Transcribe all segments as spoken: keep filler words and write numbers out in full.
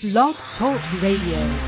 Blog Talk Radio.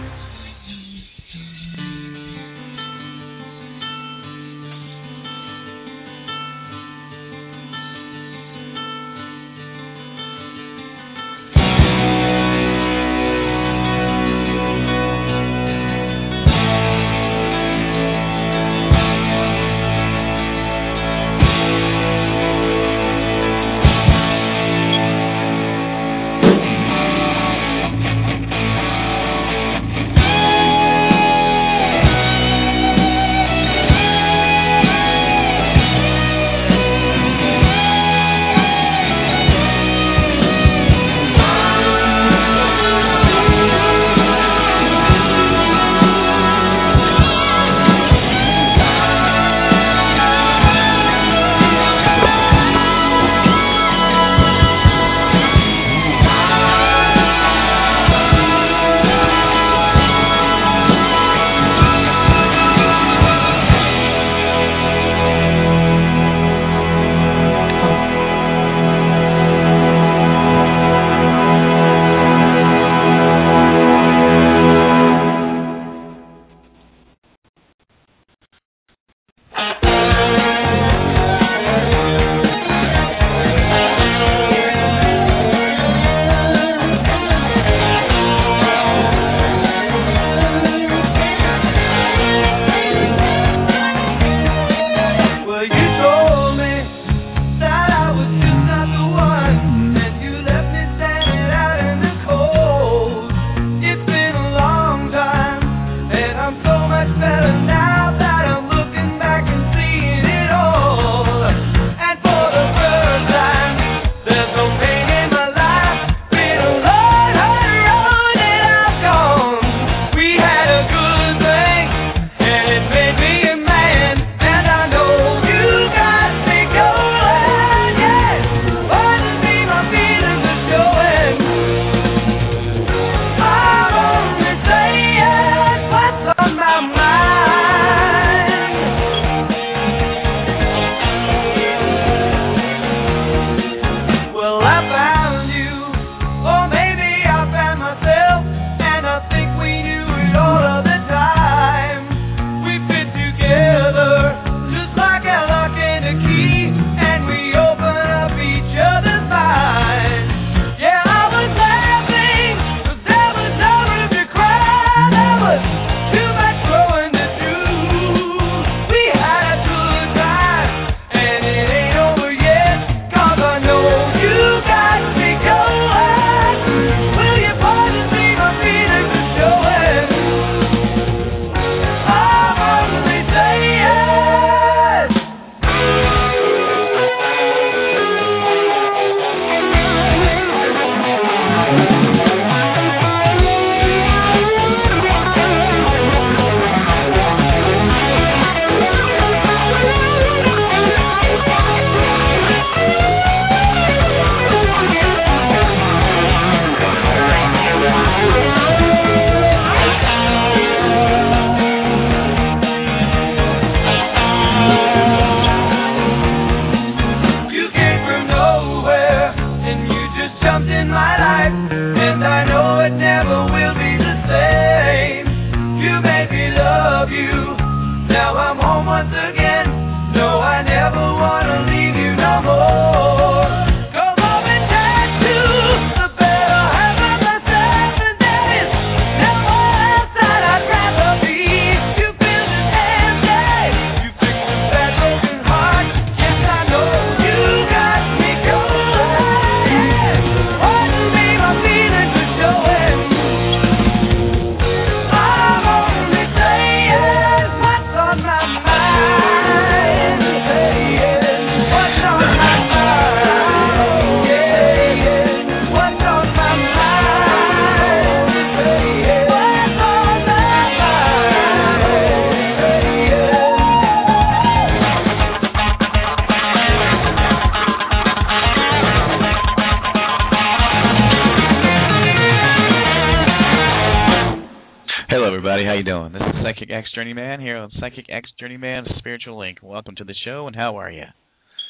everybody. How you doing? This is Psychic X Journeyman here on Psychic X Journeyman Spiritual Link. Welcome to the show, and how are you?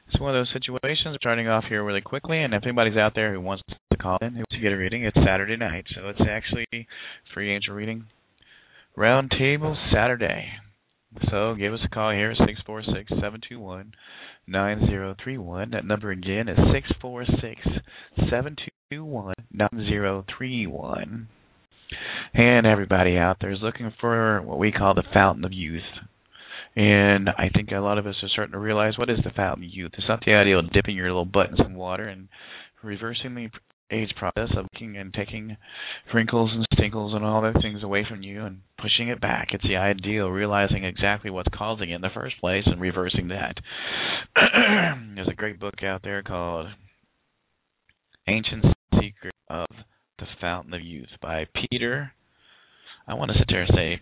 It's one of those situations. Starting off here really quickly, and if anybody's out there who wants to call in, who wants to get a reading, it's Saturday night, so it's actually free angel reading. Round Table Saturday. So give us a call here at six four six, seven two one, nine zero three one. That number again is six four six, seven two one, nine zero three one. And everybody out there is looking for what we call the fountain of youth. And I think a lot of us are starting to realize, what is the fountain of youth? It's not the idea of dipping your little butt in some water and reversing the age process of taking and taking wrinkles and stinkles and all those things away from you and pushing it back. It's the idea of realizing exactly what's causing it in the first place and reversing that. There's a great book out there called Ancient Secret of the Fountain of Youth by Peter, I want to sit there and say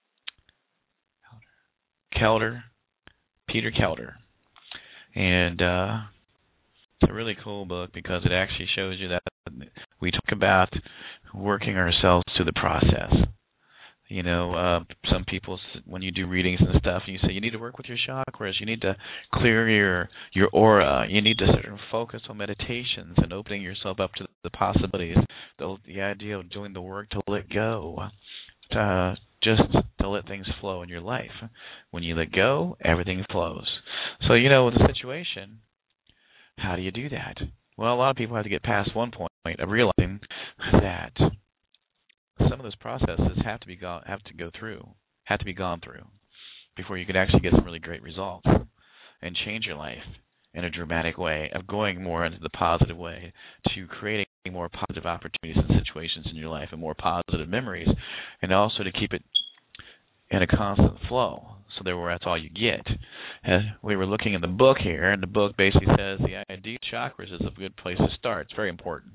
Kelder, Peter Kelder. And uh, it's a really cool book because it actually shows you that we talk about working ourselves through the process. You know, uh, some people, when you do readings and stuff, you say you need to work with your chakras, you need to clear your your aura, you need to sort of focus on meditations and opening yourself up to the possibilities, the, the idea of doing the work to let go, to, just to let things flow in your life. When you let go, everything flows. So, you know, with the situation, how do you do that? Well, a lot of people have to get past one point of realizing that some of those processes have to be gone, have to go through, have to be gone through before you can actually get some really great results and change your life in a dramatic way of going more into the positive way to creating more positive opportunities and situations in your life and more positive memories, and also to keep it in a constant flow. So there, that's all you get. And we were looking in the book here, and the book basically says the idea of chakras is a good place to start. It's very important.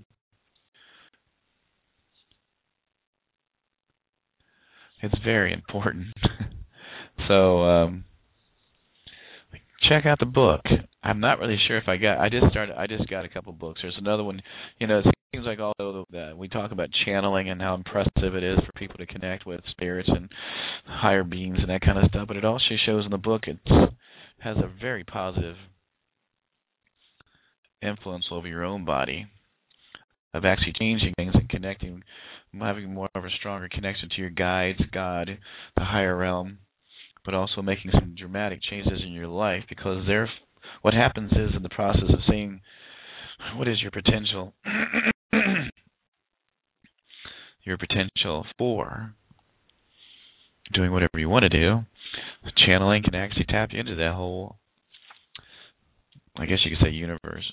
It's very important. So um, check out the book. I'm not really sure if I got. I just started. I just got a couple books. There's another one. You know, it seems like although that we talk about channeling and how impressive it is for people to connect with spirits and higher beings and that kind of stuff, but it also shows in the book it has a very positive influence over your own body of actually changing things and connecting, having more of a stronger connection to your guides, God, the higher realm, but also making some dramatic changes in your life, because they're, what happens is in the process of seeing what is your potential, your potential for doing whatever you want to do, channeling can actually tap you into that whole, I guess you could say, universe.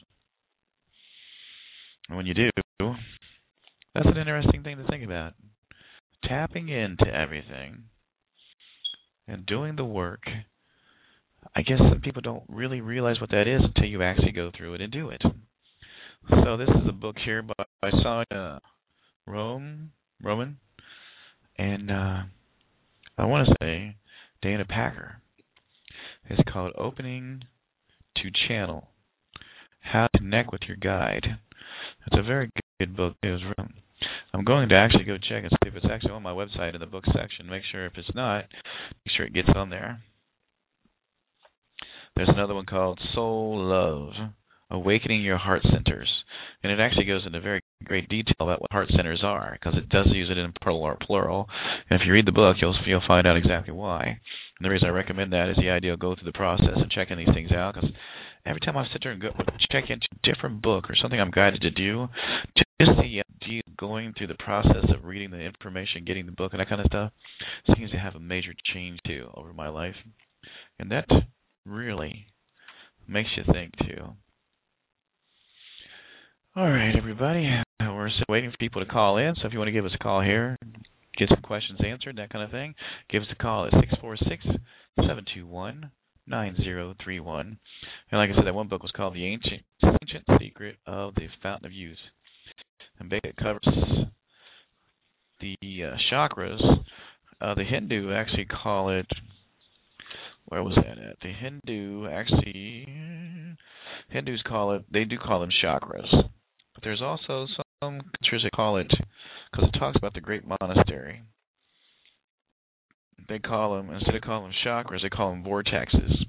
And when you do, that's an interesting thing to think about. Tapping into everything and doing the work. I guess some people don't really realize what that is until you actually go through it and do it. So this is a book here by, by Sonia Rome, Roman, and uh, I want to say Dana Packer. It's called Opening to Channel, How to Connect with Your Guide. It's a very good book. It was written. I'm going to actually go check and see if it's actually on my website in the book section. Make sure if it's not, make sure it gets on there. There's another one called Soul Love, Awakening Your Heart Centers. And it actually goes into very great detail about what heart centers are, because it does use it in plural. plural. And if you read the book, you'll, you'll find out exactly why. And the reason I recommend that is the idea of go through the process and checking these things out, because every time I sit there and go check into a different book or something I'm guided to do, just the idea of going through the process of reading the information, getting the book, and that kind of stuff seems to have a major change, too, over my life. And that really makes you think, too. All right, everybody. We're still waiting for people to call in, so if you want to give us a call here, get some questions answered, that kind of thing, give us a call at six four six, seven two one, nine zero three one. And like I said, that one book was called The Ancient, Ancient Secret of the Fountain of Youth. And it covers the uh, chakras. Uh, the Hindu actually call it, where was that at? The Hindu actually, Hindus call it, they do call them chakras. But there's also some cultures that call it, because it talks about the great monastery, they call them, instead of calling them chakras, they call them vortexes.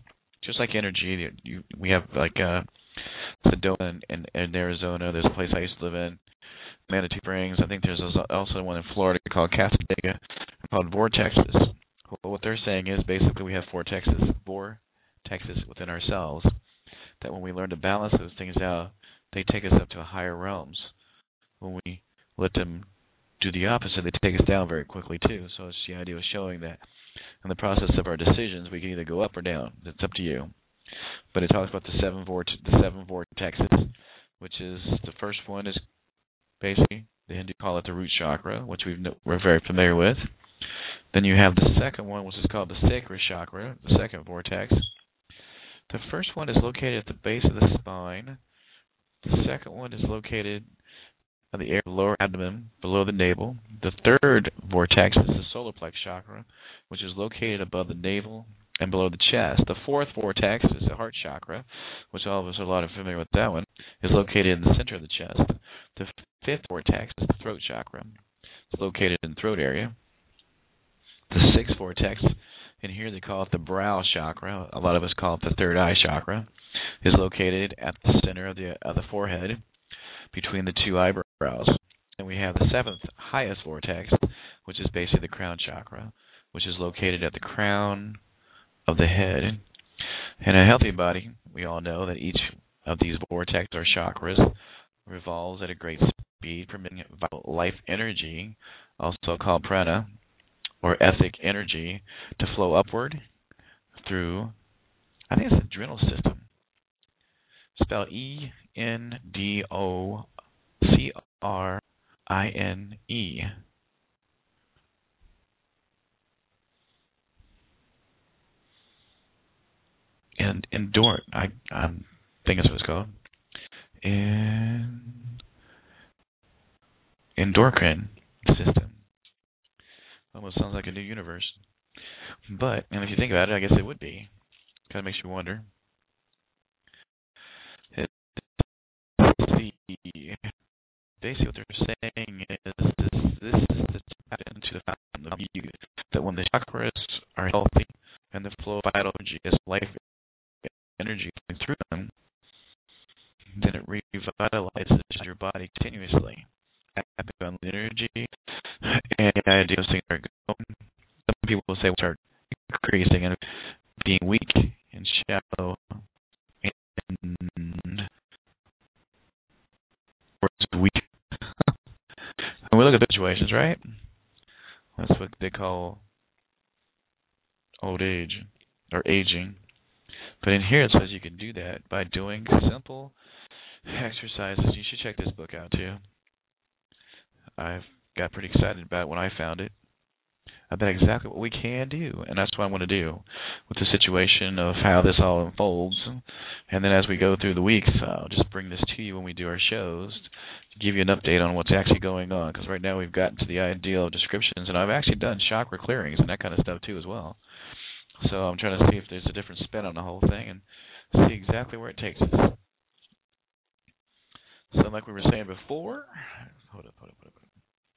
just like energy. You, we have like uh, Sedona in, in Arizona. There's a place I used to live in, Manitou Springs. I think there's also one in Florida called Casadega, called vortexes. What they're saying is basically we have vortexes, vortexes within ourselves, that when we learn to balance those things out, they take us up to higher realms. When we let them do the opposite, they take us down very quickly too. So it's the idea of showing that in the process of our decisions, we can either go up or down. It's up to you. But it talks about the seven vort the seven vortexes, which is the first one is basically the Hindu call it the root chakra, which we've we're very familiar with. Then you have the second one, which is called the sacral chakra, the second vortex. The first one is located at the base of the spine. The second one is located on the lower abdomen, below the navel. The third vortex is the solar plex chakra, which is located above the navel and below the chest. The fourth vortex is the heart chakra, which all of us are a lot of familiar with that one, is located in the center of the chest. The fifth vortex is the throat chakra. It's located in the throat area. The sixth vortex, and here they call it the brow chakra, a lot of us call it the third eye chakra, is located at the center of the of the forehead, between the two eyebrows. And we have the seventh highest vortex, which is basically the crown chakra, which is located at the crown of the head. In a healthy body, we all know that each of these vortex or chakras revolves at a great speed, permitting vital life energy, also called prana, or etheric energy, to flow upward through, I think it's the adrenal system. Spelled E N D O C R I N E. And endort, I I think that's what it's called. And endocrine system. Almost sounds like a new universe. But, and if you think about it, I guess it would be. Kind of makes you wonder. It, the, basically what they're saying is this, this is to tap into the fountain of youth, that when the chakras are healthy and the flow of vital energy is life energy going through them, then it revitalizes your body continuously. On energy and the idea of things are going. Some people will say we start increasing and being weak and shallow and weak. And we look at situations, right? That's what they call old age or aging. But in here it says you can do that by doing simple exercises. You should check this book out too. I've got pretty excited about it when I found it, about exactly what we can do, and that's what I want to do with the situation of how this all unfolds. And then as we go through the weeks, I'll just bring this to you when we do our shows to give you an update on what's actually going on, because right now we've gotten to the ideal of descriptions, and I've actually done chakra clearings and that kind of stuff too as well. So I'm trying to see if there's a different spin on the whole thing and see exactly where it takes us. So like we were saying before, hold up, hold up, hold up.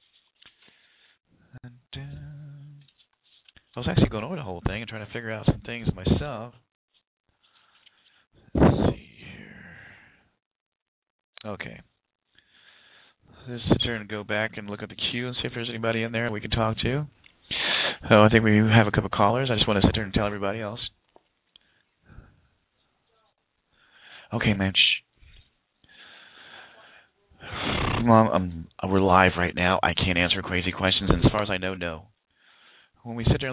And, uh, I was actually going over the whole thing and trying to figure out some things myself. Let's see here. Okay. Let's sit here and go back and look at the queue and see if there's anybody in there we can talk to. Oh, I think we have a couple of callers. I just want to sit there and tell everybody else. Okay, man. Shh. Well, um, we're live right now. I can't answer crazy questions, and as far as I know, no. When we sit there,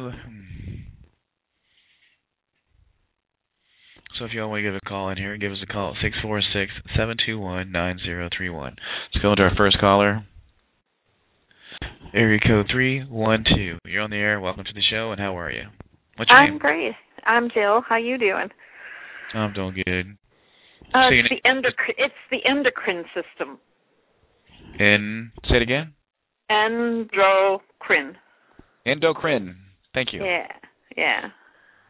so if you all want to give a call in here, give us a call at six four six, seven two one, nine zero three one. Let's go into our first caller. Area code three one two. You're on the air. Welcome to the show, and how are you? What's your I'm name? great. I'm Jill. How you doing? I'm doing good. Uh, so it's, the endocrine, it's the endocrine system. And say it again? Endocrine. Endocrine. Thank you. Yeah, yeah.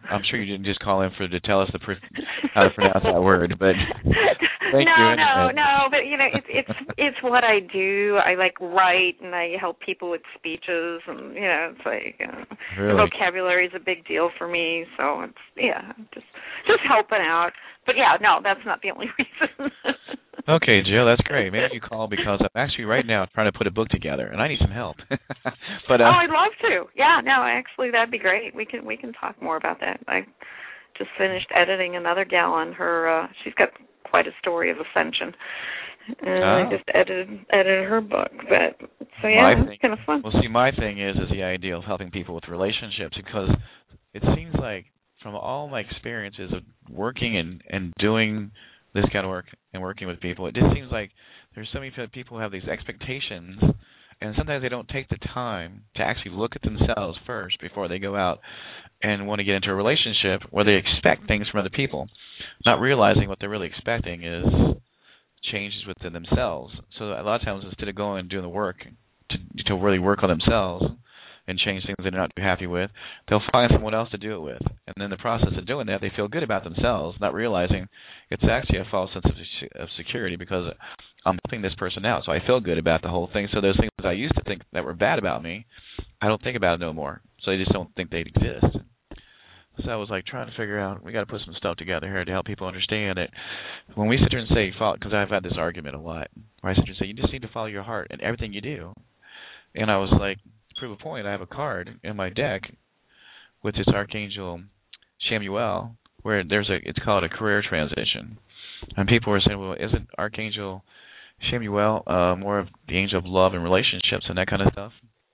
I'm sure you didn't just call in for to tell us the pr- how to pronounce that word, but thank no, you. No, no, anyway. no. But you know, it's it's it's what I do. I like write and I help people with speeches, and you know, it's like uh, Really? the vocabulary is a big deal for me. So it's yeah, just just helping out. But yeah, no, that's not the only reason. Okay, Jill, that's great. Maybe you call because I'm actually right now trying to put a book together, and I need some help. but uh, oh, I'd love to. Yeah, no, actually, that'd be great. We can we can talk more about that. I just finished editing another gal on her. Uh, she's got quite a story of ascension, and oh. I just edited edited her book. But so yeah, my it's thing, kind of fun. Well, see, my thing is is the idea of helping people with relationships, because it seems like from all my experiences of working and and doing this kind of work and working with people, it just seems like there's so many people who have these expectations, and sometimes they don't take the time to actually look at themselves first before they go out and want to get into a relationship where they expect things from other people, not realizing what they're really expecting is changes within themselves. So a lot of times, instead of going and doing the work to to really work on themselves and change things they're not too happy with, they'll find someone else to do it with. And in the process of doing that, they feel good about themselves, not realizing it's actually a false sense of, of security because I'm helping this person out, so I feel good about the whole thing. So those things that I used to think that were bad about me, I don't think about it no more. So I just don't think they exist. So I was like trying to figure out, we got to put some stuff together here to help people understand that when we sit here and say, because I've had this argument a lot, where I sit here and say, you just need to follow your heart in everything you do. And I was like, to prove a point, I have a card in my deck with this Archangel Chamuel, where there's a, it's called a career transition. And people were saying, well, isn't Archangel Chamuel uh, more of the angel of love and relationships and that kind of stuff?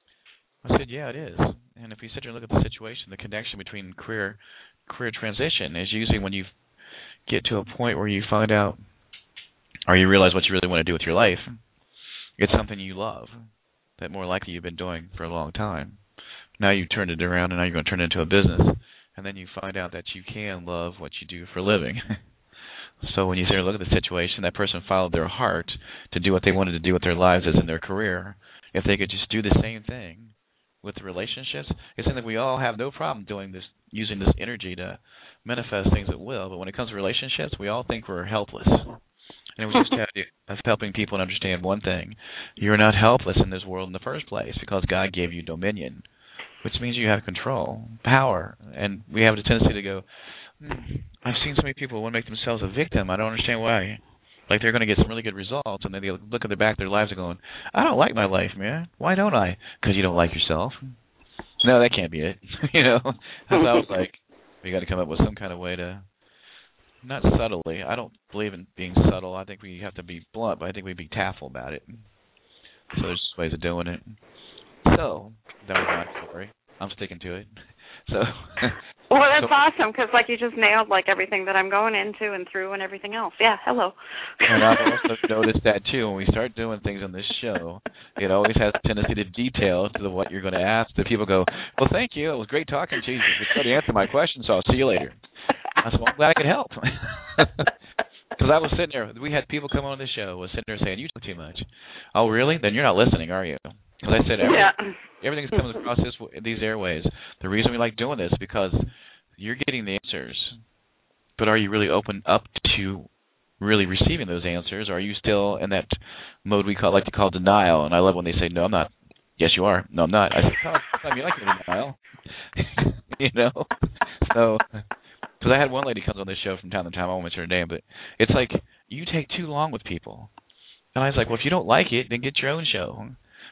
I said, yeah, it is. And if you sit here and look at the situation, the connection between career career transition is usually when you get to a point where you find out or you realize what you really want to do with your life. It's something you love that more likely you've been doing for a long time. Now you've turned it around and now you're going to turn it into a business. And then you find out that you can love what you do for a living. So when you sit here and look at the situation, that person followed their heart to do what they wanted to do with their lives as in their career. If they could just do the same thing with the relationships, it's something that we all have no problem doing this, using this energy to manifest things at will. But when it comes to relationships, we all think we're helpless. And we just have to, us helping people to understand one thing. You're not helpless in this world in the first place because God gave you dominion, which means you have control, power. And we have the tendency to go, hmm, I've seen so many people who want to make themselves a victim. I don't understand why. Like they're going to get some really good results, and then they look at the back of their lives and going, I don't like my life, man. Why don't I? Because you don't like yourself. No, that can't be it. you know, so I was like, we got to come up with some kind of way to, not subtly. I don't believe in being subtle. I think we have to be blunt, but I think we'd be tactful about it. So there's just ways of doing it. So that was my story. I'm sticking to it. So. Well, that's so, awesome because, like, you just nailed like everything that I'm going into and through and everything else. Yeah, hello. And I've also noticed that too. When we start doing things on this show, it always has a tendency to detail to what you're going to ask. The people go, "Well, thank you. It was great talking to you. You tried to answer my question, so I'll see you later." I said, "Well, I'm glad I could help." Because I was sitting there, we had people come on the show, was sitting there saying, "You talk too much." Oh, really? Then you're not listening, are you? Because I said, every, yeah. everything that comes across this, these airways, the reason we like doing this is because you're getting the answers, but are you really open up to really receiving those answers? Or are you still in that mode we call, like to call denial? And I love when they say, no, I'm not. Yes, you are. No, I'm not. I said, oh, sometimes you like to be denial. you know? So, because I had one lady comes on this show from time to time, I won't mention her name, but it's like, you take too long with people. And I was like, well, if you don't like it, then get your own show.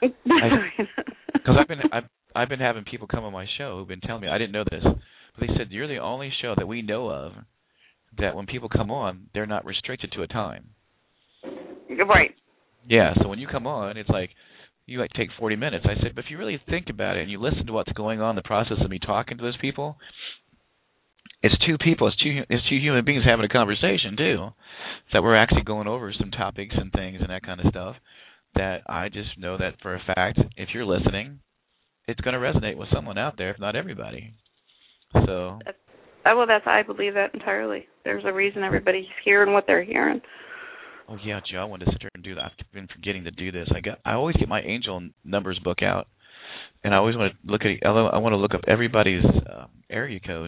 Because I've been I've, I've been having people come on my show who've been telling me, I didn't know this, but they said, you're the only show that we know of that when people come on, they're not restricted to a time. Right. Yeah, so when you come on, it's like, you like take forty minutes. I said, but if you really think about it and you listen to what's going on in the process of me talking to those people, it's two people, it's two, it's two human beings having a conversation, too, that we're actually going over some topics and things and that kind of stuff. That I just know that for a fact, if you're listening, it's going to resonate with someone out there, if not everybody. So, that's, well, that's I believe that entirely. There's a reason everybody's hearing what they're hearing. Oh yeah, Joe, I wanted to sit there and do that. I've been forgetting to do this. I got, I always get my angel numbers book out, and I always want to look at. I want to look up everybody's uh, area code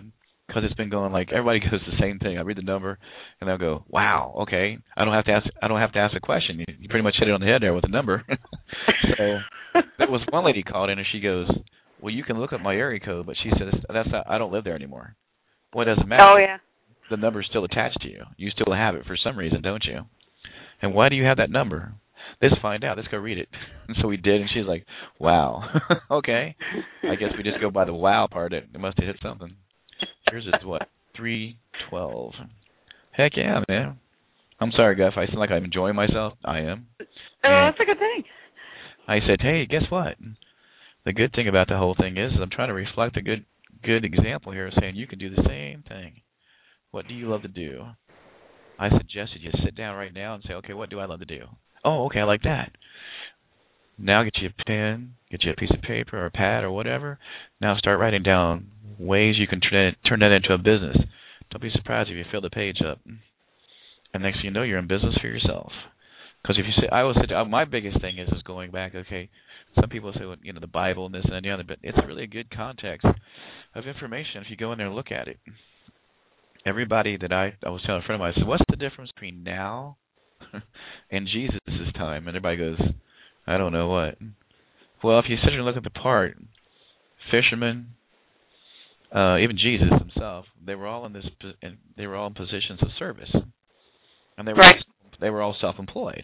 because it's been going like everybody goes the same thing. I read the number, and they'll go, "Wow, okay." I don't have to ask. I don't have to ask a question. You, you pretty much hit it on the head there with the number. So there was one lady called in, and she goes, "Well, you can look up my area code," but she said, "That's not, I don't live there anymore." Well, it doesn't matter. Oh yeah. The number's still attached to you. You still have it for some reason, don't you? And why do you have that number? Let's find out. Let's go read it. And so we did, and she's like, "Wow, okay." I guess we just go by the wow part. It must have hit something. Yours is what, three twelve. Heck yeah, man. I'm sorry, Guff. I sound like I'm enjoying myself. I am. Oh, that's a good thing. I said, hey, guess what? The good thing about the whole thing is, is I'm trying to reflect a good good example here, saying you can do the same thing. What do you love to do? I suggested you sit down right now and say, okay, what do I love to do? Oh, okay, I like that. Now get you a pen, get you a piece of paper or a pad or whatever. Now start writing down ways you can turn turn that into a business. Don't be surprised if you fill the page up. And next thing you know, you're in business for yourself. Because if you say, I always say, my biggest thing is is going back. Okay, some people say, well, you know, the Bible and this and the other, but it's really a good context of information if you go in there and look at it. Everybody that I I was telling a friend of mine, I said, what's the difference between now and Jesus' time? And everybody goes, I don't know what. Well, if you sit and look at the part, fishermen, uh, even Jesus himself, they were all in this. They were all in positions of service, and they were right. all, they were all self-employed.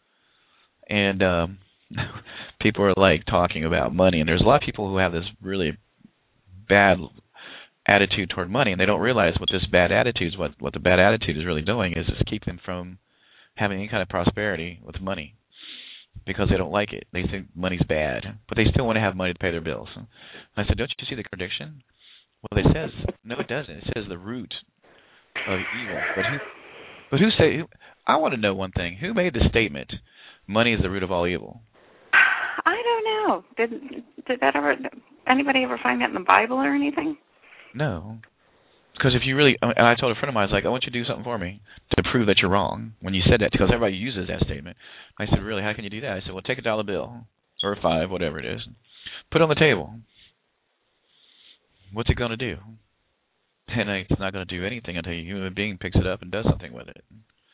And um, people are like talking about money, and there's a lot of people who have this really bad attitude toward money, and they don't realize what this bad attitude is. What what the bad attitude is really doing is is keep them from having any kind of prosperity with money. Because they don't like it. They think money's bad. But they still want to have money to pay their bills. And I said, don't you see the contradiction? Well, it says, no, it doesn't. It says the root of evil. But who, but who say, who, I want to know one thing. Who made the statement, money is the root of all evil? I don't know. Did did that ever, anybody ever find that in the Bible or anything? No. Because if you really, and I told a friend of mine, I was like, I want you to do something for me to prove that you're wrong when you said that, because everybody uses that statement. I said, really, how can you do that? I said, well, take a dollar bill, or a five, whatever it is, put it on the table. What's it going to do? And it's not going to do anything until a human being picks it up and does something with it.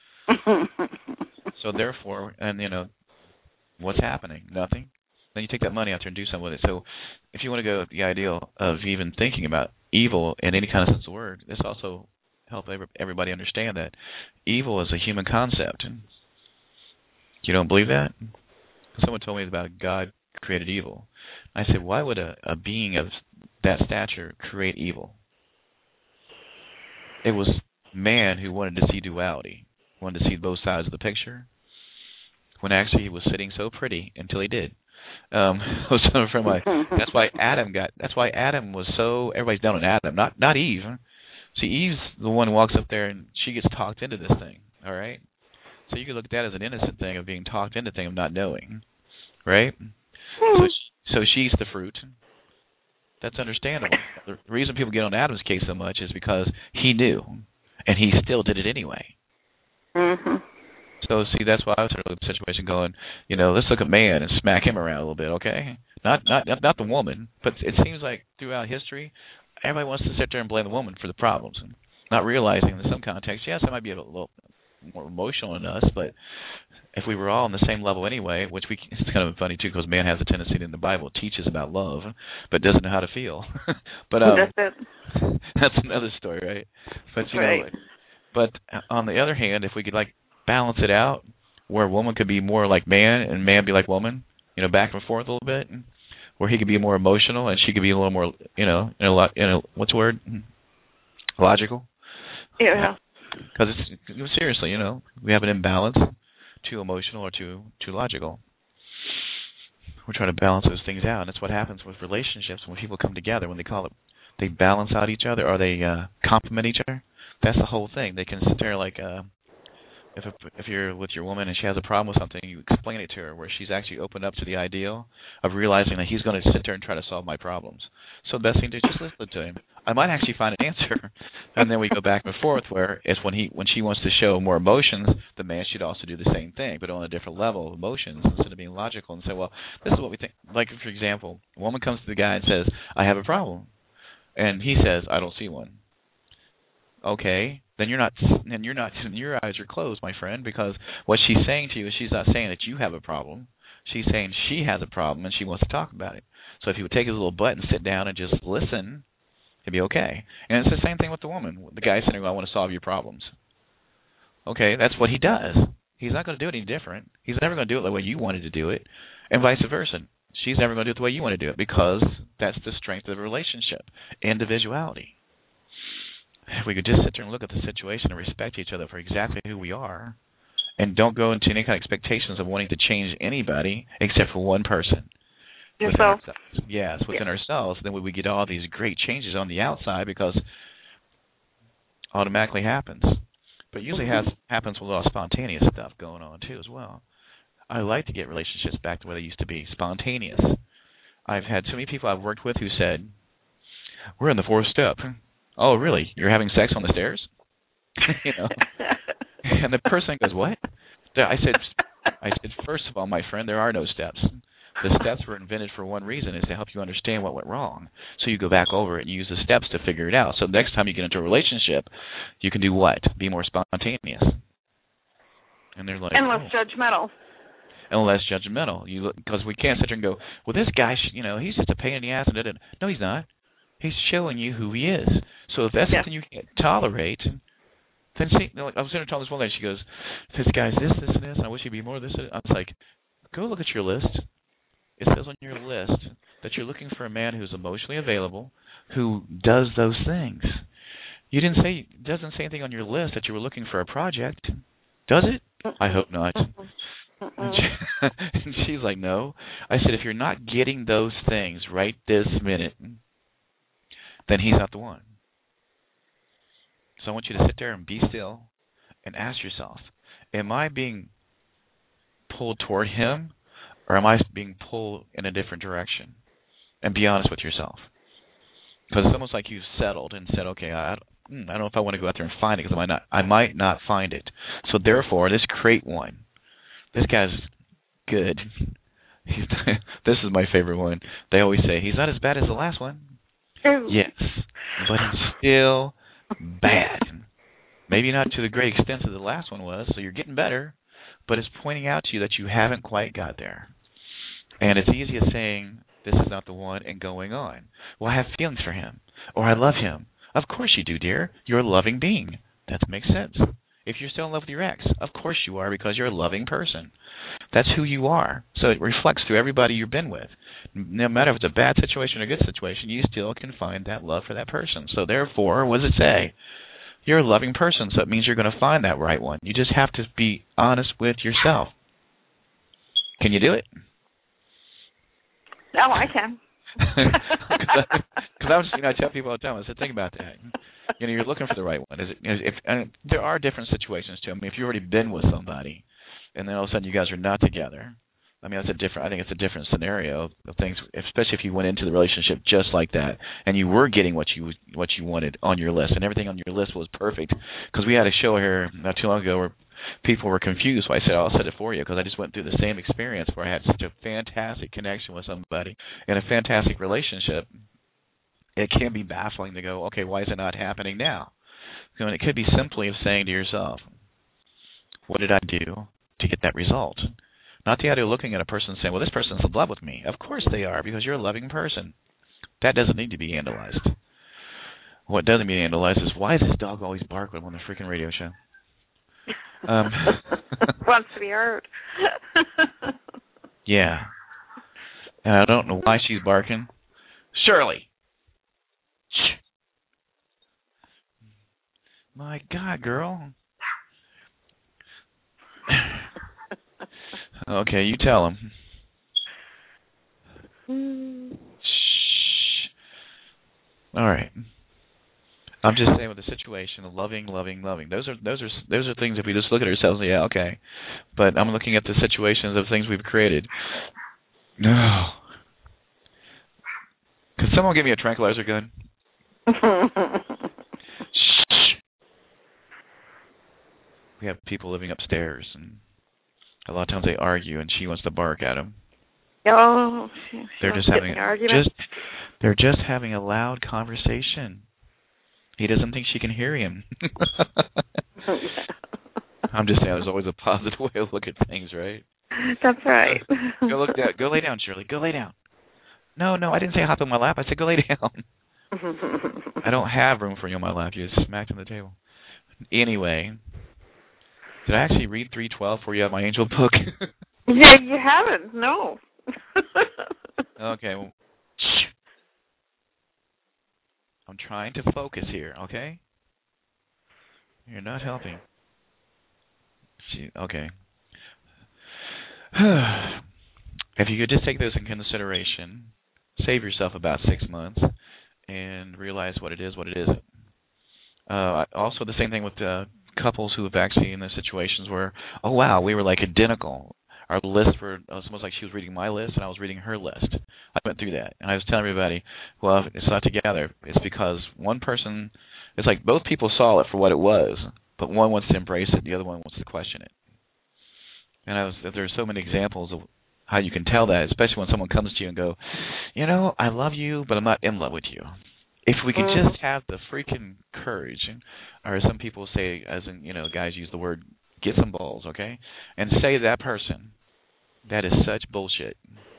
So therefore, and you know, what's happening? Nothing. Then you take that money out there and do something with it. So if you want to go with the ideal of even thinking about evil in any kind of sense of the word, this also help everybody understand that evil is a human concept. You don't believe that? Someone told me about God created evil. I said, why would a, a being of that stature create evil? It was man who wanted to see duality, wanted to see both sides of the picture, when actually he was sitting so pretty until he did. Um, from my, that's why Adam got. That's why Adam was so. Everybody's down on Adam, not not Eve. See, Eve's the one who walks up there and she gets talked into this thing. All right. So you can look at that as an innocent thing of being talked into thing of not knowing, right? So, so she's the fruit. That's understandable. The reason people get on Adam's case so much is because he knew, and he still did it anyway. Mm-hmm. So, see, that's why I was sort of in a situation going, you know, let's look at man and smack him around a little bit, okay? Not not not the woman, but it seems like throughout history, everybody wants to sit there and blame the woman for the problems, not realizing in some context, yes, that might be a little more emotional than us, but if we were all on the same level anyway, which we it's kind of funny, too, because man has a tendency in the Bible teaches about love, but doesn't know how to feel. but um, that's, it. that's another story, right? But, you right. know, but on the other hand, if we could, like, balance it out where woman could be more like man and man be like woman, you know, back and forth a little bit, where he could be more emotional and she could be a little more, you know, in a lot, in a, what's the word? Logical. Yeah. Because it's seriously, you know, we have an imbalance, too emotional or too too logical. We're trying to balance those things out, and that's what happens with relationships when people come together. When they call it, they balance out each other or they uh, complement each other. That's the whole thing. They can sit there like. Uh, If a, if you're with your woman and she has a problem with something, you explain it to her where she's actually opened up to the ideal of realizing that he's going to sit there and try to solve my problems. So the best thing to do is just listen to him. I might actually find an answer, and then we go back and forth. Where it's when he when she wants to show more emotions, the man should also do the same thing, but on a different level of emotions instead of being logical and say, well, this is what we think. Like for example, a woman comes to the guy and says, I have a problem, and he says, I don't see one. Okay, then you're not, then you're not, your eyes are closed, my friend, because what she's saying to you is she's not saying that you have a problem. She's saying she has a problem and she wants to talk about it. So if you would take his little butt and sit down and just listen, it'd be okay. And it's the same thing with the woman. The guy saying, well, I want to solve your problems. Okay, that's what he does. He's not going to do it any different. He's never going to do it the way you wanted to do it, and vice versa. She's never going to do it the way you want to do it, because that's the strength of the relationship, individuality. If we could just sit there and look at the situation and respect each other for exactly who we are, and don't go into any kind of expectations of wanting to change anybody except for one person. Yourself. Within ourselves. Yes, within yes. ourselves, then we would get all these great changes on the outside, because automatically happens. But it usually has happens with a lot of spontaneous stuff going on too as well. I like to get relationships back to where they used to be, spontaneous. I've had so many people I've worked with who said, we're in the fourth step. Oh, really? You're having sex on the stairs? You know. And the person goes, what? I said, I said, first of all, my friend, there are no steps. The steps were invented for one reason, is to help you understand what went wrong. So you go back over it and use the steps to figure it out. So next time you get into a relationship, you can do what? Be more spontaneous. And they're like, and less oh. judgmental. And less judgmental. You because we can't sit there and go, well, this guy, you know, he's just a pain in the ass. And da-da-da. No, he's not. He's showing you who he is. So if that's yeah. something you can't tolerate, then see, you know, like I was going to tell this one lady, she goes, this guy's this, this, and this, and I wish he'd be more this. I was like, go look at your list. It says on your list that you're looking for a man who's emotionally available, who does those things. You didn't say, it doesn't say anything on your list that you were looking for a project, does it? I hope not. And, she, and she's like, no. I said, if you're not getting those things right this minute, then he's not the one. So I want you to sit there and be still and ask yourself, am I being pulled toward him, or am I being pulled in a different direction? And be honest with yourself. Because it's almost like you've settled and said, okay, I, I don't know if I want to go out there and find it, because I might not, I might not find it. So therefore, let's create one. This guy's good. He's, this is my favorite one. They always say, he's not as bad as the last one. Ooh. Yes, but he's still bad. Maybe not to the great extent that the last one was, so you're getting better, but it's pointing out to you that you haven't quite got there. And it's easy as saying, this is not the one, and going on. Well, I have feelings for him, or I love him. Of course you do, dear. You're a loving being. That makes sense. If you're still in love with your ex, of course you are, because you're a loving person. That's who you are. So it reflects through everybody you've been with. No matter if it's a bad situation or a good situation, you still can find that love for that person. So therefore, what does it say? You're a loving person, so it means you're going to find that right one. You just have to be honest with yourself. Can you do it? No, I can. Because I, I was, you know, I tell people all the time. I said, think about that. You know, you're looking for the right one. Is it? If and there are different situations too. I mean, if you've already been with somebody, and then all of a sudden you guys are not together, I mean, that's a different. I think it's a different scenario of things, especially if you went into the relationship just like that, and you were getting what you what you wanted on your list, and everything on your list was perfect. Because we had a show here not too long ago where people were confused. So I said, I'll set it for you, because I just went through the same experience where I had such a fantastic connection with somebody and a fantastic relationship. It can be baffling to go, okay, why is it not happening now? You know, and it could be simply of saying to yourself, what did I do to get that result? Not the idea of looking at a person and saying, well, this person's in love with me. Of course they are, because you're a loving person. That doesn't need to be analyzed. What doesn't be analyzed is, why does this dog always bark when I'm on the freaking radio show? Um, Wants to be heard. Yeah. And I don't know why she's barking. Shirley. My God, girl. Okay, you tell him. Shh. All right. I'm just saying, with the situation, loving, loving, loving. Those are those are those are things. If we just look at ourselves, yeah, okay. But I'm looking at the situations of things we've created. No. Could someone give me a tranquilizer gun? Shh. We have people living upstairs, and a lot of times they argue, and she wants to bark at them. Oh, she, she they're just having an argument. just they're just having a loud conversation. He doesn't think she can hear him. I'm just saying, there's always a positive way to look at things, right? That's right. Go look down. Go lay down, Shirley. Go lay down. No, no, I didn't say hop in my lap. I said go lay down. I don't have room for you on my lap. You just smacked on the table. Anyway, did I actually read three twelve for you out of my angel book? Yeah, you haven't. No. Okay. Well, I'm trying to focus here, okay? You're not helping. She, okay. If you could just take those in consideration, save yourself about six months, and realize what it is, what it isn't. Uh, also, the same thing with uh, couples who have actually in the situations where, oh wow, we were like identical. Our lists were, it was almost like she was reading my list and I was reading her list. I went through that, and I was telling everybody, well, if it's not together, it's because one person, it's like both people saw it for what it was, but one wants to embrace it, the other one wants to question it. And I was, there's so many examples of how you can tell that, especially when someone comes to you and go, you know, I love you, but I'm not in love with you. If we could just have the freaking courage, or some people say, as in, you know, guys use the word, get some balls, okay, and say to that person, that is such bullshit,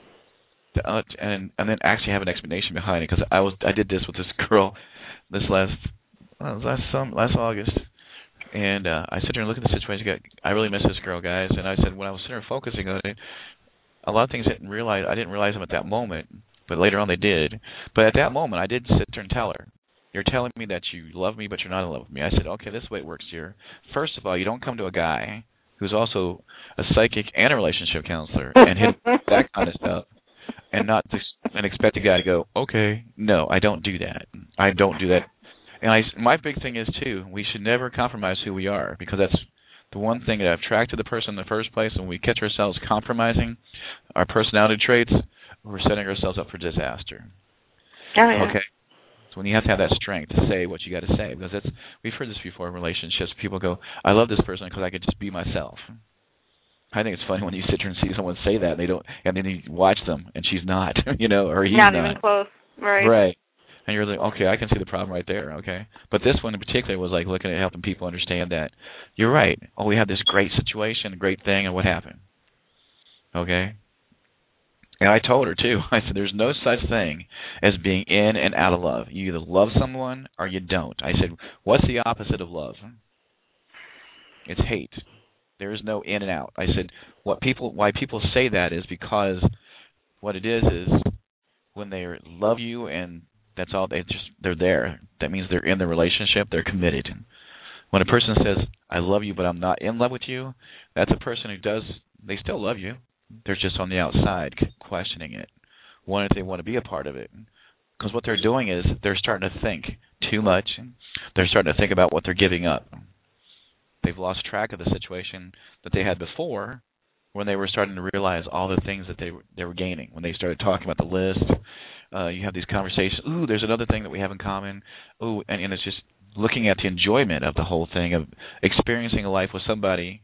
uh, and and then actually have an explanation behind it. Because I was I did this with this girl this last well, last some last August. And uh, I sit there and look at the situation. I really miss this girl, guys. And I said, when I was sitting there focusing on it, a lot of things I didn't realize. I didn't realize them at that moment, but later on they did. But at that moment, I did sit there and tell her, "You're telling me that you love me, but you're not in love with me." I said, "Okay, this is the way it works here. First of all, you don't come to a guy who's also a psychic and a relationship counselor and hit that kind of stuff, and not just, and expect a guy to go, okay, no, I don't do that. I don't do that." And I, my big thing is, too, we should never compromise who we are, because that's the one thing that attracted the person in the first place. And when we catch ourselves compromising our personality traits, we're setting ourselves up for disaster. Oh, yeah. Okay? So when you have to have that strength to say what you got to say, because that's, we've heard this before in relationships. People go, I love this person because I could just be myself. I think it's funny when you sit there and see someone say that, and they don't, and then you watch them, and she's not, you know, or he's not. not. Not even close. Right. Right. And you're like, okay, I can see the problem right there, okay? But this one in particular was like looking at helping people understand that you're right. Oh, we have this great situation, a great thing, and what happened? Okay? And I told her, too. I said, there's no such thing as being in and out of love. You either love someone or you don't. I said, what's the opposite of love? It's hate. There is no in and out. I said, what people, why people say that is because what it is is when they love you and that's all, they just, they're there. That means they're in the relationship, they're committed. When a person says, I love you, but I'm not in love with you, that's a person who does, they still love you. They're just on the outside questioning it, wondering if they want to be a part of it. Because what they're doing is they're starting to think too much. They're starting to think about what they're giving up. They've lost track of the situation that they had before when they were starting to realize all the things that they were, they were gaining. When they started talking about the list, uh, you have these conversations, ooh, there's another thing that we have in common. Ooh, and, and it's just looking at the enjoyment of the whole thing, of experiencing a life with somebody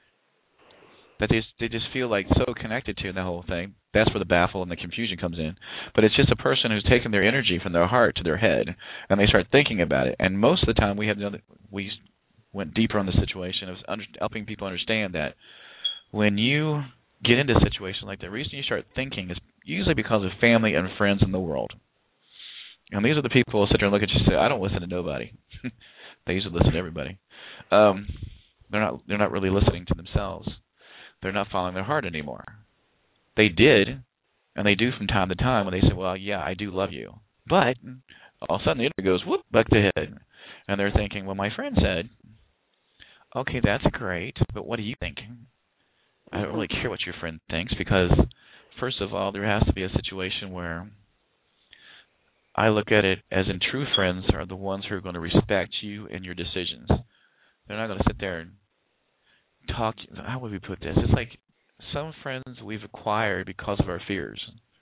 that they just, they just feel like so connected to in the whole thing. That's where the baffle and the confusion comes in. But it's just a person who's taken their energy from their heart to their head, and they start thinking about it. And most of the time, we have another, we went deeper on the situation of under, helping people understand that when you get into a situation like that, the reason you start thinking is usually because of family and friends in the world. And these are the people who sit there and look at you and say, I don't listen to nobody. They usually listen to everybody. Um, they're not they're not really listening to themselves. They're not following their heart anymore. They did, and they do from time to time when they say, well, yeah, I do love you. But all of a sudden the interview goes, whoop, back to head. And they're thinking, well, my friend said, okay, that's great, but what do you think? I don't really care what your friend thinks, because, first of all, there has to be a situation where I look at it as in true friends are the ones who are going to respect you and your decisions. They're not going to sit there and talk. How would we put this? It's like some friends we've acquired because of our fears.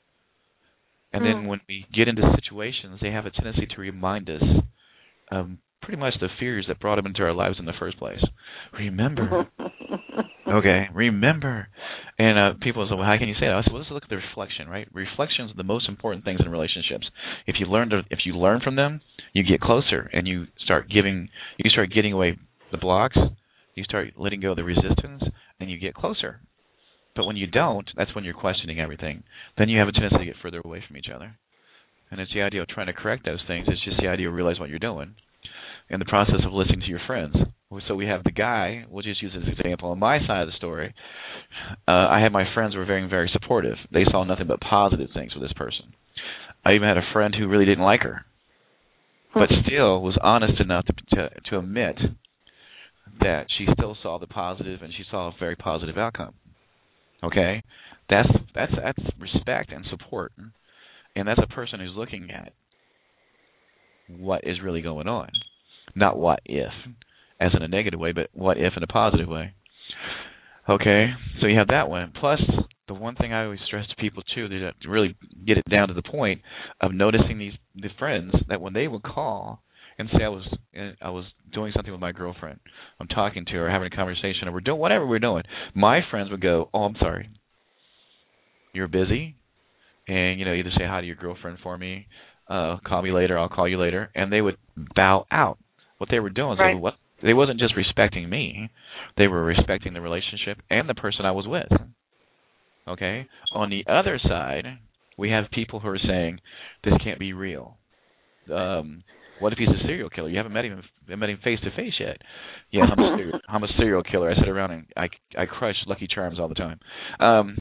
And then when we get into situations, they have a tendency to remind us of pretty much the fears that brought them into our lives in the first place. Remember. Okay, remember. And uh, people say, well, how can you say that? I said, well, let's look at the reflection, right? Reflections are the most important things in relationships. If you learn to, if you learn from them, you get closer, and you start giving, you start getting away the blocks, you start letting go of the resistance, and you get closer. But when you don't, that's when you're questioning everything. Then you have a tendency to get further away from each other. And it's the idea of trying to correct those things. It's just the idea of realizing what you're doing in the process of listening to your friends. So we have the guy, we'll just use this example. On my side of the story, uh, I had my friends who were very, very supportive. They saw nothing but positive things with this person. I even had a friend who really didn't like her, but still was honest enough to, to, to admit that she still saw the positive and she saw a very positive outcome. Okay? That's, that's, that's respect and support. And that's a person who's looking at what is really going on, not what if, as in a negative way, but what if in a positive way. Okay, so you have that one. Plus, the one thing I always stress to people, too, to really get it down to the point of noticing these the friends that when they would call and say I was I was doing something with my girlfriend, I'm talking to her, having a conversation, or we're doing whatever we're doing, my friends would go, oh, I'm sorry, you're busy? And, you know, either say hi to your girlfriend for me, uh, call me later, I'll call you later, and they would bow out. What they were doing is right. they, what, they wasn't just respecting me, they were respecting the relationship and the person I was with. Okay? On the other side, we have people who are saying, this can't be real. Um, what if he's a serial killer? You haven't met him met him face to face yet. Yeah, I'm a, serial, I'm a serial killer. I sit around and I, I crush Lucky Charms all the time. Um,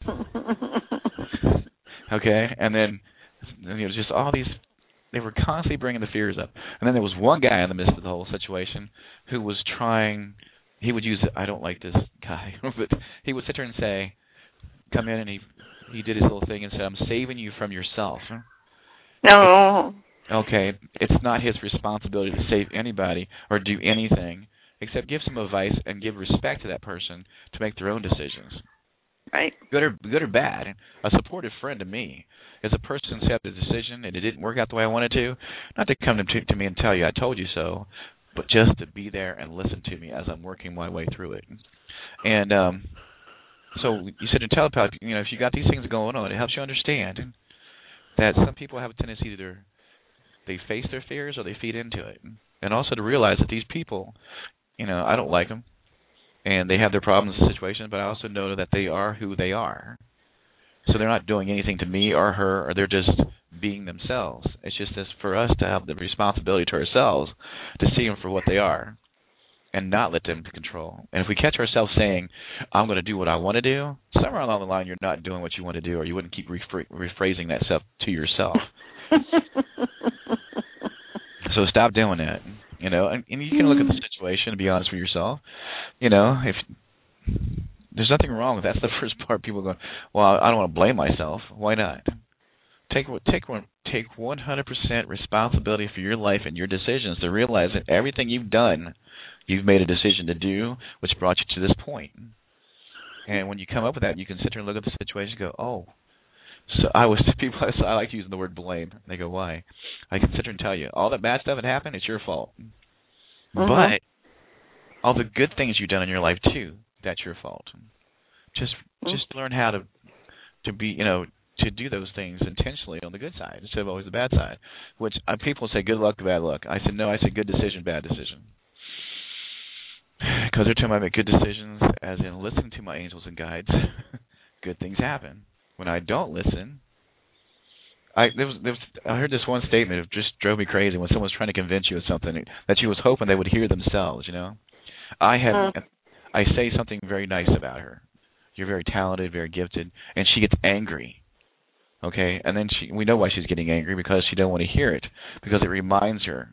okay, and then you know, just all these, they were constantly bringing the fears up. And then there was one guy in the midst of the whole situation who was trying, he would use, I don't like this guy, but he would sit there and say, come in, and he he did his little thing and said, I'm saving you from yourself. No. Okay, it's not his responsibility to save anybody or do anything except give some advice and give respect to that person to make their own decisions. Right. Good or good or bad. A supportive friend to me is a person who's had the decision and it didn't work out the way I wanted to, not to come to, to me and tell you I told you so, but just to be there and listen to me as I'm working my way through it. And um, so you said in telepath, you know, if you got these things going on, it helps you understand that some people have a tendency to either they face their fears or they feed into it. And also to realize that these people, you know, I don't like them, and they have their problems and situations, but I also know that they are who they are. So they're not doing anything to me or her, or they're just being themselves. It's just this for us to have the responsibility to ourselves to see them for what they are and not let them control. And if we catch ourselves saying, I'm going to do what I want to do, somewhere along the line you're not doing what you want to do, or you wouldn't keep rephr- rephrasing that stuff to yourself. So stop doing that. You know, and, and you can look at the situation and be honest with yourself. You know, if there's nothing wrong with that. That's the first part. People go, well, I don't want to blame myself. Why not? Take take one take one hundred percent responsibility for your life and your decisions to realize that everything you've done, you've made a decision to do, which brought you to this point. And when you come up with that, you can sit there and look at the situation and go, oh, so I was people. I like using the word blame. They go, why? I can sit there and tell you all that bad stuff that happened. It's your fault. Mm-hmm. But all the good things you've done in your life too, that's your fault. Just mm-hmm. just learn how to to be, you know, to do those things intentionally on the good side instead of always the bad side. Which uh, people say good luck, bad luck. I said no. I said good decision, bad decision. Because every time I make good decisions, as in listening to my angels and guides, good things happen. When I don't listen, I there was, there was, I heard this one statement. It just drove me crazy when someone's trying to convince you of something that you was hoping they would hear themselves. You know, I had uh. I say something very nice about her. You're very talented, very gifted, and she gets angry. Okay, and then she we know why she's getting angry, because she don't want to hear it, because it reminds her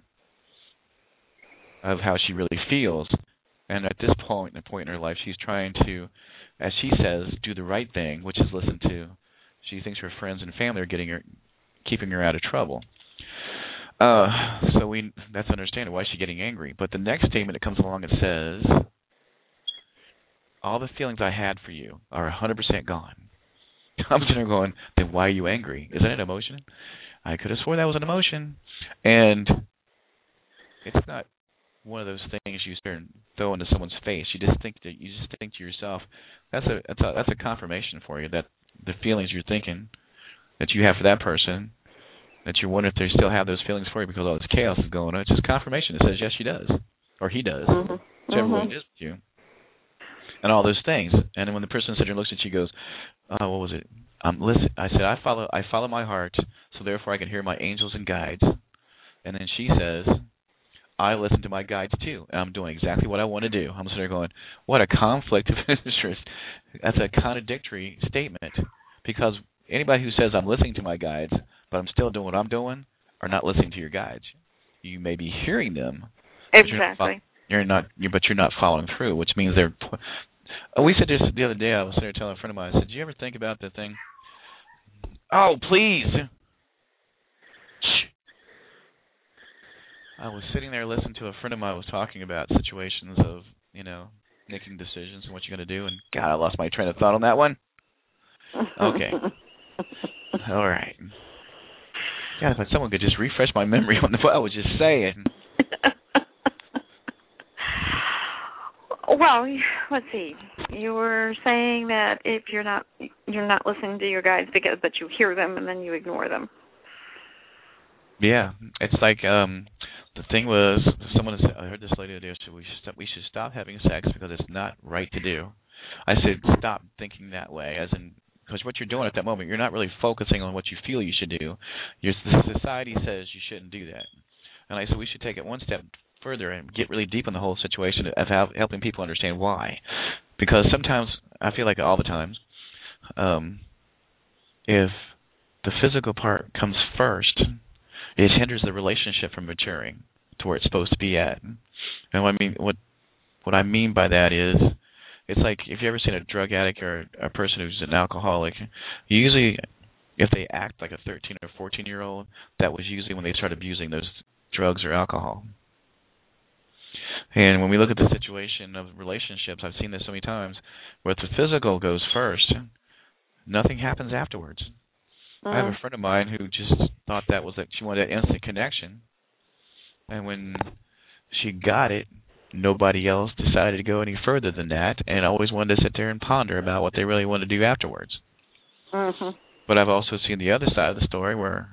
of how she really feels. And at this point, the point in her life, she's trying to, as she says, do the right thing, which is listen to. She thinks her friends and family are getting her, keeping her out of trouble. Uh, so we that's understandable why she's getting angry. But the next statement that comes along, it says, all the feelings I had for you are one hundred percent gone. I'm sitting there going, then why are you angry? Is that an emotion? I could have sworn that was an emotion. And it's not one of those things you start and throw into someone's face. You just think that you just think to yourself, that's a that's a that's a confirmation for you that the feelings you're thinking that you have for that person, that you wonder if they still have those feelings for you because all this chaos is going on. It's just confirmation. It says yes, she does, or he does, mm-hmm. whichever mm-hmm. one it is with you, and all those things. And then when the person sits there and looks at you, goes, "Oh, what was it? Um, listen," I said, "I follow I follow my heart, so therefore I can hear my angels and guides." And then she says, "I listen to my guides too, and I'm doing exactly what I want to do." I'm sitting there going, what a conflict of interest. That's a contradictory statement, because anybody who says I'm listening to my guides, but I'm still doing what I'm doing, are not listening to your guides. You may be hearing them. Exactly. You're not, you're, but you're not following through, which means they're. Oh, we said this the other day. I was there telling a friend of mine. I said, "Do you ever think about the thing?" Oh, please. I was sitting there listening to a friend of mine was talking about situations of, you know, making decisions and what you're going to do, and God, I lost my train of thought on that one. Okay. All right. God, if someone could just refresh my memory on what I was just saying. Well, let's see. You were saying that if you're not you're not listening to your guides because but you hear them and then you ignore them. Yeah, it's like um, the thing was, someone said, I heard this lady the other day say we should stop, we should stop having sex because it's not right to do. I said stop thinking that way, as in because what you're doing at that moment, you're not really focusing on what you feel you should do. Your society says you shouldn't do that, and I said we should take it one step further and get really deep in the whole situation of how, helping people understand why. Because sometimes, I feel like all the times, um, if the physical part comes first, it hinders the relationship from maturing to where it's supposed to be at. And what I mean, what what I mean by that is, it's like if you ever seen a drug addict or a person who's an alcoholic, usually if they act like a thirteen or fourteen year old, that was usually when they start abusing those drugs or alcohol. And when we look at the situation of relationships, I've seen this so many times, where if the physical goes first, nothing happens afterwards. Mm-hmm. I have a friend of mine who just thought that was that she wanted that instant connection, and when she got it, nobody else decided to go any further than that, and always wanted to sit there and ponder about what they really wanted to do afterwards. Mm-hmm. But I've also seen the other side of the story, where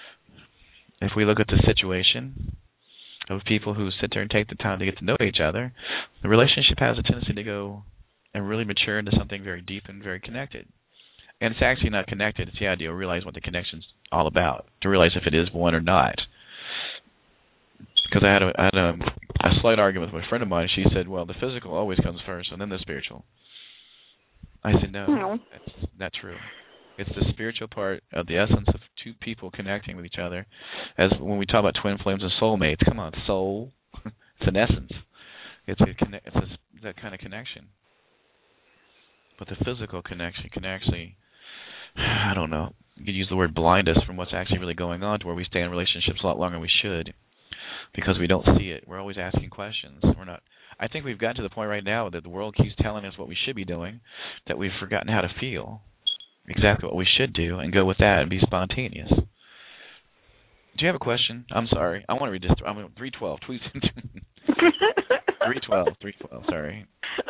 if we look at the situation of people who sit there and take the time to get to know each other, the relationship has a tendency to go and really mature into something very deep and very connected. And it's actually not connected. It's the idea of realizing what the connection's all about, to realize if it is one or not. Because I had, a, I had a, a slight argument with a friend of mine. She said, well, the physical always comes first and then the spiritual. I said, no, no. That's not true. It's the spiritual part of the essence of two people connecting with each other. As when we talk about twin flames and soulmates, come on, soul. It's an essence. It's a it's a, that kind of connection. But the physical connection can actually, I don't know, you could use the word blind us from what's actually really going on, to where we stay in relationships a lot longer than we should, because we don't see it. We're always asking questions. We're not. I think we've gotten to the point right now that the world keeps telling us what we should be doing, that we've forgotten how to feel exactly what we should do and go with that and be spontaneous. Do you have a question? I'm sorry. I want to read this. I'm three twelve. Please. three twelve. three twelve. Sorry.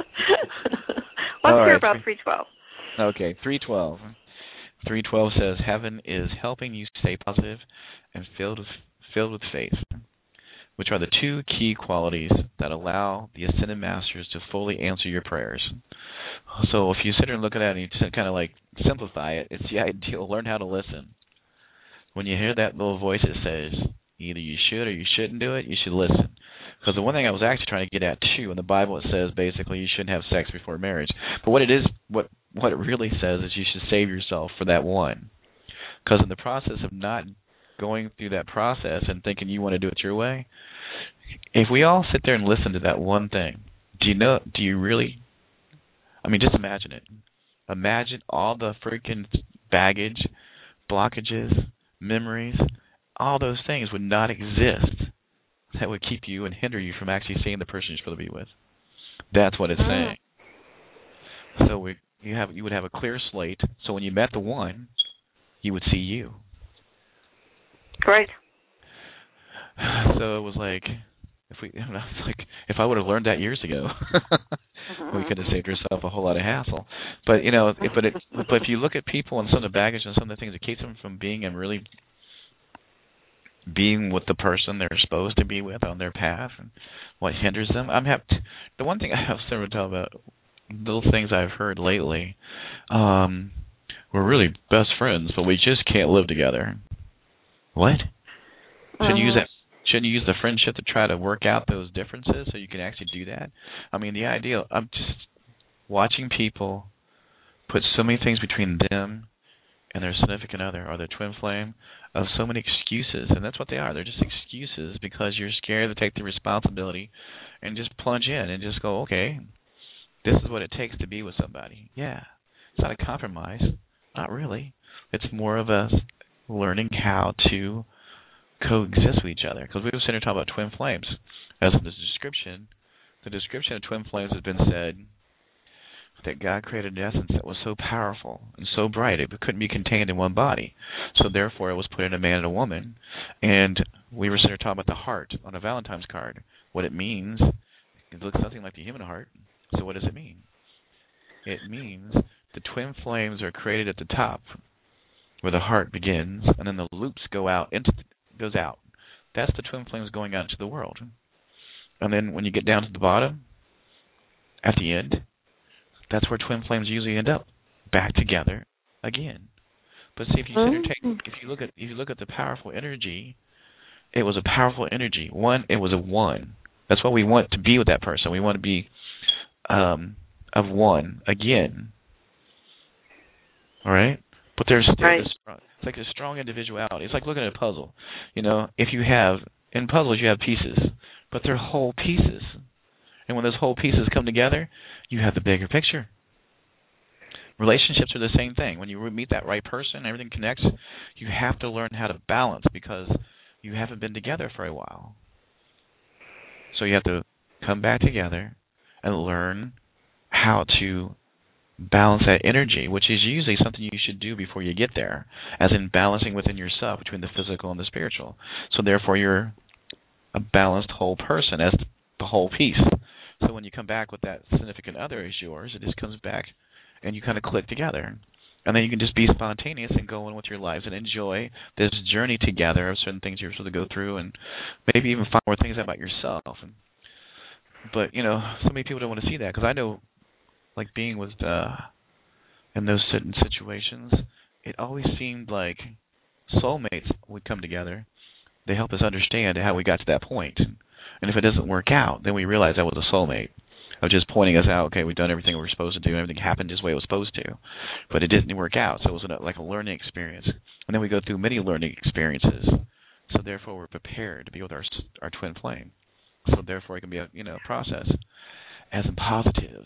Let's All hear right. about three twelve. Okay, three twelve. three twelve says, heaven is helping you stay positive and filled with, filled with faith, which are the two key qualities that allow the Ascended Masters to fully answer your prayers. So if you sit there and look at that and you just kind of like simplify it, it's the ideal. Learn how to listen. When you hear that little voice that says either you should or you shouldn't do it, you should listen. Because the one thing I was actually trying to get at too, in the Bible it says basically you shouldn't have sex before marriage. But what it is, what what it really says is you should save yourself for that one. Because in the process of not going through that process and thinking you want to do it your way, if we all sit there and listen to that one thing, do you know? Do you really? I mean, just imagine it. Imagine all the freaking baggage, blockages, memories, all those things would not exist. That would keep you and hinder you from actually seeing the person you're supposed to be with. That's what it's saying. So we, you have, you would have a clear slate. So when you met the one, you would see you. Great. So it was like, If we, I was like, if I would have learned that years ago, mm-hmm. we could have saved ourselves a whole lot of hassle. But you know, if, but it, but if you look at people and some of the baggage and some of the things that keeps them from being and really being with the person they're supposed to be with on their path, and what hinders them, I'm happy. The one thing I have to tell about little things I've heard lately, um, we're really best friends, but we just can't live together. What? Should you use that? Shouldn't you use the friendship to try to work out those differences so you can actually do that? I mean, the ideal, I'm just watching people put so many things between them and their significant other or their twin flame of so many excuses, and that's what they are. They're just excuses because you're scared to take the responsibility and just plunge in and just go, okay, this is what it takes to be with somebody. Yeah, it's not a compromise. Not really. It's more of a learning how to coexist with each other, because we were sitting here talking about twin flames. As in the description, the description of twin flames has been said that God created an essence that was so powerful and so bright it couldn't be contained in one body. So therefore, it was put in a man and a woman. And we were sitting here talking about the heart on a Valentine's card. What it means, it looks nothing like the human heart. So what does it mean? It means the twin flames are created at the top, where the heart begins, and then the loops go out into goes out. That's the twin flames going out into the world. And then when you get down to the bottom, at the end, that's where twin flames usually end up, back together again. But see, if you sit and take, if you look at if you look at the powerful energy, it was a powerful energy. One, it was a one. That's what we want to be with that person. We want to be um, of one again. All right. But there's still right. this, it's like a strong individuality. It's like looking at a puzzle. You know, if you have, in puzzles you have pieces, but they're whole pieces. And when those whole pieces come together, you have the bigger picture. Relationships are the same thing. When you meet that right person, everything connects, you have to learn how to balance because you haven't been together for a while. So you have to come back together and learn how to balance that energy, which is usually something you should do before you get there, as in balancing within yourself between the physical and the spiritual. So therefore, you're a balanced whole person as the whole piece. So when you come back with that significant other as yours, it just comes back and you kind of click together. And then you can just be spontaneous and go on with your lives and enjoy this journey together of certain things you're supposed to go through, and maybe even find more things out about yourself. And, but, you know, so many people don't want to see that, because I know, like being with uh, in those certain situations, it always seemed like soulmates would come together. They help us understand how we got to that point. And if it doesn't work out, then we realize that was a soulmate. Of just pointing us out, okay, we've done everything we were supposed to do, everything happened just the way it was supposed to. But it didn't work out, so it was a, like a learning experience. And then we go through many learning experiences. So therefore, we're prepared to be with our our twin flame. So therefore, it can be a you know process as in positive.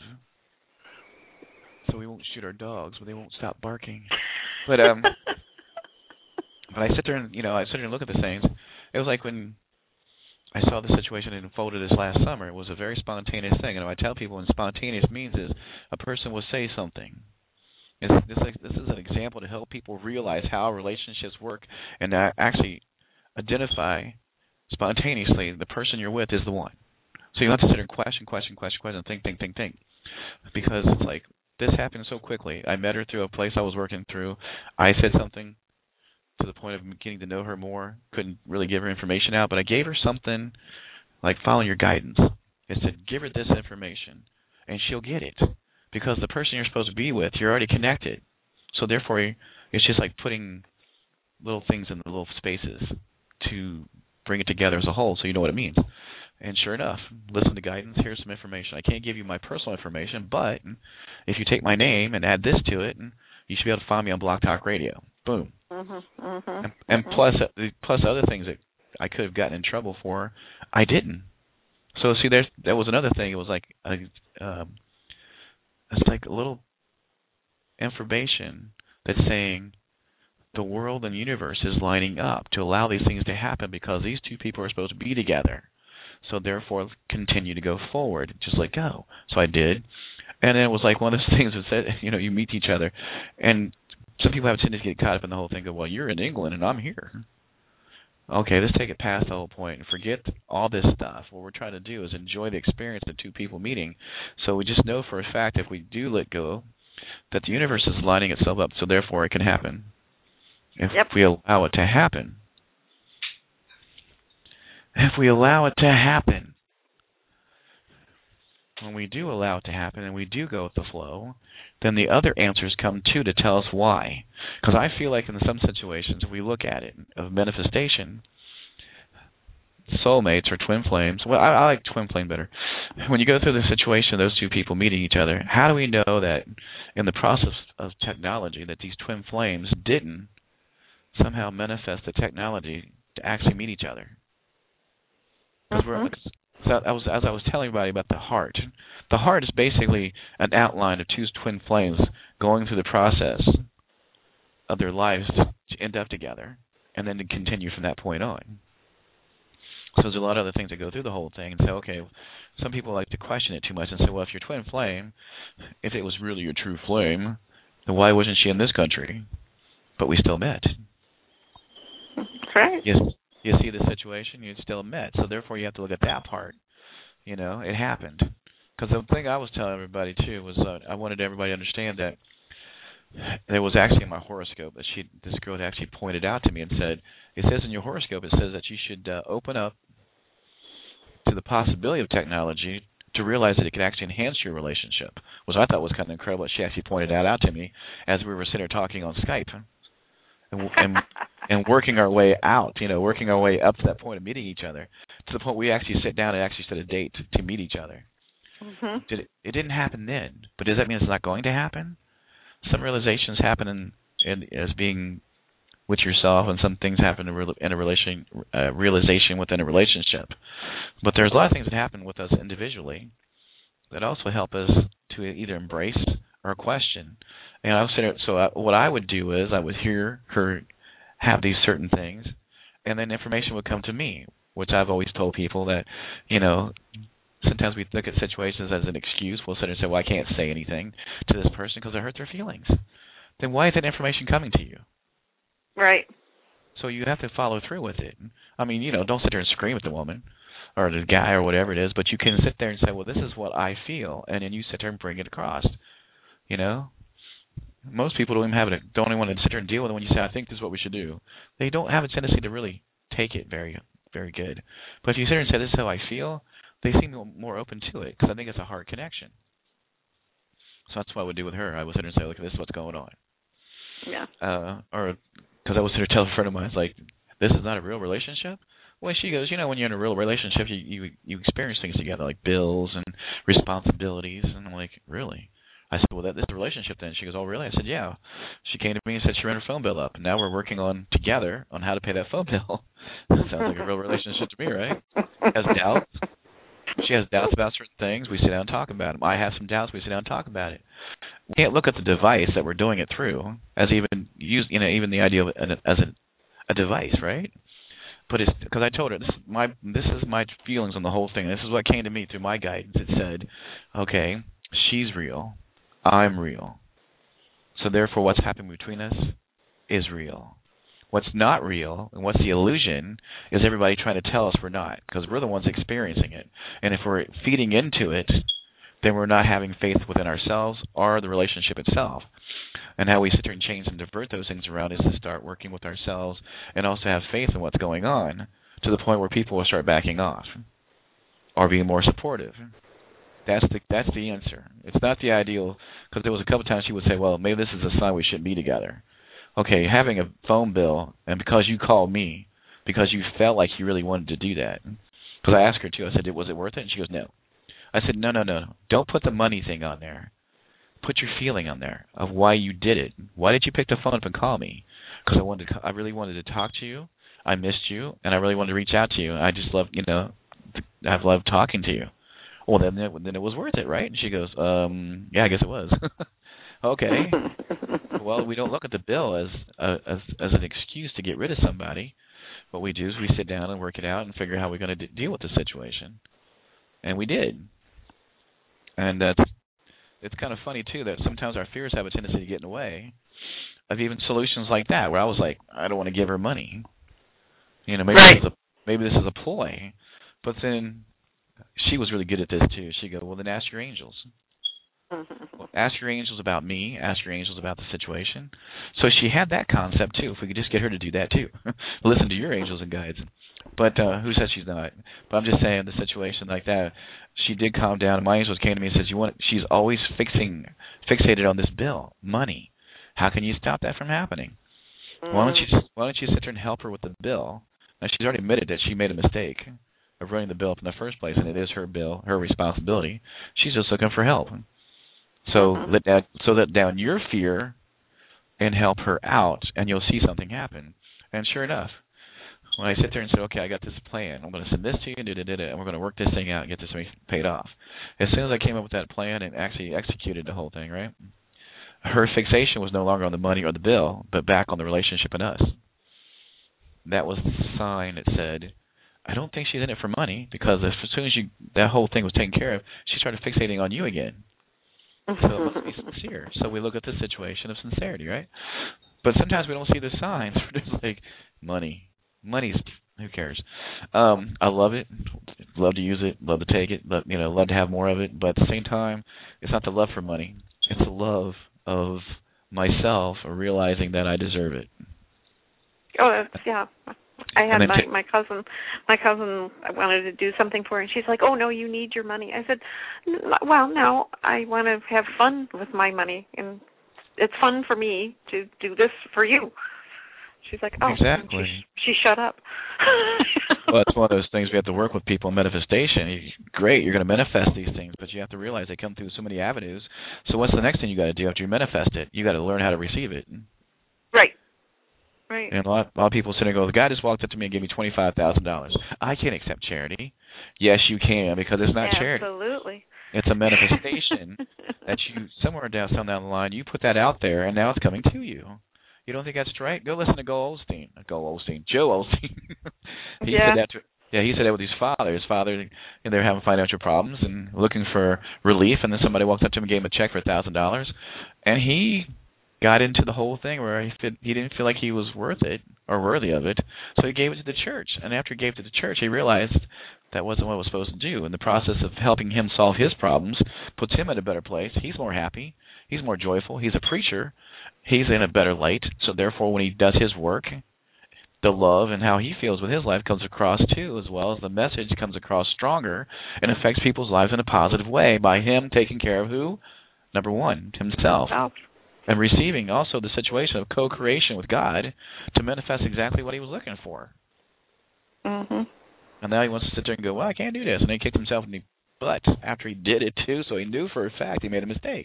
So we won't shoot our dogs, but they won't stop barking. But um, but I sit there and you know I sit there and look at the things. It was like when I saw the situation unfolded this last summer. It was a very spontaneous thing, and what I tell people, what spontaneous means is a person will say something. It's, this, this is an example to help people realize how relationships work and uh, actually identify spontaneously the person you're with is the one. So you don't have to sit there and question, question, question, question, think, think, think, think, because it's like this happened so quickly. I met her through a place I was working through. I said something to the point of getting to know her more. Couldn't really give her information out, but I gave her something like follow your guidance. I said, give her this information, and she'll get it. Because the person you're supposed to be with, you're already connected. So therefore, it's just like putting little things in the little spaces to bring it together as a whole so you know what it means. And sure enough, listen to guidance, here's some information. I can't give you my personal information, but if you take my name and add this to it, you should be able to find me on Block Talk Radio. Boom. Mm-hmm, mm-hmm, and and mm-hmm. plus, plus other things that I could have gotten in trouble for, I didn't. So see, there's that was another thing. It was like a, um, it's like a little information that's saying the world and universe is lining up to allow these things to happen because these two people are supposed to be together. So therefore, continue to go forward. Just let go. So I did. And then it was like one of those things that said, you know, you meet each other. And some people have a tendency to get caught up in the whole thing of, well, you're in England and I'm here. okay, let's take it past the whole point and forget all this stuff. What we're trying to do is enjoy the experience of two people meeting. So we just know for a fact if we do let go, that the universe is lining itself up, so therefore it can happen. If yep. we allow it to happen. If we allow it to happen. When we do allow it to happen and we do go with the flow, then the other answers come too to tell us why. Because I feel like in some situations, if we look at it of manifestation, soulmates or twin flames, well, I, I like twin flame better. When you go through the situation of those two people meeting each other, how do we know that in the process of technology that these twin flames didn't somehow manifest the technology to actually meet each other? Because we're... So I was, as I was telling everybody about the heart, the heart is basically an outline of two twin flames going through the process of their lives to end up together and then to continue from that point on. So there's a lot of other things that go through the whole thing and say, okay, some people like to question it too much and say, well, if your twin flame, if it was really your true flame, then why wasn't she in this country? But we still met. Right. Yes. You see the situation, you still met. So therefore you have to look at that part. You know, it happened. Because the thing I was telling everybody, too, was uh, I wanted everybody to understand that there was actually in my horoscope that she, this girl had actually pointed out to me and said, it says in your horoscope, it says that you should uh, open up to the possibility of technology to realize that it could actually enhance your relationship, which I thought was kind of incredible. She actually pointed that out to me as we were sitting there talking on Skype. And, and and working our way out, you know, working our way up to that point of meeting each other, to the point we actually sit down and actually set a date to meet each other. Mm-hmm. Did it, it didn't happen then, but does that mean it's not going to happen? Some realizations happen in, in as being with yourself, and some things happen in, re, in a relation, uh, realization within a relationship. But there's a lot of things that happen with us individually that also help us to either embrace or question. And I was saying, so I, what I would do is I would hear her have these certain things, and then information would come to me, which I've always told people that, you know, sometimes we look at situations as an excuse. We'll sit there and say, well, I can't say anything to this person because it hurt their feelings. Then why is that information coming to you? Right. So you have to follow through with it. I mean, you know, don't sit there and scream at the woman or the guy or whatever it is, but you can sit there and say, well, this is what I feel, and then you sit there and bring it across, you know? Most people don't even have it. Don't even want to sit there and deal with it when you say, "I think this is what we should do." They don't have a tendency to really take it very, very good. But if you sit there and say, "This is how I feel," they seem more open to it because I think it's a heart connection. So that's what I would do with her. I would sit there and say, "Look, this is what's going on." Yeah. Uh, or because I would sit there and tell a friend of mine, like, "This is not a real relationship." Well, she goes, "You know, when you're in a real relationship, you you you experience things together, like bills and responsibilities." And I'm like, "Really?" I said, well, that, this is a relationship then. She goes, oh, really? I said, yeah. She came to me and said she ran her phone bill up, and now we're working on together on how to pay that phone bill. That sounds like a real relationship to me, right? Has doubts. She has doubts about certain things. We sit down and talk about them. I have some doubts. We sit down and talk about it. We can't look at the device that we're doing it through as even use, you know, even the idea of it as a, a device, right? But it's because I told her this is my this is my feelings on the whole thing. This is what came to me through my guidance. It said, okay, she's real. I'm real. So therefore what's happening between us is real. What's not real and what's the illusion is everybody trying to tell us we're not, because we're the ones experiencing it. And if we're feeding into it, then we're not having faith within ourselves or the relationship itself. And how we sit there and change and divert those things around is to start working with ourselves and also have faith in what's going on to the point where people will start backing off or being more supportive. That's the that's the answer. It's not the ideal, because there was a couple times she would say, well, maybe this is a sign we shouldn't be together. Okay, having a phone bill, and because you called me, because you felt like you really wanted to do that. Because I asked her, too. I said, was it worth it? And she goes, no. I said, no, no, no. Don't put the money thing on there. Put your feeling on there of why you did it. Why did you pick the phone up and call me? Because I wanted to, I really wanted to talk to you. I missed you, and I really wanted to reach out to you. I just love, you know, I've loved talking to you. Well, then it, then it was worth it, right? And she goes, um, yeah, I guess it was. Okay. Well, we don't look at the bill as, uh, as as an excuse to get rid of somebody. What we do is we sit down and work it out and figure out how we're going to d- deal with the situation. And we did. And that's, it's kind of funny, too, that sometimes our fears have a tendency to get in the way of even solutions like that, where I was like, I don't want to give her money. You know, maybe right. this is a maybe this is a ploy. But then she was really good at this too. She'd go, well, then ask your angels. Well, ask your angels about me. Ask your angels about the situation. So she had that concept too. If we could just get her to do that too, listen to your angels and guides. But uh, who says she's not? But I'm just saying, the situation like that, she did calm down. And my angels came to me and said, "You want?" She's always fixing, fixated on this bill, money. How can you stop that from happening? Mm. Why don't you just, Why don't you sit there and help her with the bill? Now she's already admitted that she made a mistake of running the bill up in the first place, and it is her bill, her responsibility. She's just looking for help. So mm-hmm. let that so let down your fear and help her out, and you'll see something happen. And sure enough, when I sit there and say, okay, I got this plan, I'm going to send this to you, da, da, da, da, and we're going to work this thing out and get this thing paid off. As soon as I came up with that plan and actually executed the whole thing, right, her fixation was no longer on the money or the bill, but back on the relationship and us. That was the sign that said, I don't think she's in it for money, because as soon as you that whole thing was taken care of, she started fixating on you again. So it must be sincere. So we look at the situation of sincerity, right? But sometimes we don't see the signs. We're just like, money. Money's, who cares? Um, I love it. Love to use it. Love to take it. Love, you know, love to have more of it. But at the same time, it's not the love for money. It's the love of myself, or realizing that I deserve it. Oh, that's, yeah. I had my, my cousin, my cousin wanted to do something for her, and she's like, oh, no, you need your money. I said, well, no, I want to have fun with my money, and it's fun for me to do this for you. She's like, oh, exactly. She, she shut up. Well, it's one of those things we have to work with people in manifestation. You, great, you're going to manifest these things, but you have to realize they come through so many avenues. So what's the next thing you got to do after you manifest it? You got to learn how to receive it. Right. Right. And a lot, a lot of people sit there and go, the guy just walked up to me and gave me twenty-five thousand dollars. I can't accept charity. Yes, you can, because it's not Absolutely. charity. Absolutely. It's a manifestation that you, somewhere down, some down the line, you put that out there, and now it's coming to you. You don't think that's right? Go listen to Joel Osteen. Joel Osteen. Joe Osteen. he yeah. said that to, yeah, he said that with his father. His father, you know, they were having financial problems and looking for relief, and then somebody walked up to him and gave him a check for one thousand dollars, and he got into the whole thing where he fit, he didn't feel like he was worth it or worthy of it, so he gave it to the church. And after he gave it to the church, he realized that wasn't what it was supposed to do. In the process of helping him solve his problems, puts him in a better place. He's more happy. He's more joyful. He's a preacher. He's in a better light. So therefore, when he does his work, the love and how he feels with his life comes across too, as well as the message comes across stronger and affects people's lives in a positive way by him taking care of who? Number one, himself. Oh. And receiving also the situation of co-creation with God to manifest exactly what he was looking for. Mm-hmm. And now he wants to sit there and go, well, I can't do this. And then he kicked himself in the butt after he did it, too, so he knew for a fact he made a mistake.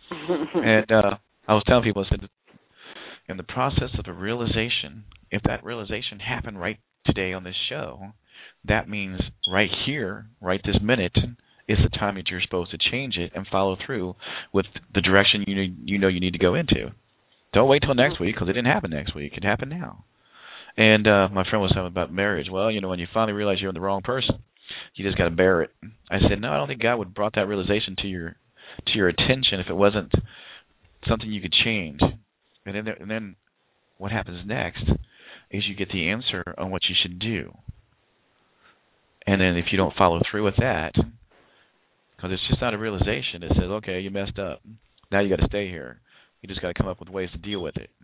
And uh, I was telling people, I said, in the process of the realization, if that realization happened right today on this show, that means right here, right this minute, is the time that you're supposed to change it and follow through with the direction you need, you know you need to go into. Don't wait till next week, because it didn't happen next week. It happened now. And uh, my friend was talking about marriage. Well, you know, when you finally realize you're the wrong person, you just got to bear it. I said, no, I don't think God would have brought that realization to your to your attention if it wasn't something you could change. And then, there, and then what happens next is you get the answer on what you should do. And then if you don't follow through with that, because it's just not a realization that says, okay, you messed up. Now you got to stay here. You just got to come up with ways to deal with it.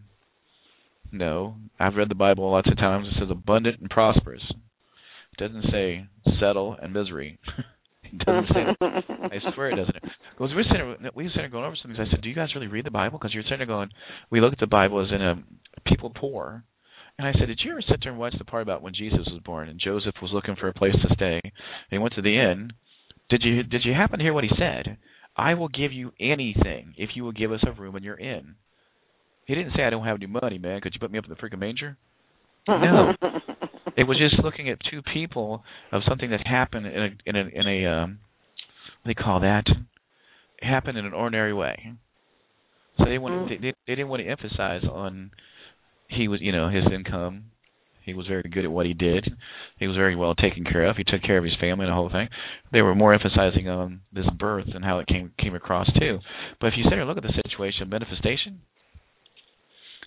No, I've read the Bible lots of times. It says abundant and prosperous. It doesn't say settle and misery. It doesn't say that. I swear it doesn't. Because we're sitting, we were sitting going over some things. I said, do you guys really read the Bible? Because you're sitting there going, we look at the Bible as in a people poor. And I said, did you ever sit there and watch the part about when Jesus was born and Joseph was looking for a place to stay? And he went to the inn. Did you did you happen to hear what he said? I will give you anything if you will give us a room in your inn. He didn't say, I don't have any money, man. Could you put me up in the freaking manger? No. It was just looking at two people of something that happened in a in a, in a um, what do you call that? It happened in an ordinary way. So they wanted, mm. they, they didn't want to emphasize on he was, you know, his income. He was very good at what he did. He was very well taken care of. He took care of his family and the whole thing. They were more emphasizing on this birth and how it came came across too. But if you sit here and look at the situation of manifestation,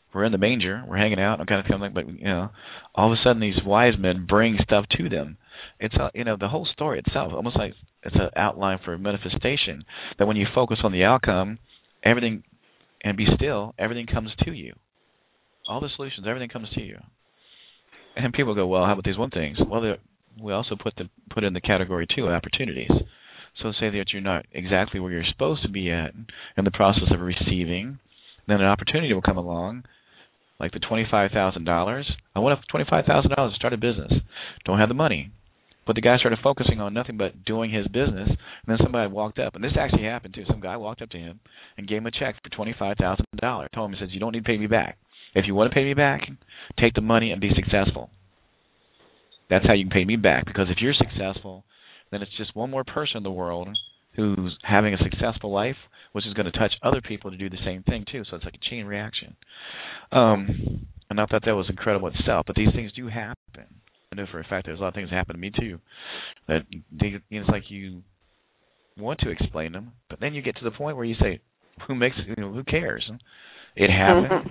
we're in the manger, we're hanging out, and kind of feeling like, but you know, all of a sudden these wise men bring stuff to them. It's a, you know, the whole story itself, almost like it's an outline for manifestation. That when you focus on the outcome, everything, and be still, everything comes to you. All the solutions, everything comes to you. And people go, well, how about these one things? Well, we also put the put in the category two, opportunities. So say that you're not exactly where you're supposed to be at in the process of receiving, then an opportunity will come along, like the twenty-five thousand dollars. I want twenty-five thousand dollars to start a business. Don't have the money. But the guy started focusing on nothing but doing his business, and then somebody walked up, and this actually happened too. Some guy walked up to him and gave him a check for twenty-five thousand dollars. Told him, he says, you don't need to pay me back. If you want to pay me back, take the money and be successful. That's how you can pay me back, because if you're successful, then it's just one more person in the world who's having a successful life, which is going to touch other people to do the same thing too. So it's like a chain reaction. Um, and I thought that was incredible itself. But these things do happen. I know for a fact there's a lot of things that happen to me too. That they, you know, it's like you want to explain them, but then you get to the point where you say, "Who makes? You know, who cares? It happened."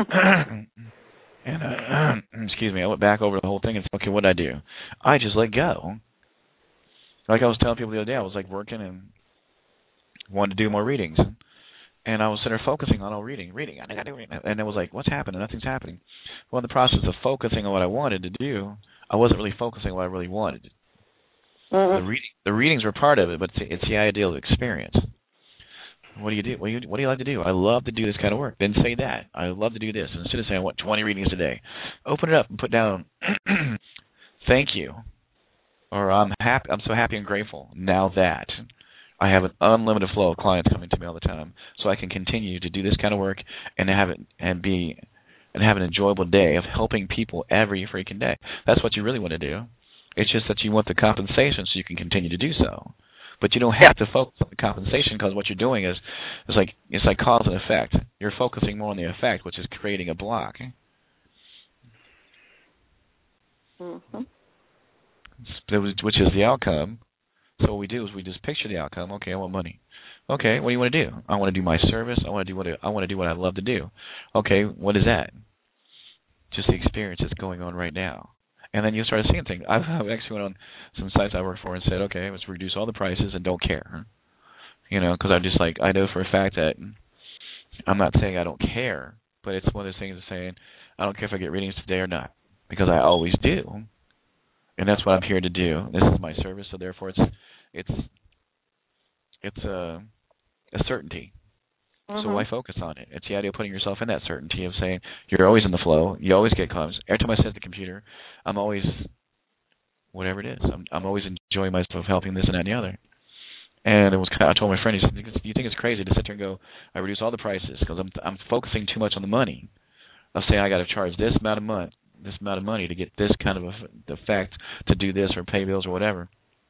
And uh, excuse me, I went back over the whole thing and said, "Okay, what did I do? I just let go." Like I was telling people the other day, I was like working and wanted to do more readings, and I was sitting there focusing on all reading, reading, I got to do reading, and it was like, "What's happening? Nothing's happening." Well, in the process of focusing on what I wanted to do, I wasn't really focusing on what I really wanted. Uh-huh. The reading, the readings were part of it, but it's, it's the ideal experience. What do you do? What do you, what do you like to do? I love to do this kind of work. Then say that. I love to do this. And instead of saying, I want twenty readings a day, open it up and put down, thank you. Or I'm happy. I'm so happy and grateful now that I have an unlimited flow of clients coming to me all the time, so I can continue to do this kind of work and have it and be and have an enjoyable day of helping people every freaking day. That's what you really want to do. It's just that you want the compensation so you can continue to do so. But you don't have to focus on the compensation, because what you're doing is it's like it's like cause and effect. You're focusing more on the effect, which is creating a block. Mm-hmm. Which is the outcome. So what we do is we just picture the outcome. Okay, I want money. Okay, what do you want to do? I want to do my service. I want to do what I, I want to do what I love to do. Okay, what is that? Just the experience that's going on right now. And then you start seeing things. I've, I've actually went on some sites I work for and said, okay, let's reduce all the prices and don't care. You know, because I'm just like, I know for a fact that I'm not saying I don't care, but it's one of those things of saying, I don't care if I get readings today or not, because I always do. And that's what I'm here to do. This is my service, so therefore it's it's it's a, a certainty. Mm-hmm. So why focus on it? It's the idea of putting yourself in that certainty of saying you're always in the flow. You always get calms. Every time I sit at the computer, I'm always, whatever it is, I'm, I'm always enjoying myself helping this and that and the other. And it was kind of, I told my friend, he said, "Do you think it's crazy to sit there and go, I reduce all the prices because I'm I'm focusing too much on the money. I'll say I got to charge this amount of money, this amount of money to get this kind of a, effect to do this or pay bills or whatever."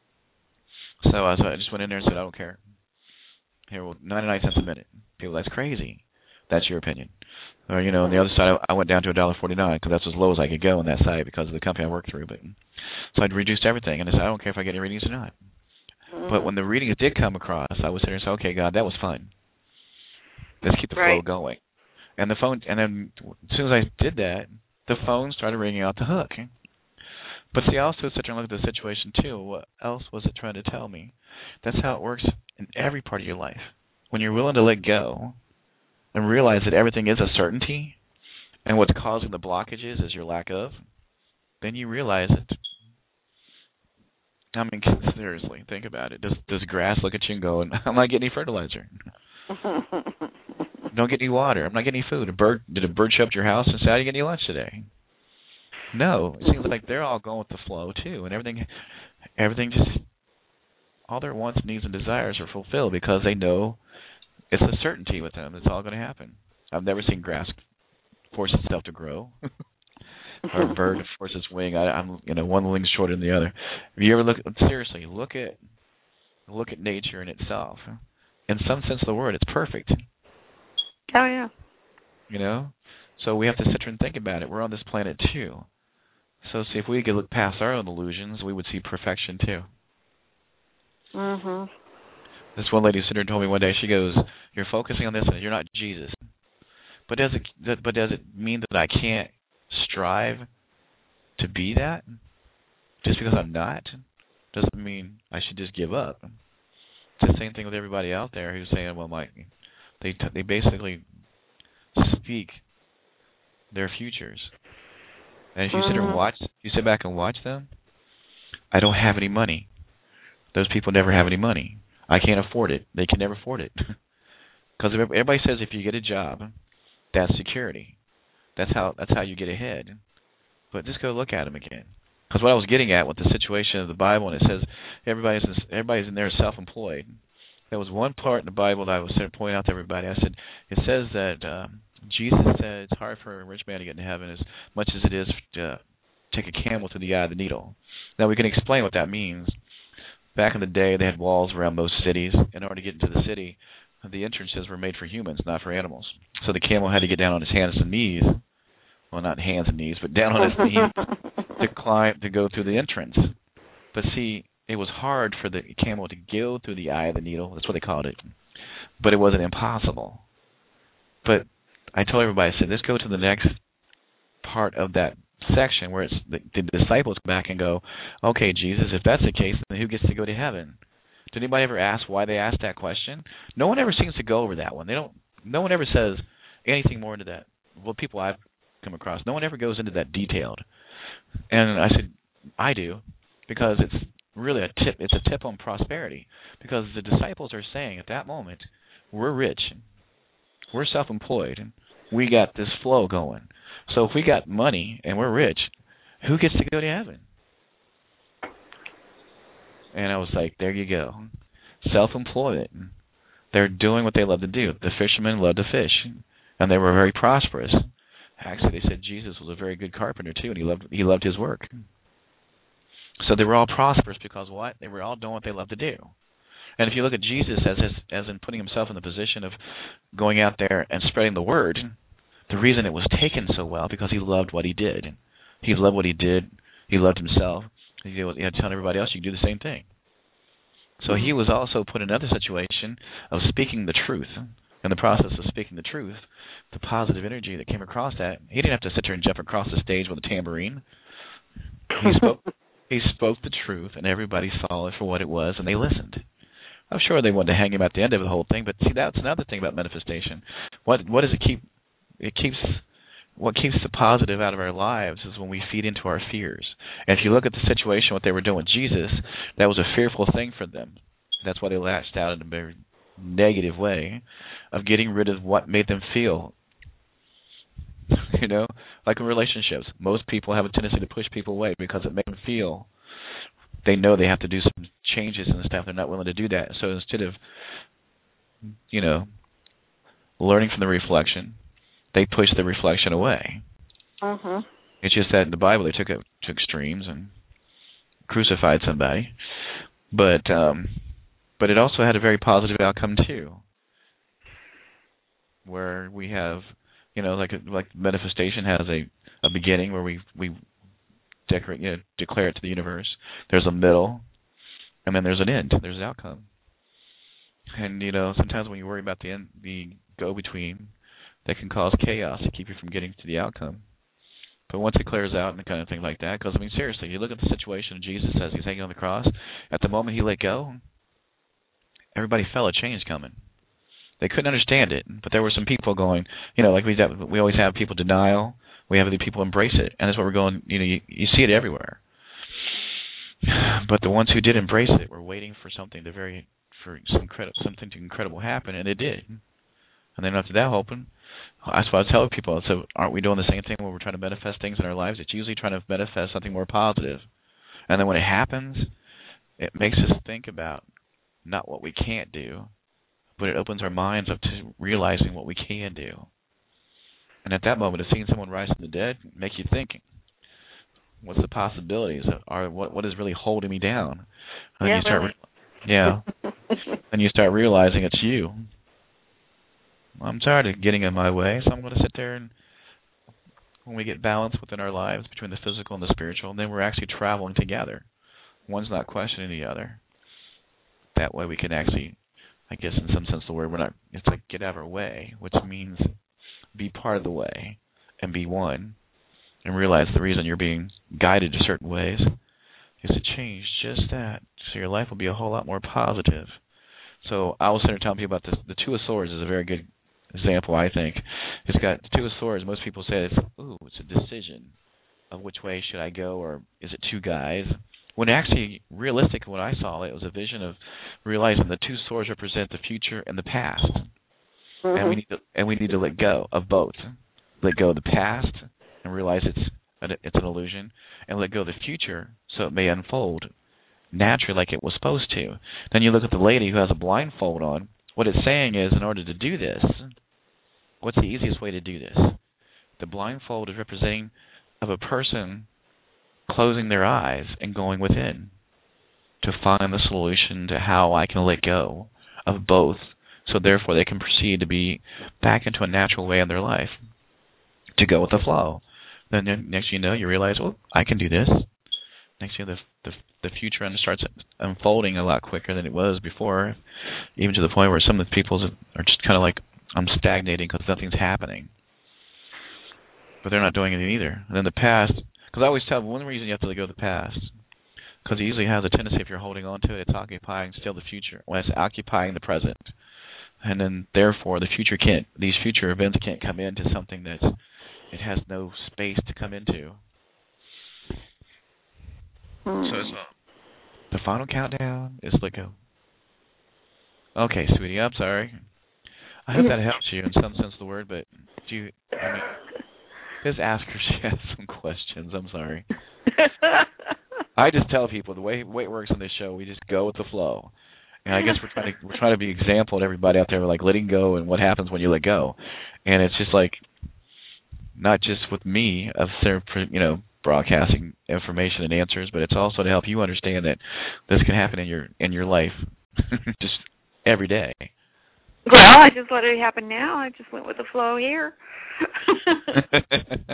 So I, so I just went in there and said, I don't care. Here, well, ninety-nine cents a minute. People, that's crazy. That's your opinion. Or, you know, on the other side, I went down to one dollar forty-nine because that's as low as I could go on that site because of the company I work through. But so I'd reduced everything, and I said, I don't care if I get any readings or not. Mm-hmm. But when the readings did come across, I was sitting there and said, okay, God, that was fun. Let's keep the right. flow going. And the phone, and then as soon as I did that, the phone started ringing out the hook. But see, I also sit there and look at the situation too. What else was it trying to tell me? That's how it works in every part of your life. When you're willing to let go and realize that everything is a certainty, and what's causing the blockages is your lack of, then you realize it. I mean, seriously, think about it. Does does grass look at you and go, I'm not getting any fertilizer? Don't get any water. I'm not getting any food. A bird, did a bird show up to your house and say, how do you get any lunch today? No. It seems like they're all going with the flow, too. And everything, everything just, all their wants, needs, and desires are fulfilled because they know it's a certainty with them. It's all going to happen. I've never seen grass force itself to grow. Or a bird force its wing. I, I'm, you know, one wing's shorter than the other. Have you ever look, seriously, look at, look at nature in itself. In some sense of the word, it's perfect. Oh, yeah. You know? So we have to sit there and think about it. We're on this planet, too. So see, if we could look past our own illusions, we would see perfection, too. Mm-hmm. This one lady sitting there told me one day, she goes, you're focusing on this, and you're not Jesus. But does it but does it mean that I can't strive to be that? Just because I'm not doesn't mean I should just give up. It's the same thing with everybody out there who's saying, well, my they they basically speak their futures. And if you mm-hmm. sit and watch, you sit back and watch them, I don't have any money. Those people never have any money. I can't afford it. They can never afford it. Because everybody says if you get a job, that's security. That's how that's how you get ahead. But just go look at them again. Because what I was getting at with the situation of the Bible, and it says everybody's in, everybody's in there self-employed. There was one part in the Bible that I was pointing out to everybody. I said it says that uh, Jesus said it's hard for a rich man to get into heaven as much as it is to take a camel to the eye of the needle. Now we can explain what that means. Back in the day, they had walls around most cities. In order to get into the city, the entrances were made for humans, not for animals. So the camel had to get down on his hands and knees. Well, not hands and knees, but down on his knees to climb to go through the entrance. But see, it was hard for the camel to go through the eye of the needle. That's what they called it. But it wasn't impossible. But I told everybody, I said, let's go to the next part of that section where it's the, the disciples come back and go, okay, Jesus, if that's the case, then who gets to go to heaven? Did anybody ever ask why they asked that question? No one ever seems to go over that one. They don't. No one ever says anything more into that. Well, people I've come across, no one ever goes into that detailed. And I said, I do, because it's really a tip. It's a tip on prosperity, because the disciples are saying at that moment, we're rich, we're self-employed, and we got this flow going. So if we got money and we're rich, who gets to go to heaven? And I was like, there you go. Self-employed. They're doing what they love to do. The fishermen loved to fish, and they were very prosperous. Actually, they said Jesus was a very good carpenter, too, and he loved he loved his work. So they were all prosperous because what? They were all doing what they loved to do. And if you look at Jesus as his, as in putting himself in the position of going out there and spreading the word, the reason it was taken so well because he loved what he did. He loved what he did. He loved himself. He had to tell everybody else you can do the same thing. So he was also put in another situation of speaking the truth. In the process of speaking the truth, the positive energy that came across that, he didn't have to sit there and jump across the stage with a tambourine. He spoke he spoke the truth, and everybody saw it for what it was, and they listened. I'm sure they wanted to hang him at the end of the whole thing, but see, that's another thing about manifestation. What what does it keep? It keeps what keeps the positive out of our lives is when we feed into our fears. And if you look at the situation, what they were doing with Jesus, that was a fearful thing for them. That's why they lashed out in a very negative way of getting rid of what made them feel. You know, like in relationships, most people have a tendency to push people away because it makes them feel they know they have to do some changes and stuff. They're not willing to do that. So instead of, you know, learning from the reflection, they push the reflection away. Uh-huh. It's just that in the Bible they took it to extremes and crucified somebody. But um, but it also had a very positive outcome too, where we have, you know, like like manifestation has a, a beginning where we we decorate, you know, declare it to the universe. There's a middle, and then there's an end. There's an outcome. And you know, sometimes when you worry about the end, the go-between, that can cause chaos to keep you from getting to the outcome. But once it clears out and the kind of thing like that, because I mean, seriously, you look at the situation of Jesus as he's hanging on the cross. At the moment he let go, everybody felt a change coming. They couldn't understand it, but there were some people going, you know, like we have, we always have people denial. We have the people embrace it, and that's what we're going. You know, you, you see it everywhere. But the ones who did embrace it were waiting for something to very, for some credit, something to incredible happen, and it did. And then after that happened, that's what I tell people. So aren't we doing the same thing when we're trying to manifest things in our lives? It's usually trying to manifest something more positive. And then when it happens, it makes us think about not what we can't do, but it opens our minds up to realizing what we can do. And at that moment, of seeing someone rise from the dead, make you think, what's the possibilities? Are what what is really holding me down? And yeah, you start, really. yeah, and you start realizing it's you. I'm tired of getting in my way, so I'm going to sit there and when we get balance within our lives between the physical and the spiritual, and then we're actually traveling together. One's not questioning the other. That way we can actually, I guess in some sense of the word, we're not, it's like get out of our way, which means be part of the way and be one, and realize the reason you're being guided to certain ways is to change just that, so your life will be a whole lot more positive. So I was sitting there telling people about this. The Two of Swords is a very good example, I think. It's got the Two of Swords. Most people say it's, ooh, it's a decision of which way should I go, or is it two guys? When actually, realistically, when I saw it, it was a vision of realizing the two swords represent the future and the past, mm-hmm. and we need to and we need to let go of both. Let go of the past and realize it's an, it's an illusion, and let go of the future so it may unfold naturally like it was supposed to. Then you look at the lady who has a blindfold on. What it's saying is, in order to do this, what's the easiest way to do this? The blindfold is representing of a person closing their eyes and going within to find the solution to how I can let go of both, so therefore they can proceed to be back into a natural way in their life, to go with the flow. Then next you know, you realize, well, I can do this. Next you know, the, the, the future starts unfolding a lot quicker than it was before, even to the point where some of the people are just kind of like, I'm stagnating because nothing's happening. But they're not doing it either. And then the past, because I always tell them, one reason you have to let go of the past, because it usually has a tendency, if you're holding on to it, it's occupying still the future. When it's occupying the present. And then, therefore, the future can't, these future events can't come into something that's, it has no space to come into. Hmm. So it's, uh, the final countdown is let go. Okay, sweetie, I'm sorry. I hope that helps you in some sense of the word, but do you, I mean, just ask her if she has some questions. I'm sorry. I just tell people the way, way it works on this show, we just go with the flow. And I guess we're trying to we're trying to be example to everybody out there, like letting go and what happens when you let go. And it's just like not just with me of you know broadcasting information and answers, but it's also to help you understand that this can happen in your in your life just every day. Well, I just let it happen now. I just went with the flow here. That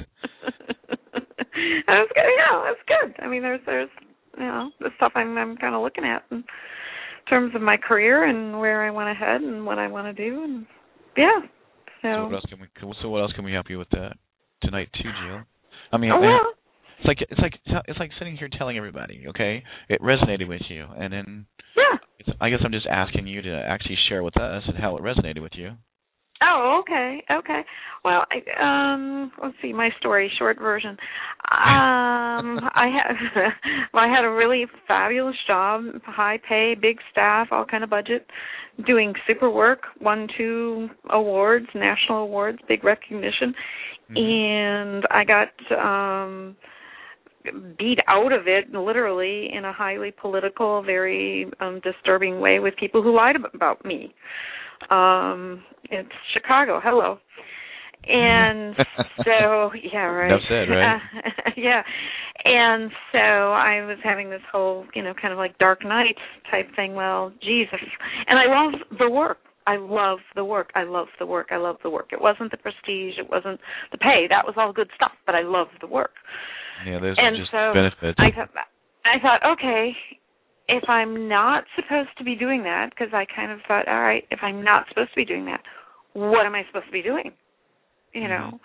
was good. Yeah, that's good. I mean, there's there's you know the stuff I'm I'm kind of looking at in terms of my career and where I want to head and what I want to do, and yeah. So, so what else can we? So what else can we help you with that tonight too, Jill? I mean, oh, well. it's like it's like it's like sitting here telling everybody, okay, it resonated with you, and then yeah. It's, I guess I'm just asking you to actually share with us and how it resonated with you. Oh, okay, okay. Well, I, um, let's see, my story, short version. Um, I had, well, I had a really fabulous job, high pay, big staff, all kind of budget, doing super work, won two awards, national awards, big recognition, mm-hmm. and I got um, beat out of it, literally, in a highly political, very um, disturbing way with people who lied about me. Um, it's Chicago. Hello. And so, yeah, right. Enough said, right? Uh, yeah. And so I was having this whole, you know, kind of like Dark Knight type thing. Well, Jesus. And I love the work. I love the work. I love the work. I love the work. It wasn't the prestige. It wasn't the pay. That was all good stuff, but I love the work. Yeah, there's and just so benefits. I thought, I thought, okay, if I'm not supposed to be doing that, because I kind of thought, all right, if I'm not supposed to be doing that, what am I supposed to be doing? You mm-hmm. know?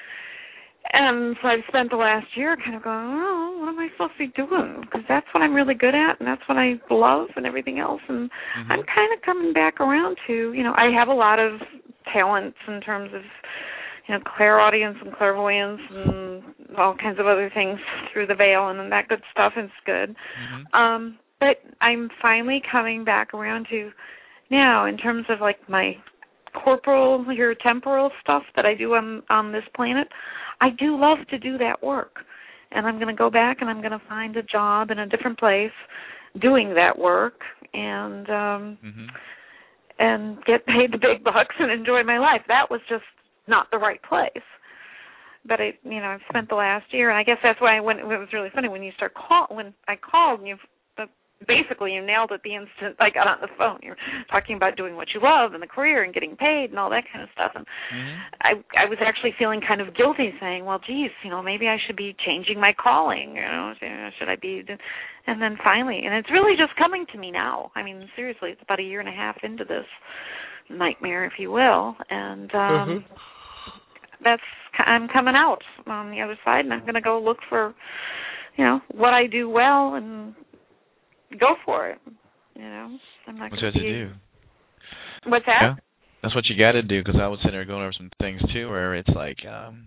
And so I've spent the last year kind of going, oh, what am I supposed to be doing? Because that's what I'm really good at, and that's what I love and everything else. And mm-hmm. I'm kind of coming back around to, you know, I have a lot of talents in terms of, you know, clairaudience and clairvoyance and all kinds of other things through the veil, and that good stuff is good. Mm-hmm. Um, but I'm finally coming back around to now in terms of like my corporal, your temporal stuff that I do on, on this planet. I do love to do that work, and I'm going to go back and I'm going to find a job in a different place doing that work and um, mm-hmm. and get paid the big bucks and enjoy my life. That was just not the right place. But I, you know, I've spent the last year, and I guess that's why when it was really funny when you start call when I called and you basically you nailed it the instant I got on the phone. You're talking about doing what you love and the career and getting paid and all that kind of stuff. And mm-hmm. I I was actually feeling kind of guilty, saying, well, geez, you know, maybe I should be changing my calling. You know, should I be? And then finally, and it's really just coming to me now. I mean, seriously, it's about a year and a half into this nightmare, if you will, and um, mm-hmm. that's I'm coming out on the other side, and I'm going to go look for, you know, what I do well and go for it. You know, I'm not going to be. do. What's that? Yeah, that's what you got to do. Because I was sitting there going over some things too, where it's like, um,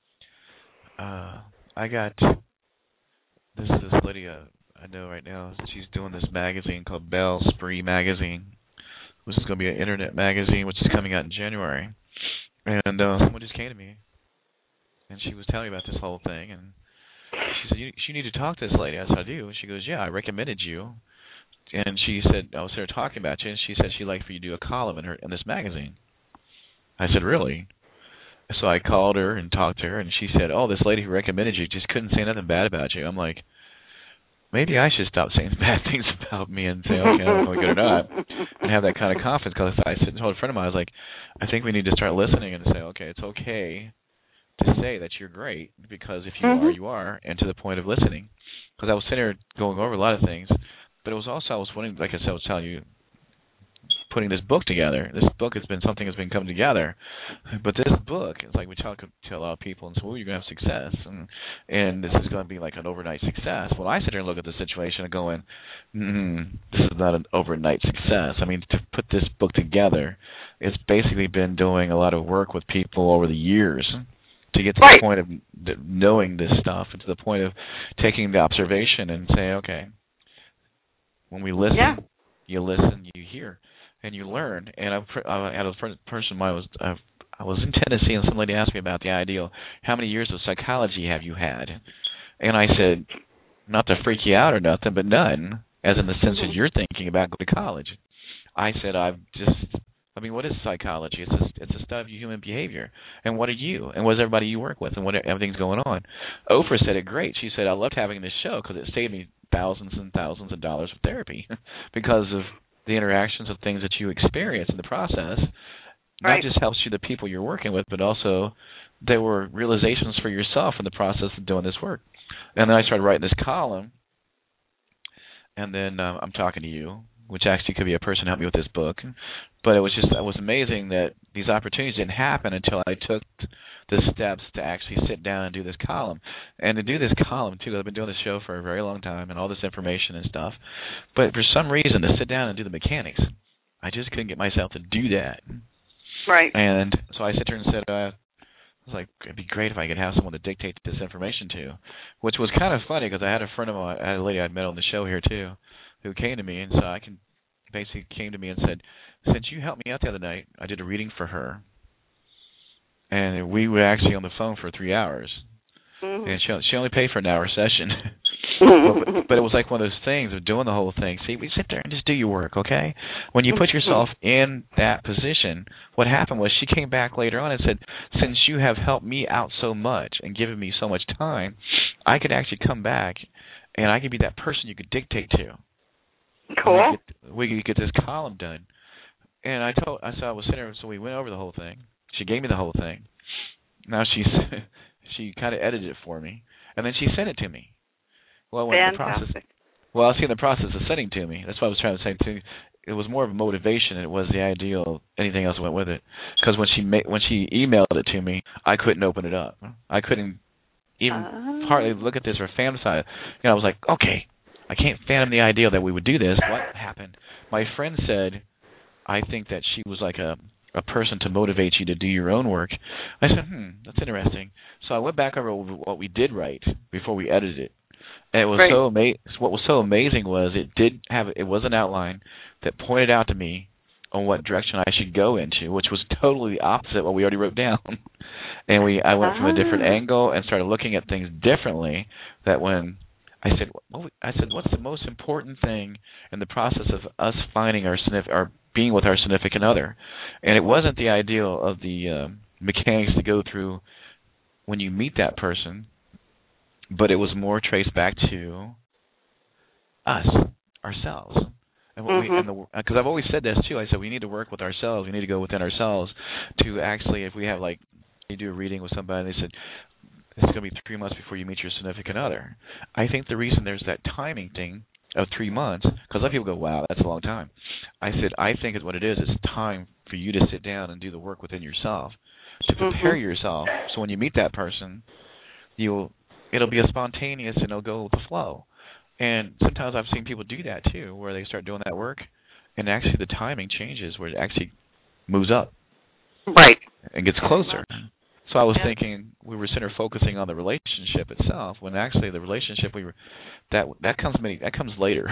uh, I got this this lady uh, I know right now. She's doing this magazine called Belle Spree Magazine, which is going to be an internet magazine, which is coming out in January. And uh, someone just came to me, and she was telling me about this whole thing, and she said, you, you need to talk to this lady. I said, I do. And she goes, yeah, I recommended you. And she said, I was there talking about you, and she said she'd like for you to do a column in her in this magazine. I said, really? So I called her and talked to her, and she said, oh, this lady who recommended you just couldn't say nothing bad about you. I'm like, maybe I should stop saying bad things about me and say, okay, I'm really good or not, and have that kind of confidence. Because I said, told a friend of mine, I was like, I think we need to start listening and say, okay, it's okay to say that you're great, because if you mm-hmm. are, you are, and to the point of listening. Because I was sitting there going over a lot of things, but it was also, I was wondering, like I said, I was telling you, putting this book together. This book has been something that's been coming together, but this book, it's like we talk to a lot of people and say, well, you're going to have success, and and this is going to be like an overnight success. Well, I sit there and look at the situation and going, mm, this is not an overnight success. I mean, to put this book together, it's basically been doing a lot of work with people over the years to get to right. the point of knowing this stuff, and to the point of taking the observation and saying, okay, when we listen, yeah. you listen, you hear, and you learn. And I, I had a person of mine was uh, I was in Tennessee, and some lady asked me about the ideal. How many years of psychology have you had? And I said, not to freak you out or nothing, but none, as in the sense that you're thinking about going to college. I said, I've just, I mean, what is psychology? It's a, it's a study of human behavior. And what are you? And what is everybody you work with? And what everything's going on? Oprah said it great. She said, I loved having this show because it saved me thousands and thousands of dollars of therapy because of the interactions of things that you experience in the process. Not right. just helps you the people you're working with, but also there were realizations for yourself in the process of doing this work. And then I started writing this column, and then uh, I'm talking to you, which actually could be a person who helped me with this book. But it was just, it was amazing that these opportunities didn't happen until I took the steps to actually sit down and do this column. And to do this column, too, I've been doing this show for a very long time and all this information and stuff. But for some reason, to sit down and do the mechanics, I just couldn't get myself to do that. Right. And so I sat there and said, uh, I was like, it'd be great if I could have someone to dictate this information to, which was kind of funny because I had a friend of mine, I had a lady I'd met on the show here, too, who came to me, and so I can basically came to me and said, since you helped me out the other night, I did a reading for her, and we were actually on the phone for three hours, mm-hmm. and she she only paid for an hour session, but, but it was like one of those things of doing the whole thing. See, we sit there and just do your work, okay? When you put yourself in that position, what happened was she came back later on and said, since you have helped me out so much and given me so much time, I could actually come back, and I could be that person you could dictate to. Cool. We could, we could get this column done. And I told, I saw I was sitting there, so we went over the whole thing. She gave me the whole thing. Now she's she kind of edited it for me, and then she sent it to me. Well, I went in the process. Well, I was in the process of sending it to me. That's what I was trying to say too. It was more of a motivation than it was the ideal. Anything else went with it. Because when she ma- when she emailed it to me, I couldn't open it up. I couldn't even uh... hardly look at this or fantasize. You know, I was like, okay, I can't fathom the idea that we would do this. What happened? My friend said, I think that she was like a a person to motivate you to do your own work. I said, hmm, that's interesting. So I went back over what we did write before we edited it. And it was right. so amazing. What was so amazing was it did have it was an outline that pointed out to me on what direction I should go into, which was totally the opposite of what we already wrote down. And we I went ah. from a different angle and started looking at things differently. That when I said, well, I said, what's the most important thing in the process of us finding our our being with our significant other? And it wasn't the ideal of the uh, mechanics to go through when you meet that person, but it was more traced back to us, ourselves. And what mm-hmm. we, and the, because I've always said this too. I said we need to work with ourselves. We need to go within ourselves to actually, if we have like, you do a reading with somebody, and they said, it's going to be three months before you meet your significant other. I think the reason there's that timing thing of three months, because a lot of people go, wow, that's a long time. I said, I think it's what it is. It's time for you to sit down and do the work within yourself to prepare mm-hmm. yourself so when you meet that person, you'll it'll be a spontaneous and it'll go with the flow. And sometimes I've seen people do that too, where they start doing that work, and actually the timing changes, where it actually moves up, right, and gets closer. So I was yeah. thinking we were center focusing on the relationship itself, when actually the relationship we were that that comes many that comes later.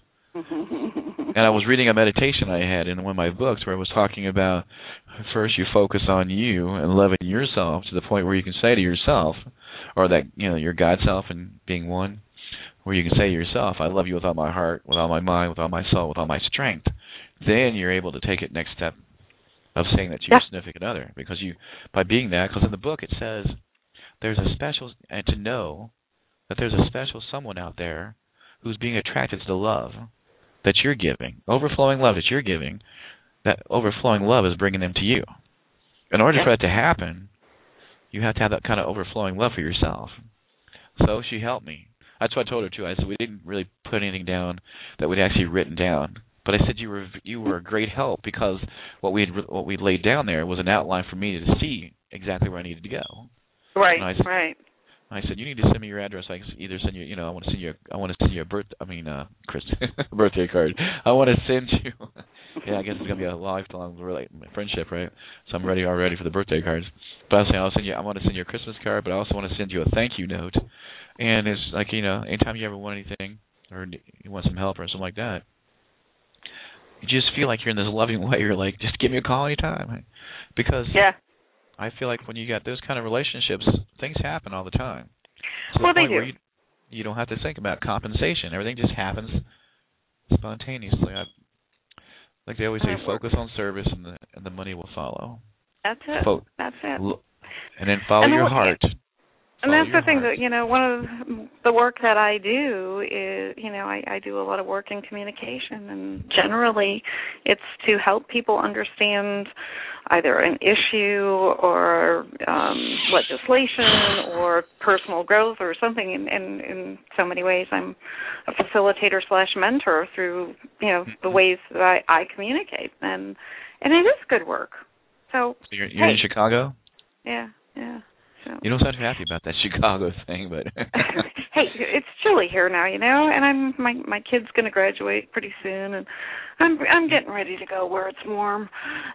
And I was reading a meditation I had in one of my books where it was talking about first you focus on you and loving yourself to the point where you can say to yourself, or that, you know, your God self and being one, where you can say to yourself, I love you with all my heart, with all my mind, with all my soul, with all my strength. Then you're able to take it next step of saying that to your yeah. significant other, because you, by being that, because in the book it says there's a special, and to know that there's a special someone out there who's being attracted to the love that you're giving, overflowing love that you're giving. That overflowing love is bringing them to you. In order yeah. for that to happen, you have to have that kind of overflowing love for yourself. So she helped me. That's what I told her too. I said we didn't really put anything down that we'd actually written down, but I said you were you were a great help, because what we what we laid down there was an outline for me to see exactly where I needed to go. Right, I said, right. I said you need to send me your address. I can either send you, you know, I want to send you, a, I want to send you a birth, I mean, uh, Chris, birthday card. I want to send you. Yeah, I guess it's gonna be a lifelong friendship, right? So I'm ready already for the birthday cards. But I say I'll send you. I want to send you a Christmas card, but I also want to send you a thank you note. And it's like, you know, anytime you ever want anything or you want some help or something like that, you just feel like you're in this loving way. You're like, just give me a call anytime, because yeah. I feel like when you got those kind of relationships, things happen all the time. To well, the they point do. where you, you don't have to think about compensation. Everything just happens spontaneously. I, like they always say, focus on service and the and the money will follow. That's it. Fo- That's it. And then follow and your the, heart. And follow that's the thing heart. that, you know, one of the work that I do is, you know, I, I do a lot of work in communication, and generally it's to help people understand either an issue or um, legislation or personal growth or something. And in, in, in so many ways, I'm a facilitator slash mentor through, you know, the ways that I, I communicate, and and it is good work. So, so you're, you're hey. in Chicago? Yeah, yeah. So. You don't sound happy about that Chicago thing, but hey, it's chilly here now, you know, and I'm my my kid's going to graduate pretty soon, and I'm I'm getting ready to go where it's warm.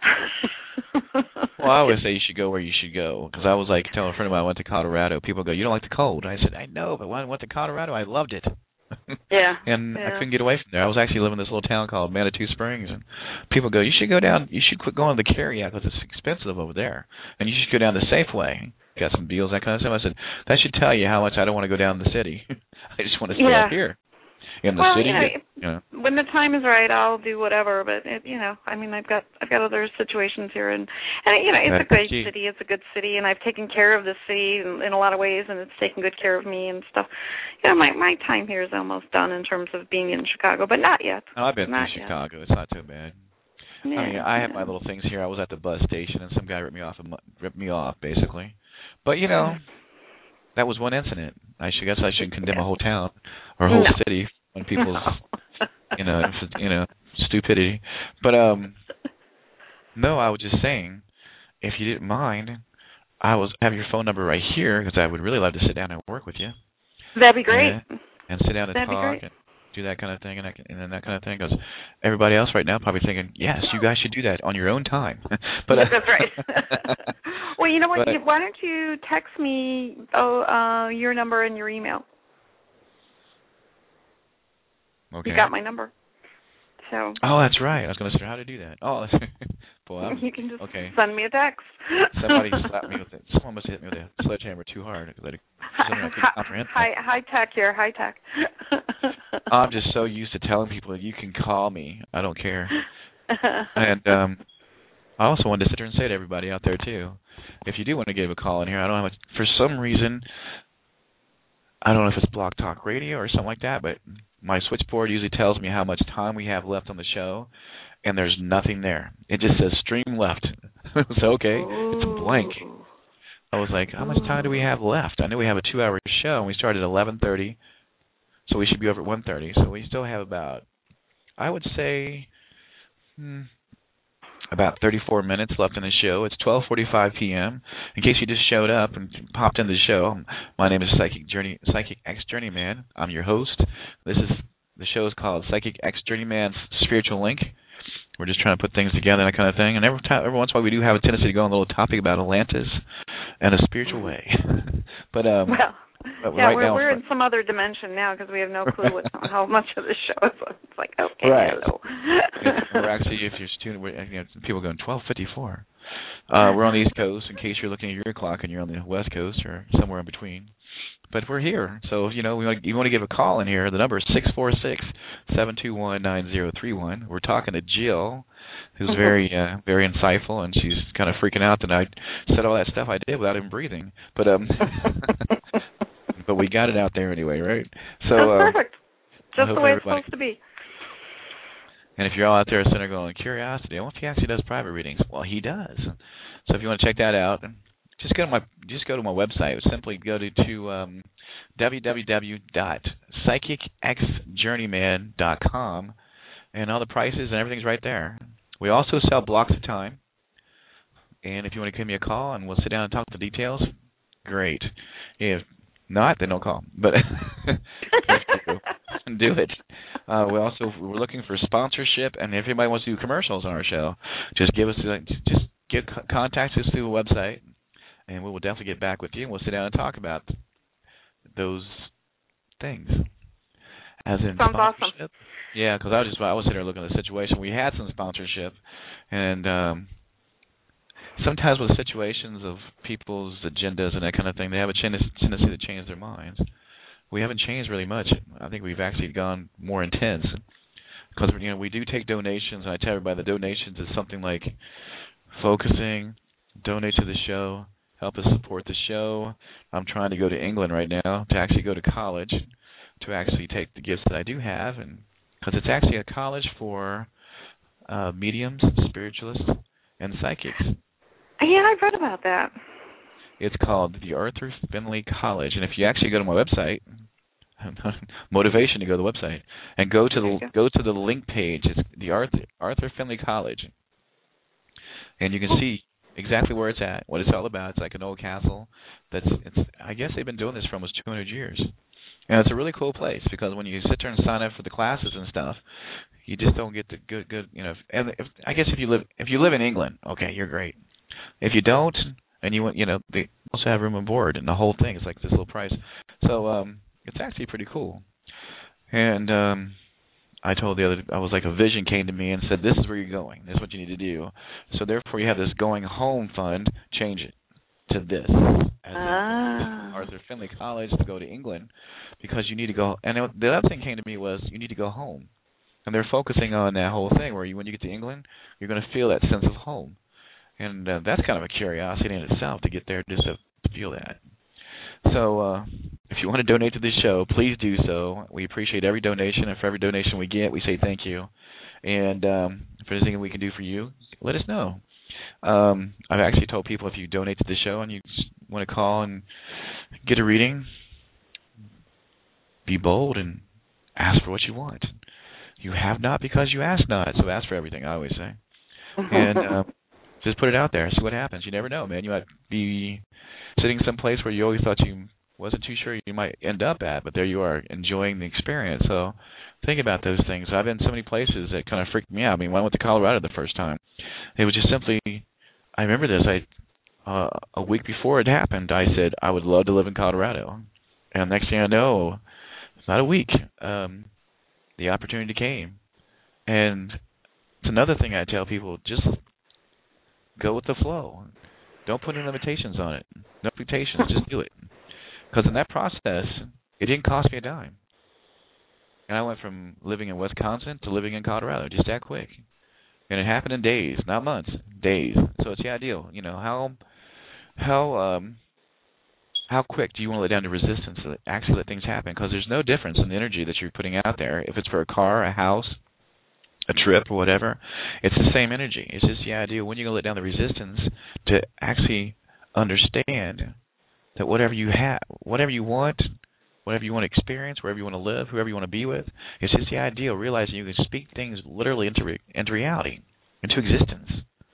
Well, I always say you should go where you should go, because I was like telling a friend of mine I went to Colorado. People go, you don't like the cold? I said, I know, but when I went to Colorado, I loved it. Yeah. And yeah. I couldn't get away from there. I was actually living in this little town called Manitou Springs, and people go, you should go down, you should quit going to the carryout because it's expensive over there, and you should go down to Safeway. Got some deals, that kind of stuff. I said, that should tell you how much I don't want to go down to the city. I just want to stay yeah. up here in the well, city. You know, you know. When the time is right, I'll do whatever. But it, you know, I mean, I've got I've got other situations here, and and you know, it's That's a great key. city. It's a good city, and I've taken care of the city in, in a lot of ways, and it's taken good care of me and stuff. You know, my my time here is almost done in terms of being in Chicago, but not yet. Oh, I've been not through yet. Chicago. It's not too bad. Yeah, I mean, I have yeah. my little things here. I was at the bus station, and some guy ripped me off, ripped me off, basically. But you know, that was one incident. I should guess I should condemn a whole town or a whole no. city on people's, you know, you know, stupidity. But um, no, I was just saying, if you didn't mind, I was have your phone number right here, because I would really love to sit down and work with you. That'd be great. And, and sit down and That'd talk and do that kind of thing and that, and then that kind of thing, because everybody else right now probably thinking, yes, you guys should do that on your own time. But uh, that's right. Well, you know what? But, Why don't you text me oh, uh, your number and your email? Okay. You got my number. So. Oh, that's right. I was going to say how to do that. Oh, boy, I'm, you can just okay. send me a text. Somebody slapped me with it. Someone must have hit me with a sledgehammer too hard because I, I couldn't comprehend. High, high tech here, high tech. I'm just so used to telling people you can call me. I don't care. And um, I also wanted to sit there and say to everybody out there too, if you do want to give a call in here, I don't know how much, for some reason, I don't know if it's Blog Talk Radio or something like that, but my switchboard usually tells me how much time we have left on the show, and there's nothing there. It just says stream left. So, okay, Ooh. it's blank. I was like, how much time do we have left? I know we have a two-hour show, and we started at eleven thirty, so we should be over at one thirty. So we still have about, I would say, hmm, about thirty-four minutes left in the show. It's twelve forty-five p.m. In case you just showed up and popped into the show, my name is Psychic Journey, Psychic X Journeyman. I'm your host. This is the show is called Psychic X Journeyman's Spiritual Link. We're just trying to put things together, that kind of thing. And every time, every once in a while, we do have a tendency to go on a little topic about Atlantis and a spiritual way. but um, well, but yeah, right we're now, we're in some other dimension now because we have no clue what, how much of the show is. It's like, okay, right. hello. We're actually, if you're tuning, we're, you know, people going twelve fifty-four. Uh, we're on the East Coast. In case you're looking at your clock and you're on the West Coast or somewhere in between. But we're here, so you know, we want, you want to give a call in here. The number is six four six, seven two one, nine zero three one. We're talking to Jill, who's very, uh, very insightful, and she's kind of freaking out that I said all that stuff I did without even breathing. But um, but we got it out there anyway, right? So That's uh, perfect. Just the way it's supposed to be. And if you're all out there sitting there going, curiosity, I wonder if he actually does private readings. Well, he does. So if you want to check that out, just go to my just go to my website. Simply go to, to um, w w w dot psychic x journeyman dot com, and all the prices and everything's right there. We also sell blocks of time, and if you want to give me a call and we'll sit down and talk the details, great. If not, then don't call. But do it. Uh, we also we're looking for sponsorship, and if anybody wants to do commercials on our show, just give us just get contact us through the website. And we will definitely get back with you, and we'll sit down and talk about those things. As in Sounds sponsorship. Awesome. Yeah, because I was just I was sitting there looking at the situation. We had some sponsorship, and um, sometimes with situations of people's agendas and that kind of thing, they have a tendency to change their minds. We haven't changed really much. I think we've actually gone more intense because you know we do take donations, and I tell everybody the donations is something like focusing, donate to the show. Help us support the show. I'm trying to go to England right now to actually go to college to actually take the gifts that I do have, and because it's actually a college for uh, mediums, spiritualists, and psychics. Yeah, I've read about that. It's called the Arthur Findlay College, and if you actually go to my website, motivation to go to the website and go to the go to the link page. It's the Arthur Arthur Findlay College, and you can see exactly where it's at, what it's all about. It's like an old castle. That's it's. I guess they've been doing this for almost two hundred years, and it's a really cool place because when you sit there and sign up for the classes and stuff, you just don't get the good, good. You know, and if, I guess if you live if you live in England, okay, you're great. If you don't, and you want, you know, they also have room and board, and the whole thing is like this little price. So um, it's actually pretty cool, and um. I told the other, I was like, a vision came to me and said, this is where you're going. This is what you need to do. So therefore, you have this going home fund. Change it to this. As ah. in Arthur Findlay College to go to England because you need to go. And the other thing came to me was you need to go home. And they're focusing on that whole thing where you, when you get to England, you're going to feel that sense of home. And uh, that's kind of a curiosity in itself to get there just to feel that. So uh, if you want to donate to this show, please do so. We appreciate every donation, and for every donation we get, we say thank you. And um, if there's anything we can do for you, let us know. Um, I've actually told people if you donate to the show and you want to call and get a reading, be bold and ask for what you want. You have not because you ask not, so ask for everything, I always say. And uh, just put it out there, see what happens. You never know, man. You might be sitting someplace where you always thought you wasn't too sure you might end up at, but there you are enjoying the experience. So think about those things. I've been so many places that kind of freaked me out. I mean, when I went to Colorado the first time, it was just simply, I remember this, I uh, a week before it happened, I said, I would love to live in Colorado. And next thing I know, about a week, um, the opportunity came. And it's another thing I tell people, just go with the flow. Don't put any limitations on it. No expectations. Just do it. Because in that process, it didn't cost me a dime. And I went from living in Wisconsin to living in Colorado just that quick. And it happened in days, not months, days. So it's the ideal. You know, how how um how quick do you want to let down the resistance to actually let things happen? Because there's no difference in the energy that you're putting out there. If it's for a car, a house, a trip or whatever, it's the same energy. It's just the idea when you're going to let down the resistance to actually understand that whatever you have, whatever you want, whatever you want to experience, wherever you want to live, whoever you want to be with, it's just the idea of realizing you can speak things literally into re- into reality, into existence.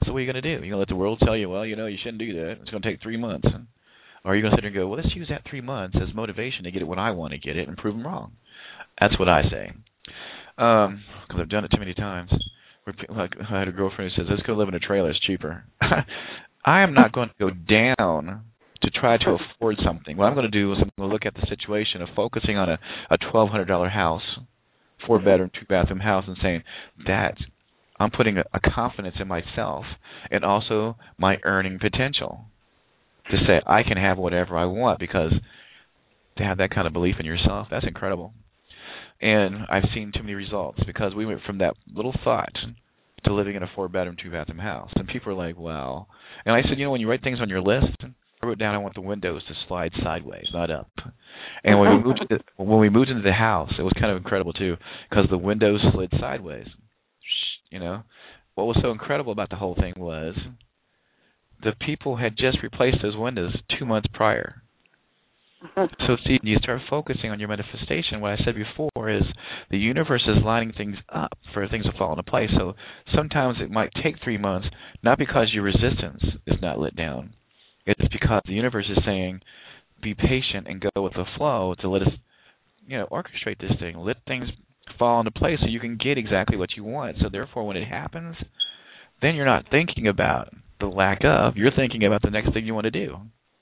So what are you going to do? You're going to let the world tell you, well, you know, you shouldn't do that. It's going to take three months. Or are you going to sit there and go, well, let's use that three months as motivation to get it when I want to get it and prove them wrong? That's what I say. Because um, I've done it too many times. Like I had a girlfriend who says, let's go live in a trailer. It's cheaper. I am not going to go down to try to afford something. What I'm going to do is I'm going to look at the situation of focusing on a, a twelve hundred dollars house, four-bedroom, two-bathroom house, and saying that I'm putting a, a confidence in myself and also my earning potential to say I can have whatever I want, because to have that kind of belief in yourself, that's incredible. And I've seen too many results because we went from that little thought to living in a four-bedroom, two-bathroom house. And people are like, wow. And I said, you know, when you write things on your list, I wrote down I want the windows to slide sideways, not up. And when we moved to the, when we moved into the house, it was kind of incredible, too, because the windows slid sideways. You know, what was so incredible about the whole thing was the people had just replaced those windows two months prior. So, see, you start focusing on your manifestation. What I said before is the universe is lining things up for things to fall into place. So sometimes it might take three months, not because your resistance is not lit down. It's because the universe is saying, be patient and go with the flow to let us, you know, orchestrate this thing. Let things fall into place so you can get exactly what you want. So therefore, when it happens, then you're not thinking about the lack of. You're thinking about the next thing you want to do.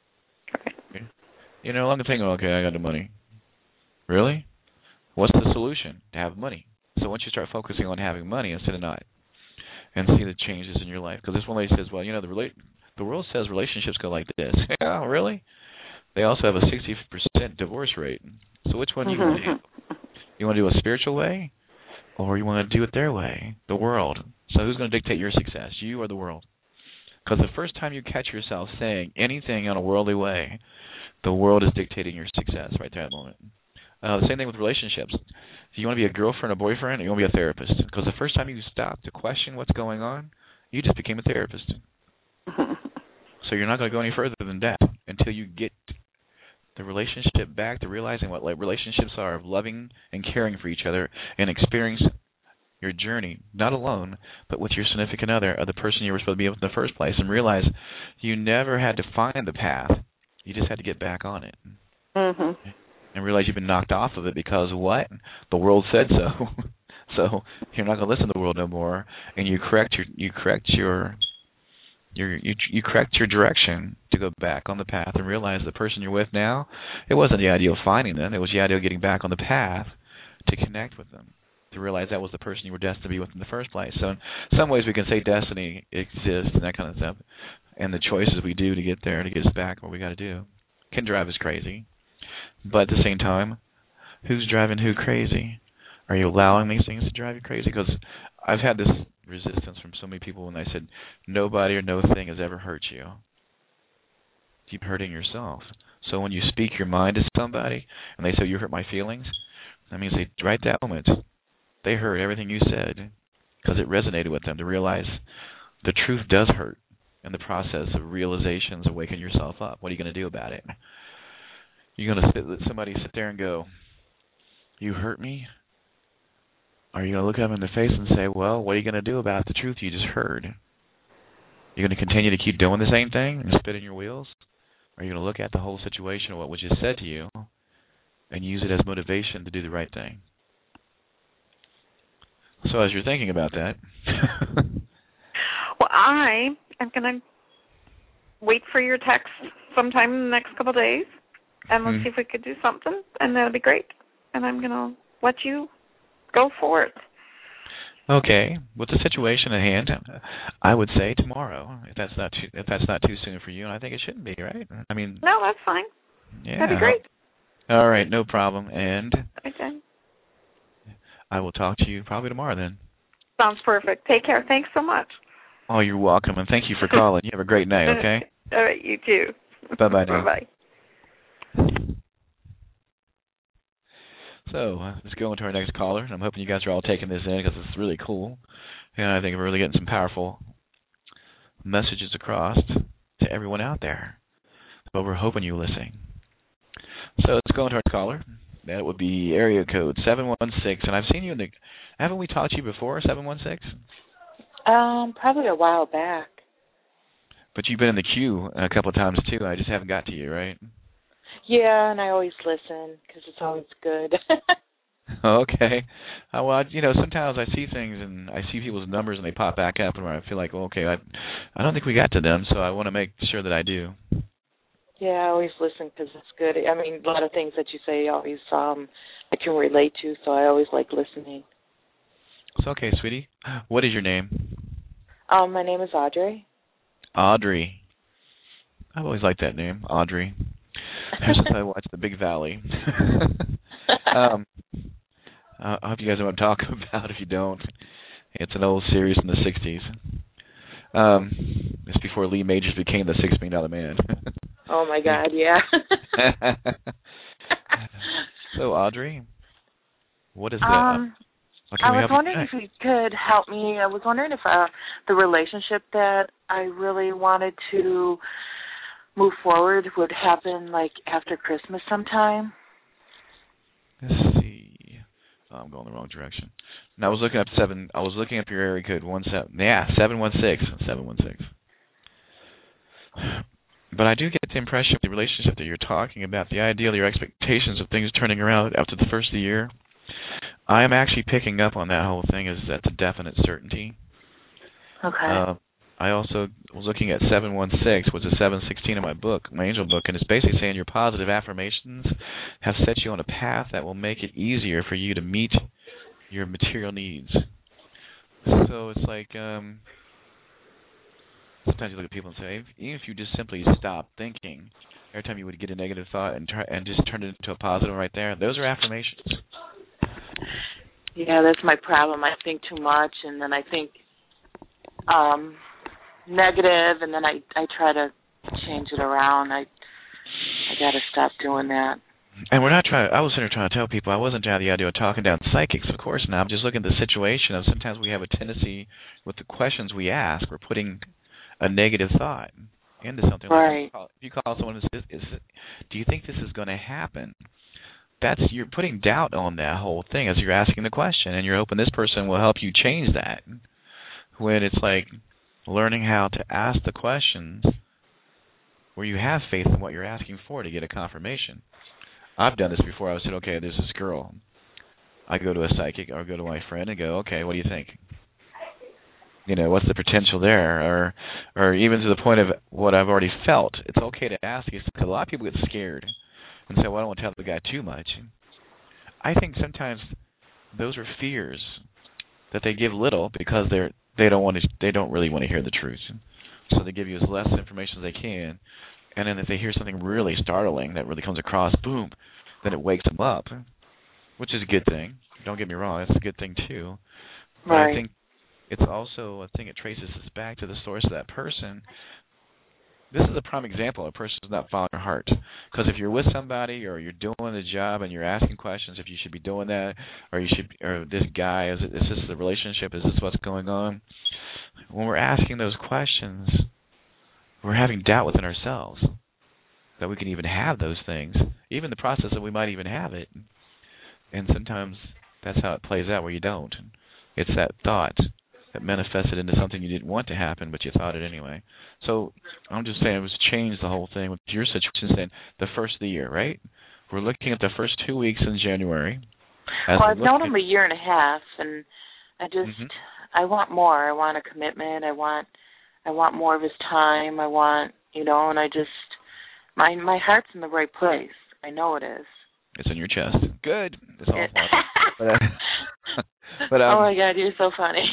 You know, I'm thinking, okay, I got the money. Really? What's the solution? To have money. So once you start focusing on having money instead of not, and see the changes in your life. Because this one lady says, well, you know, the rela- the world says relationships go like this. Yeah, really? They also have a sixty percent divorce rate. So which one do you want to do? You want to do it a spiritual way, or you want to do it their way, the world? So who's going to dictate your success, you or the world? Because the first time you catch yourself saying anything in a worldly way, the world is dictating your success right there at the moment. Uh, the same thing with relationships. Do you want to be a girlfriend, a boyfriend, or you want to be a therapist? Because the first time you stop to question what's going on, you just became a therapist. So you're not going to go any further than that until you get the relationship back to realizing what like relationships are, of loving and caring for each other and experience your journey, not alone, but with your significant other, or the person you were supposed to be with in the first place, and realize you never had to find the path. You just had to get back on it. Mm-hmm. And realize you've been knocked off of it because what? The world said so. So you're not going to listen to the world no more, and you correct your you correct your your you you correct your direction to go back on the path and realize the person you're with now, it wasn't the idea of finding them, it was the idea of getting back on the path to connect with them, to realize that was the person you were destined to be with in the first place. So in some ways we can say destiny exists and that kind of stuff, and the choices we do to get there, to get us back what we got to do, can drive us crazy. But at the same time, who's driving who crazy? Are you allowing these things to drive you crazy? Because I've had this resistance from so many people when I said, nobody or no thing has ever hurt you. Keep hurting yourself. So when you speak your mind to somebody, and they say, you hurt my feelings, that means they, right that moment, they heard everything you said because it resonated with them to realize the truth does hurt. And the process of realizations of waking yourself up. What are you going to do about it? You're going to sit, let somebody sit there and go, you hurt me? Are you going to look them in the face and say, well, what are you going to do about the truth you just heard? You're going to continue to keep doing the same thing and spinning your wheels? Or are you going to look at the whole situation of what was just said to you and use it as motivation to do the right thing? So as you're thinking about that... Well, I am going to wait for your text sometime in the next couple of days, and let's mm. see if we could do something, and that'll be great. And I'm going to let you go for it. Okay. With the situation at hand, I would say tomorrow, if that's not too, if that's not too soon for you, and I think it shouldn't be, right? I mean, no, that's fine. Yeah. That'd be great. All right, no problem. And okay. I will talk to you probably tomorrow then. Sounds perfect. Take care. Thanks so much. Oh, you're welcome, and thank you for calling. You have a great night, okay? All right, you too. Bye-bye now. Bye-bye. So uh, let's go into our next caller. I'm hoping you guys are all taking this in because it's really cool. And I think we're really getting some powerful messages across to everyone out there. But we're hoping you're listening. So let's go into our caller. That would be area code seven one six. And I've seen you in the... Haven't we talked to you before, seven one six? Um, probably a while back. But you've been in the queue a couple of times too. I just haven't got to you, right? Yeah, and I always listen because it's always good. Okay. Uh, well, I, you know, sometimes I see things and I see people's numbers and they pop back up, and I feel like, well, okay, I, I don't think we got to them, so I want to make sure that I do. Yeah, I always listen because it's good. I mean, a lot of things that you say always um I can relate to, so I always like listening. It's okay, sweetie. What is your name? Um, my name is Audrey. Audrey. I've always liked that name, Audrey. Ever since I watched The Big Valley. um, I hope you guys know what I'm talking about. If you don't, it's an old series from the sixties. Um, it's before Lee Majors became the Six Million Dollar Man. Oh my God, yeah. So, Audrey, what is that? Um, I was wondering if you could help me. I was wondering if uh, the relationship that I really wanted to move forward would happen like after Christmas sometime. Let's see. Oh, I'm going the wrong direction. And I was looking up seven. I was looking up your area code one seven. Yeah, seven one six. Seven one six. But I do get the impression of the relationship that you're talking about, the ideal, your expectations of things turning around after the first of the year. I am actually picking up on that whole thing as that's a definite certainty. Okay. Uh, I also was looking at seven one six, which is seven sixteen in my book, my angel book, and it's basically saying your positive affirmations have set you on a path that will make it easier for you to meet your material needs. So it's like um, sometimes you look at people and say, even if you just simply stop thinking, every time you would get a negative thought and try and just turn it into a positive right there, those are affirmations. Yeah, that's my problem. I think too much, and then I think um, negative, and then I, I try to change it around. I I got to stop doing that. And we're not trying. I was sitting there trying to tell people I wasn't trying the idea of talking down psychics, of course. Now I'm just looking at the situation of sometimes we have a tendency with the questions we ask, we're putting a negative thought into something. Right. Like if you call, if you call someone and say, is, is, "Do you think this is going to happen?" That's you're putting doubt on that whole thing as you're asking the question, and you're hoping this person will help you change that. When it's like learning how to ask the questions where you have faith in what you're asking for to get a confirmation. I've done this before. I said, okay, there's this girl. I go to a psychic or go to my friend and go, okay, what do you think? You know, what's the potential there? Or or even to the point of what I've already felt. It's okay to ask because a lot of people get scared and say, well, I don't want to tell the guy too much. I think sometimes those are fears that they give little because they're they don't want to they don't really want to hear the truth. So they give you as less information as they can, and then if they hear something really startling that really comes across, boom, then it wakes them up, which is a good thing. Don't get me wrong, it's a good thing too. But right. I think it's also a thing that traces us back to the source of that person. This is a prime example. A person is not following their heart. Because if you're with somebody or you're doing a job and you're asking questions if you should be doing that, or you should, or this guy, is, it, is this the relationship? Is this what's going on? When we're asking those questions, we're having doubt within ourselves that we can even have those things, even the process that we might even have it. And sometimes that's how it plays out where you don't. It's that thought that manifested into something you didn't want to happen, but you thought it anyway. So I'm just saying it was changed the whole thing with your situation saying the first of the year, right? We're looking at the first two weeks in January. Well, I've known him a year and a half, and I just, mm-hmm. I want more. I want a commitment. I want, I want more of his time. I want, you know, and I just, my my heart's in the right place. I know it is. It's in your chest. Good. It's all but, uh, but, um, oh my God, you're so funny.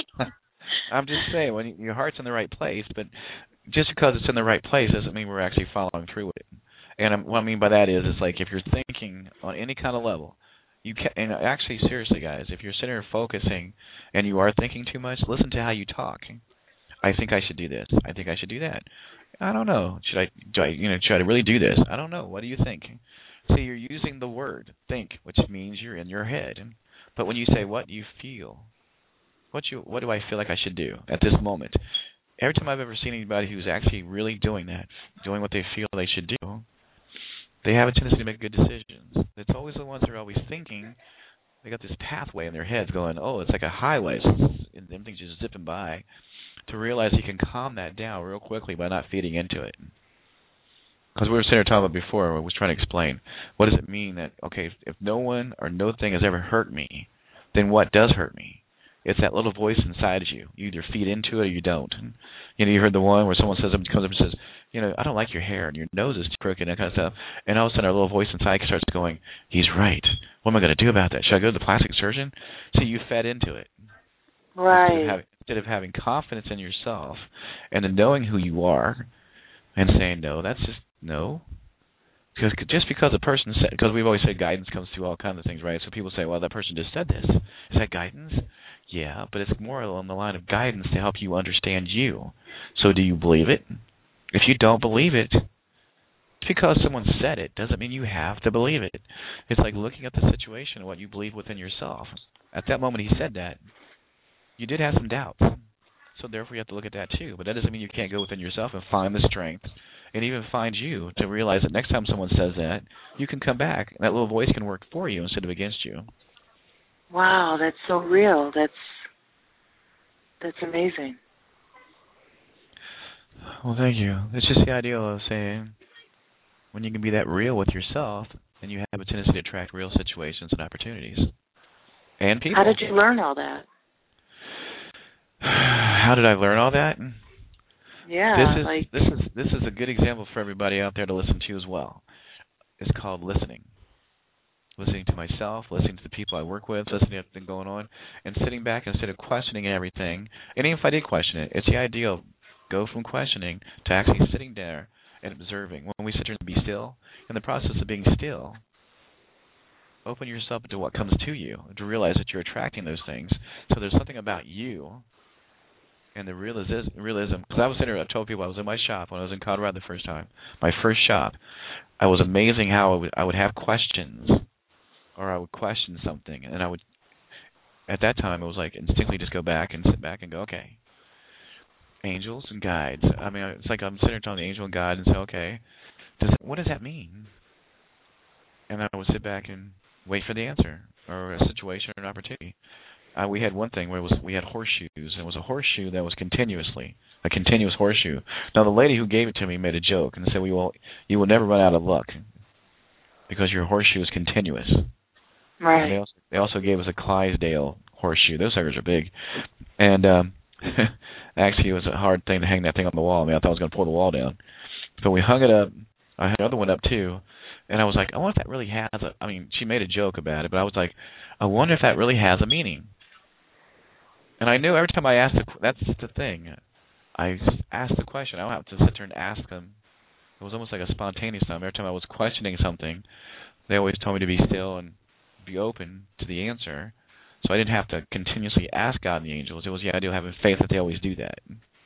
I'm just saying, when your heart's in the right place, but just because it's in the right place doesn't mean we're actually following through with it. And um, what I mean by that is, it's like if you're thinking on any kind of level, you can, and actually, seriously, guys, if you're sitting there focusing and you are thinking too much, listen to how you talk. I think I should do this. I think I should do that. I don't know. Should I, do I, you know, should I really do this? I don't know. What do you think? See, you're using the word think, which means you're in your head. But when you say what do you feel, what you what do I feel like I should do at this moment? Every time I've ever seen anybody who's actually really doing that, doing what they feel they should do, they have a tendency to make good decisions. It's always the ones that are always thinking they got this pathway in their heads going, oh, it's like a highway, and everything's just zipping by, to realize you can calm that down real quickly by not feeding into it. Because we were sitting there talking about before, I was trying to explain, what does it mean that, okay, if, if no one or no thing has ever hurt me, then what does hurt me? It's that little voice inside of you. You either feed into it or you don't. And, you know, you heard the one where someone says, comes up and says, you know, I don't like your hair and your nose is crooked and that kind of stuff. And all of a sudden our little voice inside starts going, he's right. What am I going to do about that? Should I go to the plastic surgeon? So you fed into it. Right. Instead of having, instead of having confidence in yourself and then knowing who you are and saying, no, that's just, no. Because just because a person said, because we've always said guidance comes through all kinds of things, right? So people say, well, that person just said this. Is that guidance? Yeah, but it's more along the line of guidance to help you understand you. So do you believe it? If you don't believe it, just because someone said it doesn't mean you have to believe it. It's like looking at the situation and what you believe within yourself. At that moment he said that, you did have some doubts. So therefore you have to look at that too. But that doesn't mean you can't go within yourself and find the strength and even find you to realize that next time someone says that, you can come back and that little voice can work for you instead of against you. Wow, that's so real. That's that's amazing. Well, thank you. It's just the idea of saying when you can be that real with yourself, then you have a tendency to attract real situations and opportunities and people. How did you learn all that? How did I learn all that? Yeah, this is like this is this is a good example for everybody out there to listen to as well. It's called listening. Listening to myself, listening to the people I work with, listening to everything going on, and sitting back instead of questioning everything. And even if I did question it, it's the idea of go from questioning to actually sitting there and observing. When we sit there and be still, in the process of being still, open yourself to what comes to you, to realize that you're attracting those things. So there's something about you and the realism. Because I was sitting there, I told people I was in my shop when I was in Colorado the first time, my first shop. I was amazing how I would, I would have questions. Or I would question something, and I would, at that time, it was like instinctively just go back and sit back and go, okay, angels and guides. I mean, it's like I'm sitting there telling the angel and guide and say, okay, does what does that mean? And I would sit back and wait for the answer or a situation or an opportunity. Uh, we had one thing where it was we had horseshoes, and it was a horseshoe that was continuously, a continuous horseshoe. Now, the lady who gave it to me made a joke and said, "We will, you will never run out of luck because your horseshoe is continuous." Right. And they also, they also gave us a Clydesdale horseshoe. Those suckers are big. And um, actually, it was a hard thing to hang that thing on the wall. I mean, I thought I was going to pull the wall down. So we hung it up. I had another one up, too. And I was like, I wonder if that really has a... I mean, she made a joke about it, but I was like, I wonder if that really has a meaning. And I knew every time I asked... The, that's the thing. I asked the question. I don't have to sit there and ask them. It was almost like a spontaneous time. Every time I was questioning something, they always told me to be still and be open to the answer, so I didn't have to continuously ask God and the angels. It was the idea of having faith that they always do that.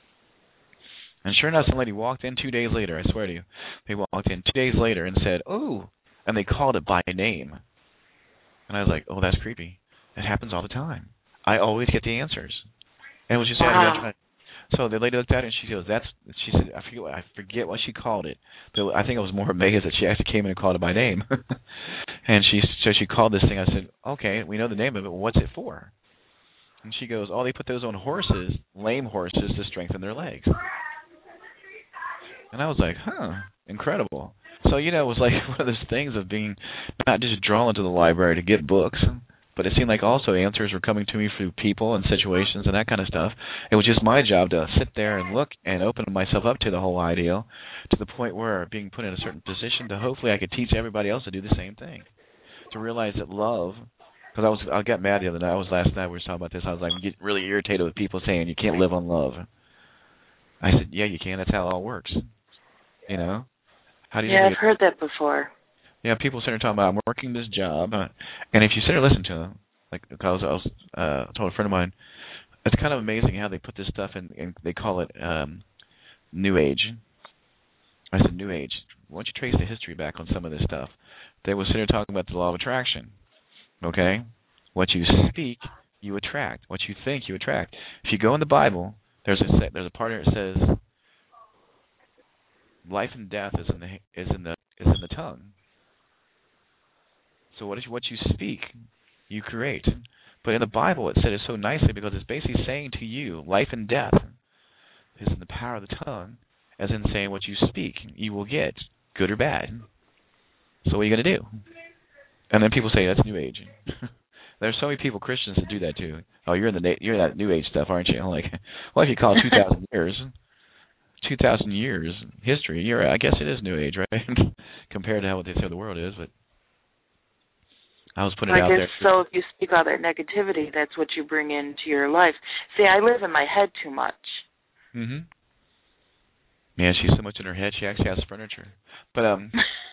And sure enough, some lady walked in two days later, I swear to you. They walked in two days later and said, "Oh," and they called it by name. And I was like, oh, that's creepy. It happens all the time. I always get the answers. And it was just the idea of trying. So the lady looked at it and she goes, "That's." She said, "I forget. What, I forget what she called it, but I think I was more amazed that she actually came in and called it by name." And she, so she called this thing. I said, "Okay, we know the name of it. What's it for?" And she goes, "Oh, they put those on horses, lame horses, to strengthen their legs." And I was like, "Huh, incredible." So you know, it was like one of those things of being not just drawn to the library to get books. But it seemed like also answers were coming to me through people and situations and that kind of stuff. It was just my job to sit there and look and open myself up to the whole ideal to the point where being put in a certain position to hopefully I could teach everybody else to do the same thing. To realize that love, because I was I got mad the other night. I was last night we were talking about this. I was like, get really irritated with people saying you can't live on love. I said, yeah, you can. That's how it all works. You know? How do you yeah, I've heard that before. Yeah, people sit there talking about I'm working this job, uh, and if you sit there and listen to them, like I was, I was uh, told a friend of mine, it's kind of amazing how they put this stuff in, and they call it um, New Age. I said, New Age. Why don't you trace the history back on some of this stuff? They were sitting there talking about the law of attraction. Okay, what you speak, you attract. What you think, you attract. If you go in the Bible, there's a there's a part here that says life and death is in the is in the is in the tongue. So what is what you speak you create. But in the Bible, it said it so nicely because it's basically saying to you, life and death is in the power of the tongue, as in saying what you speak, you will get, good or bad. So what are you going to do? And then people say, that's New Age. There's so many people, Christians, that do that too. Oh, you're in the you're in that New Age stuff, aren't you? I'm like, well, if you call it two thousand years, two thousand years history, you're, I guess it is New Age, right? Compared to how what they say the world is, but I was putting I it out guess there. So if you speak all that negativity, that's what you bring into your life. See, I live in my head too much. Mm-hmm. Yeah, she's so much in her head, she actually has furniture. But, um,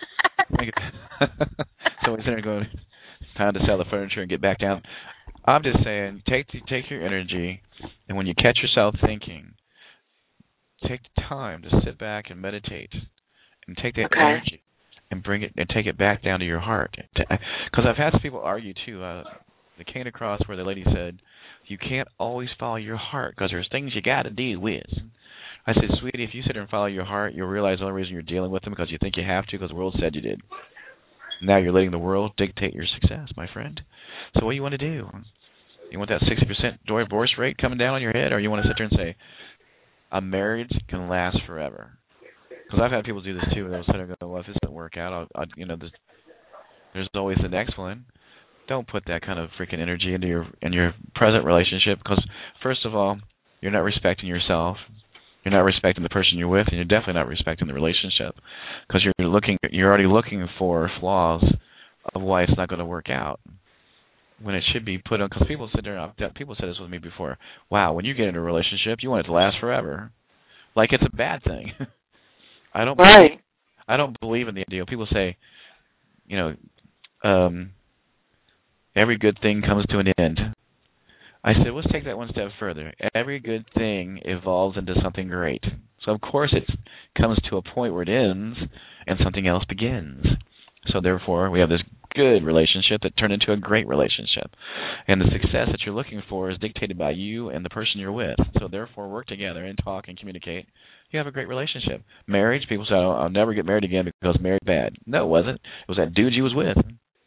so we're there going, time to sell the furniture and get back down. I'm just saying, take take your energy, and when you catch yourself thinking, take the time to sit back and meditate, and take that okay. energy and bring it and take it back down to your heart. Because I've had some people argue too. Uh, they came across where the lady said, "You can't always follow your heart because there's things you got to deal with." I said, "Sweetie, if you sit there and follow your heart, you'll realize the only reason you're dealing with them because you think you have to because the world said you did. Now you're letting the world dictate your success, my friend. So what do you want to do? You want that sixty percent divorce rate coming down on your head, or you want to sit there and say, a marriage can last forever?" Because I've had people do this too. They'll sit there and go, "Well, if this doesn't work out, I'll, I'll, you know, there's, there's always the next one." Don't put that kind of freaking energy into your in your present relationship because, first of all, you're not respecting yourself. You're not respecting the person you're with, and you're definitely not respecting the relationship because you're looking, you're already looking for flaws of why it's not going to work out when it should be put on. Because people sit there, and people said this with me before. Wow, when you get into a relationship, you want it to last forever, like it's a bad thing. I don't. Right. Believe, I don't believe in the idea. People say, you know, um, every good thing comes to an end. I said, let's take that one step further. Every good thing evolves into something great. So, of course, it comes to a point where it ends and something else begins. So, therefore, we have this good relationship that turned into a great relationship. And the success that you're looking for is dictated by you and the person you're with. So, therefore, work together and talk and communicate. You have a great relationship. Marriage, people say, oh, I'll never get married again because married bad. No, it wasn't. It was that dude you was with.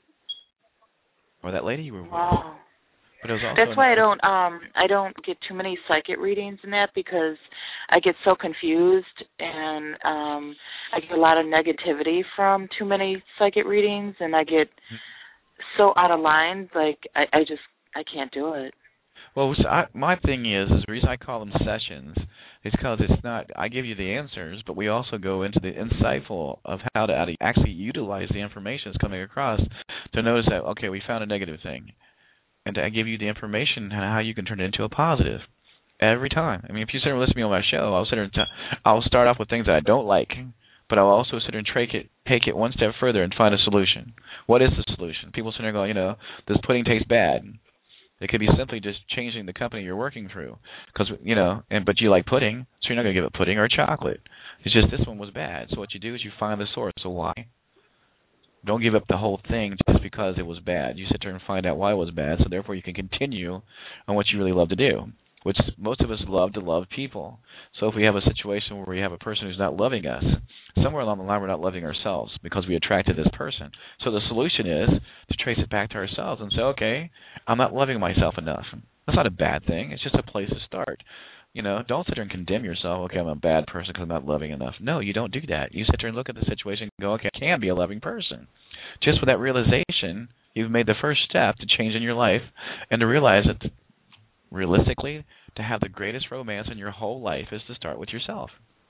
Or that lady you were with. Wow. But it was also That's why I don't um I don't get too many psychic readings in that because I get so confused and um I get a lot of negativity from too many psychic readings and I get so out of line, like I, I just I can't do it. Well, so I, my thing is, is the reason I call them sessions is because it's not, I give you the answers, but we also go into the insightful of how to, how to actually utilize the information that's coming across to notice that, okay, we found a negative thing. And I give you the information on how you can turn it into a positive every time. I mean, if you sit and listen to me on my show, I'll sit there and t- I'll start off with things that I don't like, but I'll also sit there and take it, take it one step further and find a solution. What is the solution? People sit there and go, you know, this pudding tastes bad. It could be simply just changing the company you're working through, because you know, and but you like pudding, so you're not going to give up pudding or chocolate. It's just this one was bad. So what you do is you find the source. So why? Don't give up the whole thing just because it was bad. You sit there and find out why it was bad, so therefore you can continue on what you really love to do, which most of us love to love people. So if we have a situation where we have a person who's not loving us, somewhere along the line we're not loving ourselves because we attracted this person. So the solution is to trace it back to ourselves and say, okay, I'm not loving myself enough. That's not a bad thing. It's just a place to start. You know, don't sit there and condemn yourself, okay, I'm a bad person because I'm not loving enough. No, you don't do that. You sit there and look at the situation and go, okay, I can be a loving person. Just with that realization, you've made the first step to change in your life and to realize that, realistically, to have the greatest romance in your whole life is to start with yourself.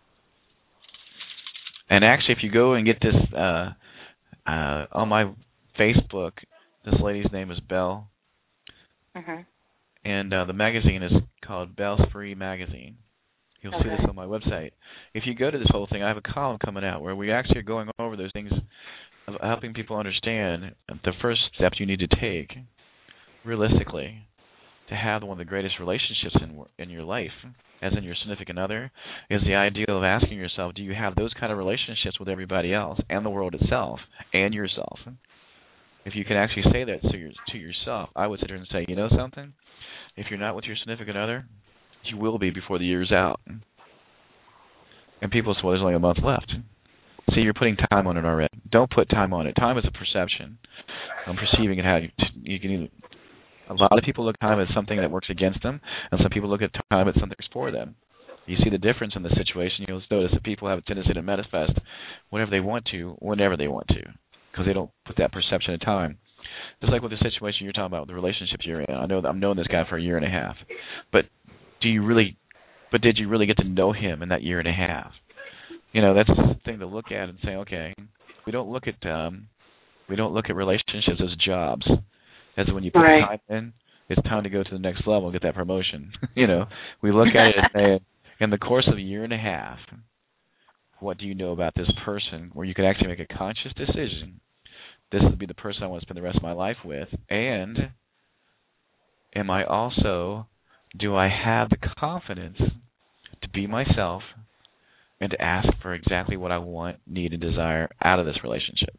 And actually, if you go and get this uh, uh, on my Facebook, this lady's name is Belle. Mm-hmm. And uh, the magazine is called Belle's Free Magazine. You'll okay. see this on my website. If you go to this whole thing, I have a column coming out where we actually are going over those things, of helping people understand the first steps you need to take, realistically, to have one of the greatest relationships in in your life, as in your significant other, is the idea of asking yourself, do you have those kind of relationships with everybody else and the world itself and yourself? If you can actually say that to, your, to yourself, I would sit here and say, you know something? If you're not with your significant other, you will be before the year's out. And people say, well, there's only a month left. See, you're putting time on it already. Don't put time on it. Time is a perception. I'm perceiving it how you, you can either. A lot of people look at time as something that works against them, and some people look at time as something that works for them. You see the difference in the situation. You'll notice that people have a tendency to manifest whatever they want to, whenever they want to, because they don't put that perception of time. Just like with the situation you're talking about, the relationships you're in. I know that I've known this guy for a year and a half, but do you really? But did you really get to know him in that year and a half? You know, that's the thing to look at and say, okay, we don't look at um, we don't look at relationships as jobs. As when you put right. time in, it's time to go to the next level and get that promotion. you know, we look at it and say, in the course of a year and a half, what do you know about this person where you can actually make a conscious decision? This will be the person I want to spend the rest of my life with. And am I also, do I have the confidence to be myself and to ask for exactly what I want, need, and desire out of this relationship?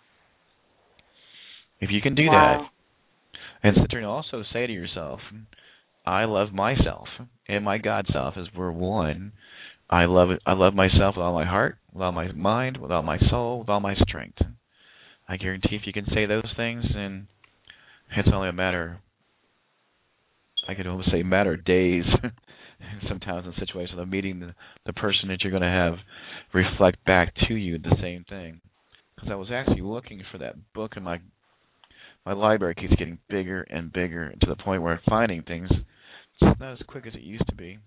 If you can do wow. that, and sit there and also say to yourself, I love myself, and my God self as we're one. I love it. I love myself with all my heart, with all my mind, with all my soul, with all my strength. I guarantee if you can say those things, then it's only a matter, I could almost say a matter of days, sometimes in situations of meeting the, the person that you're going to have reflect back to you the same thing. Because I was actually looking for that book in my My library keeps getting bigger and bigger to the point where finding things it's not as quick as it used to be.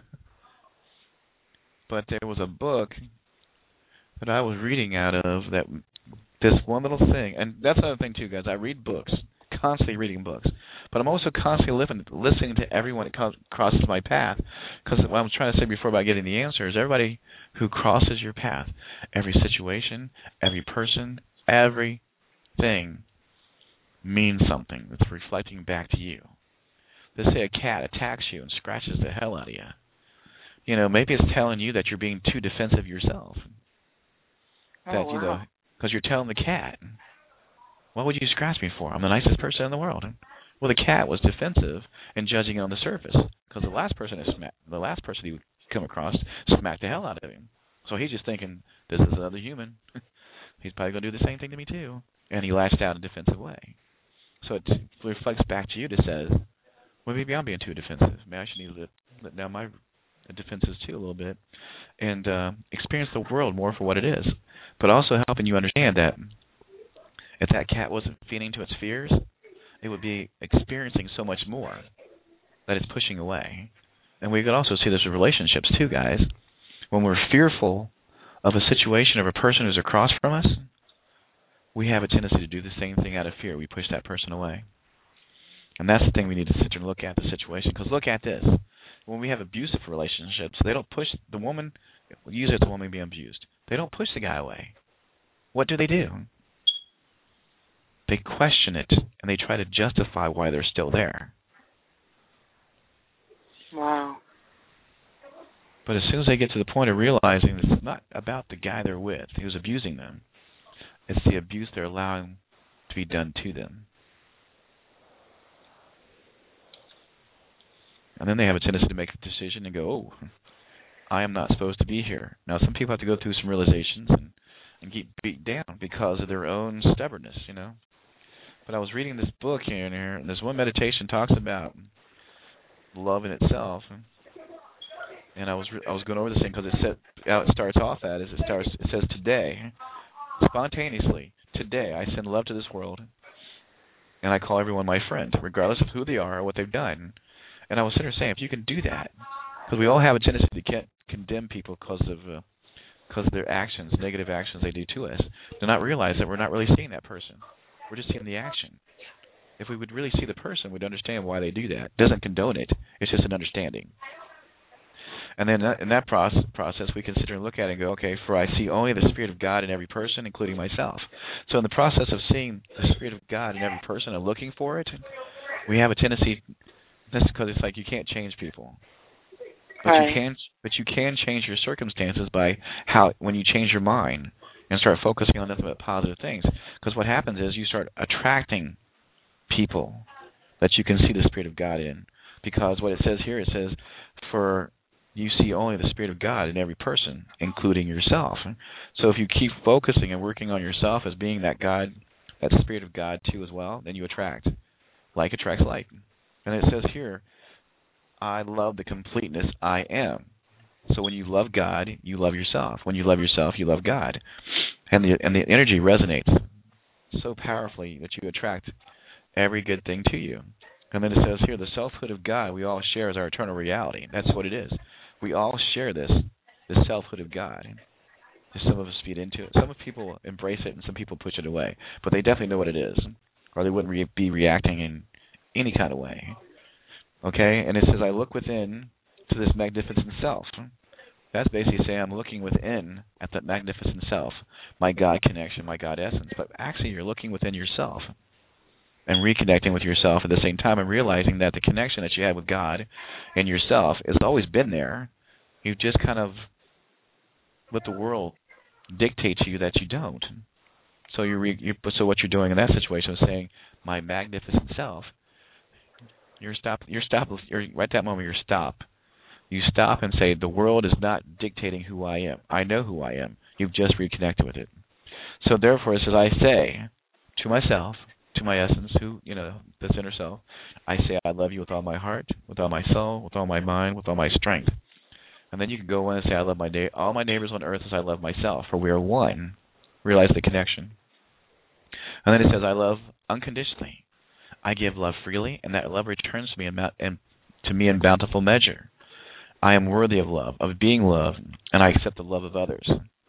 But there was a book that I was reading out of that this one little thing, and that's another thing too, guys. I read books, constantly reading books, but I'm also constantly living, listening to everyone that comes, crosses my path. Because what I was trying to say before about getting the answers, everybody who crosses your path, every situation, every person, everything means something. It's reflecting back to you. Let's say a cat attacks you and scratches the hell out of you. You know, maybe it's telling you that you're being too defensive yourself. Oh, that wow. you know, because you're telling the cat, "What would you scratch me for? I'm the nicest person in the world." Well, the cat was defensive and judging on the surface because the last person is smacked, the last person he would come across smacked the hell out of him. So he's just thinking, "This is another human. He's probably going to do the same thing to me too," and he lashed out in a defensive way. So it reflects back to you that says, well, maybe I'm being too defensive. Maybe I should need to let, let down my defenses too a little bit and uh, experience the world more for what it is, but also helping you understand that if that cat wasn't feeding to its fears, it would be experiencing so much more that it's pushing away. And we could also see this with relationships too, guys. When we're fearful of a situation or a person who's across from us, we have a tendency to do the same thing out of fear. We push that person away. And that's the thing we need to sit there and look at the situation. Because look at this. When we have abusive relationships, they don't push the woman, usually it's the woman being abused. They don't push the guy away. What do they do? They question it, and they try to justify why they're still there. Wow. But as soon as they get to the point of realizing it's not about the guy they're with who's abusing them, it's the abuse they're allowing to be done to them. And then they have a tendency to make a decision and go, oh, I am not supposed to be here. Now, some people have to go through some realizations and, and get beat down because of their own stubbornness, you know. But I was reading this book here and here, and this one meditation talks about love in itself. And I was I was going over this thing because it said how it starts off at is it starts it says today, spontaneously, today I send love to this world, and I call everyone my friend, regardless of who they are or what they've done. And I was sitting there saying, if you can do that, because we all have a tendency to can't condemn people because of uh, because of their actions, negative actions they do to us, to not realize that we're not really seeing that person. We're just seeing the action. If we would really see the person, we'd understand why they do that. It doesn't condone it. It's just an understanding. And then in that process, process, we consider and look at it and go, okay, for I see only the Spirit of God in every person, including myself. So in the process of seeing the Spirit of God in every person and looking for it, we have a tendency, that's because it's like you can't change people. But right. you can but you can change your circumstances by how when you change your mind and start focusing on nothing but positive things. Because what happens is you start attracting people that you can see the Spirit of God in. Because what it says here, it says, for you see only the Spirit of God in every person, including yourself. So if you keep focusing and working on yourself as being that God, that Spirit of God too as well, then you attract. Like attracts like. And it says here, I love the completeness I am. So when you love God, you love yourself. When you love yourself, you love God. And the and the energy resonates so powerfully that you attract every good thing to you. And then it says here, the selfhood of God we all share as our eternal reality. That's what it is. We all share this, the selfhood of God. Some of us feed into it. Some people embrace it and some people push it away. But they definitely know what it is, or they wouldn't re- be reacting in any kind of way. Okay? And it says, I look within to this magnificent self. That's basically saying I'm looking within at that magnificent self, my God connection, my God essence. But actually you're looking within yourself and reconnecting with yourself at the same time and realizing that the connection that you had with God and yourself has always been there. You've just kind of let the world dictate to you that you don't. So you re, you so what you're doing in that situation is saying, my magnificent self. You're stop. You're stop. You're right at that moment. You're stop. You stop and say, the world is not dictating who I am. I know who I am. You've just reconnected with it. So therefore, it says, I say to myself, to my essence, who you know, this inner self, I say, I love you with all my heart, with all my soul, with all my mind, with all my strength. And then you can go in and say, I love my na- all my neighbors on earth as I love myself, for we are one. Realize the connection. And then it says, I love unconditionally. I give love freely, and that love returns to me in, in, to me in bountiful measure. I am worthy of love, of being loved, and I accept the love of others.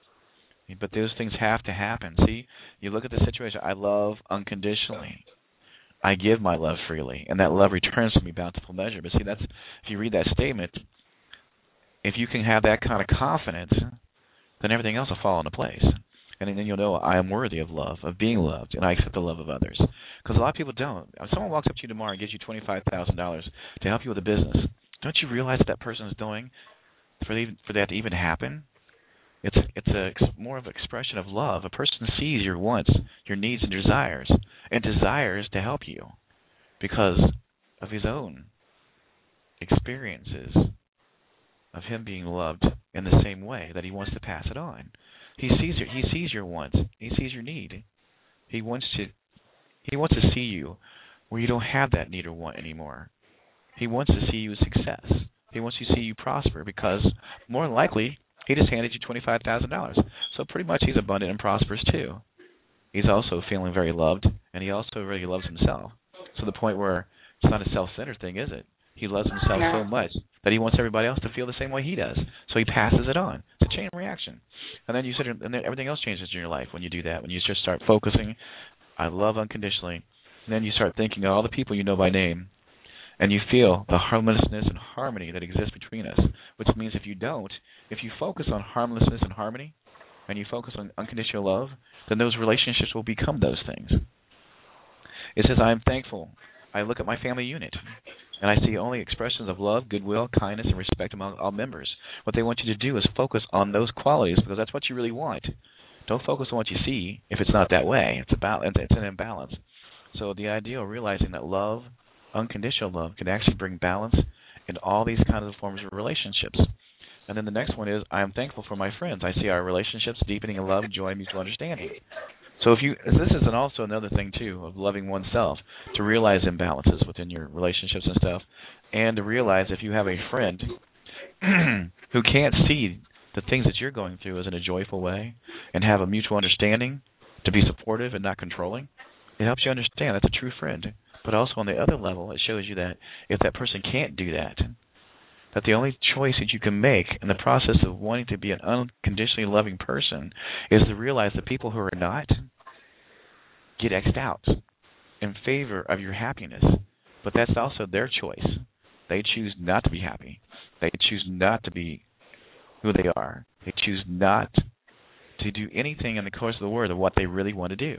But those things have to happen. See, you look at the situation. I love unconditionally. I give my love freely, and that love returns to me bountiful measure. But see, that's if you read that statement, if you can have that kind of confidence, then everything else will fall into place. And then you'll know I am worthy of love, of being loved, and I accept the love of others. Because a lot of people don't. If someone walks up to you tomorrow and gives you twenty-five thousand dollars to help you with a business, don't you realize what that person is doing for, the, for that to even happen? It's it's a more of an expression of love. A person sees your wants, your needs and desires, and desires to help you because of his own experiences of him being loved in the same way that he wants to pass it on. He sees your, he sees your wants. He sees your need. He wants to he wants to see you where you don't have that need or want anymore. He wants to see you as success. He wants to see you prosper because more than likely he just handed you twenty-five thousand dollars. So pretty much he's abundant and prosperous too. He's also feeling very loved, and he also really loves himself. So the point where it's not a self-centered thing, is it? He loves himself so much that he wants everybody else to feel the same way he does. So he passes it on. It's a chain reaction. And then you sit, and then everything else changes in your life when you do that. When you just start focusing, I love unconditionally. And then you start thinking of all the people you know by name, and you feel the harmlessness and harmony that exists between us. Which means if you don't, if you focus on harmlessness and harmony, and you focus on unconditional love, then those relationships will become those things. It says, I am thankful. I look at my family unit, and I see only expressions of love, goodwill, kindness, and respect among all members. What they want you to do is focus on those qualities because that's what you really want. Don't focus on what you see if it's not that way. It's about it's an imbalance. So the idea of realizing that love, unconditional love, can actually bring balance in all these kinds of forms of relationships. And then the next one is, I am thankful for my friends. I see our relationships deepening in love, joy, and mutual understanding. So if you, this is an also another thing too of loving oneself, to realize imbalances within your relationships and stuff, and to realize if you have a friend who can't see the things that you're going through as in a joyful way, and have a mutual understanding, to be supportive and not controlling, it helps you understand that's a true friend. But also on the other level, it shows you that if that person can't do that, that the only choice that you can make in the process of wanting to be an unconditionally loving person is to realize that people who are not get X'd out in favor of your happiness. But that's also their choice. They choose not to be happy. They choose not to be who they are. They choose not to do anything in the course of the word of what they really want to do.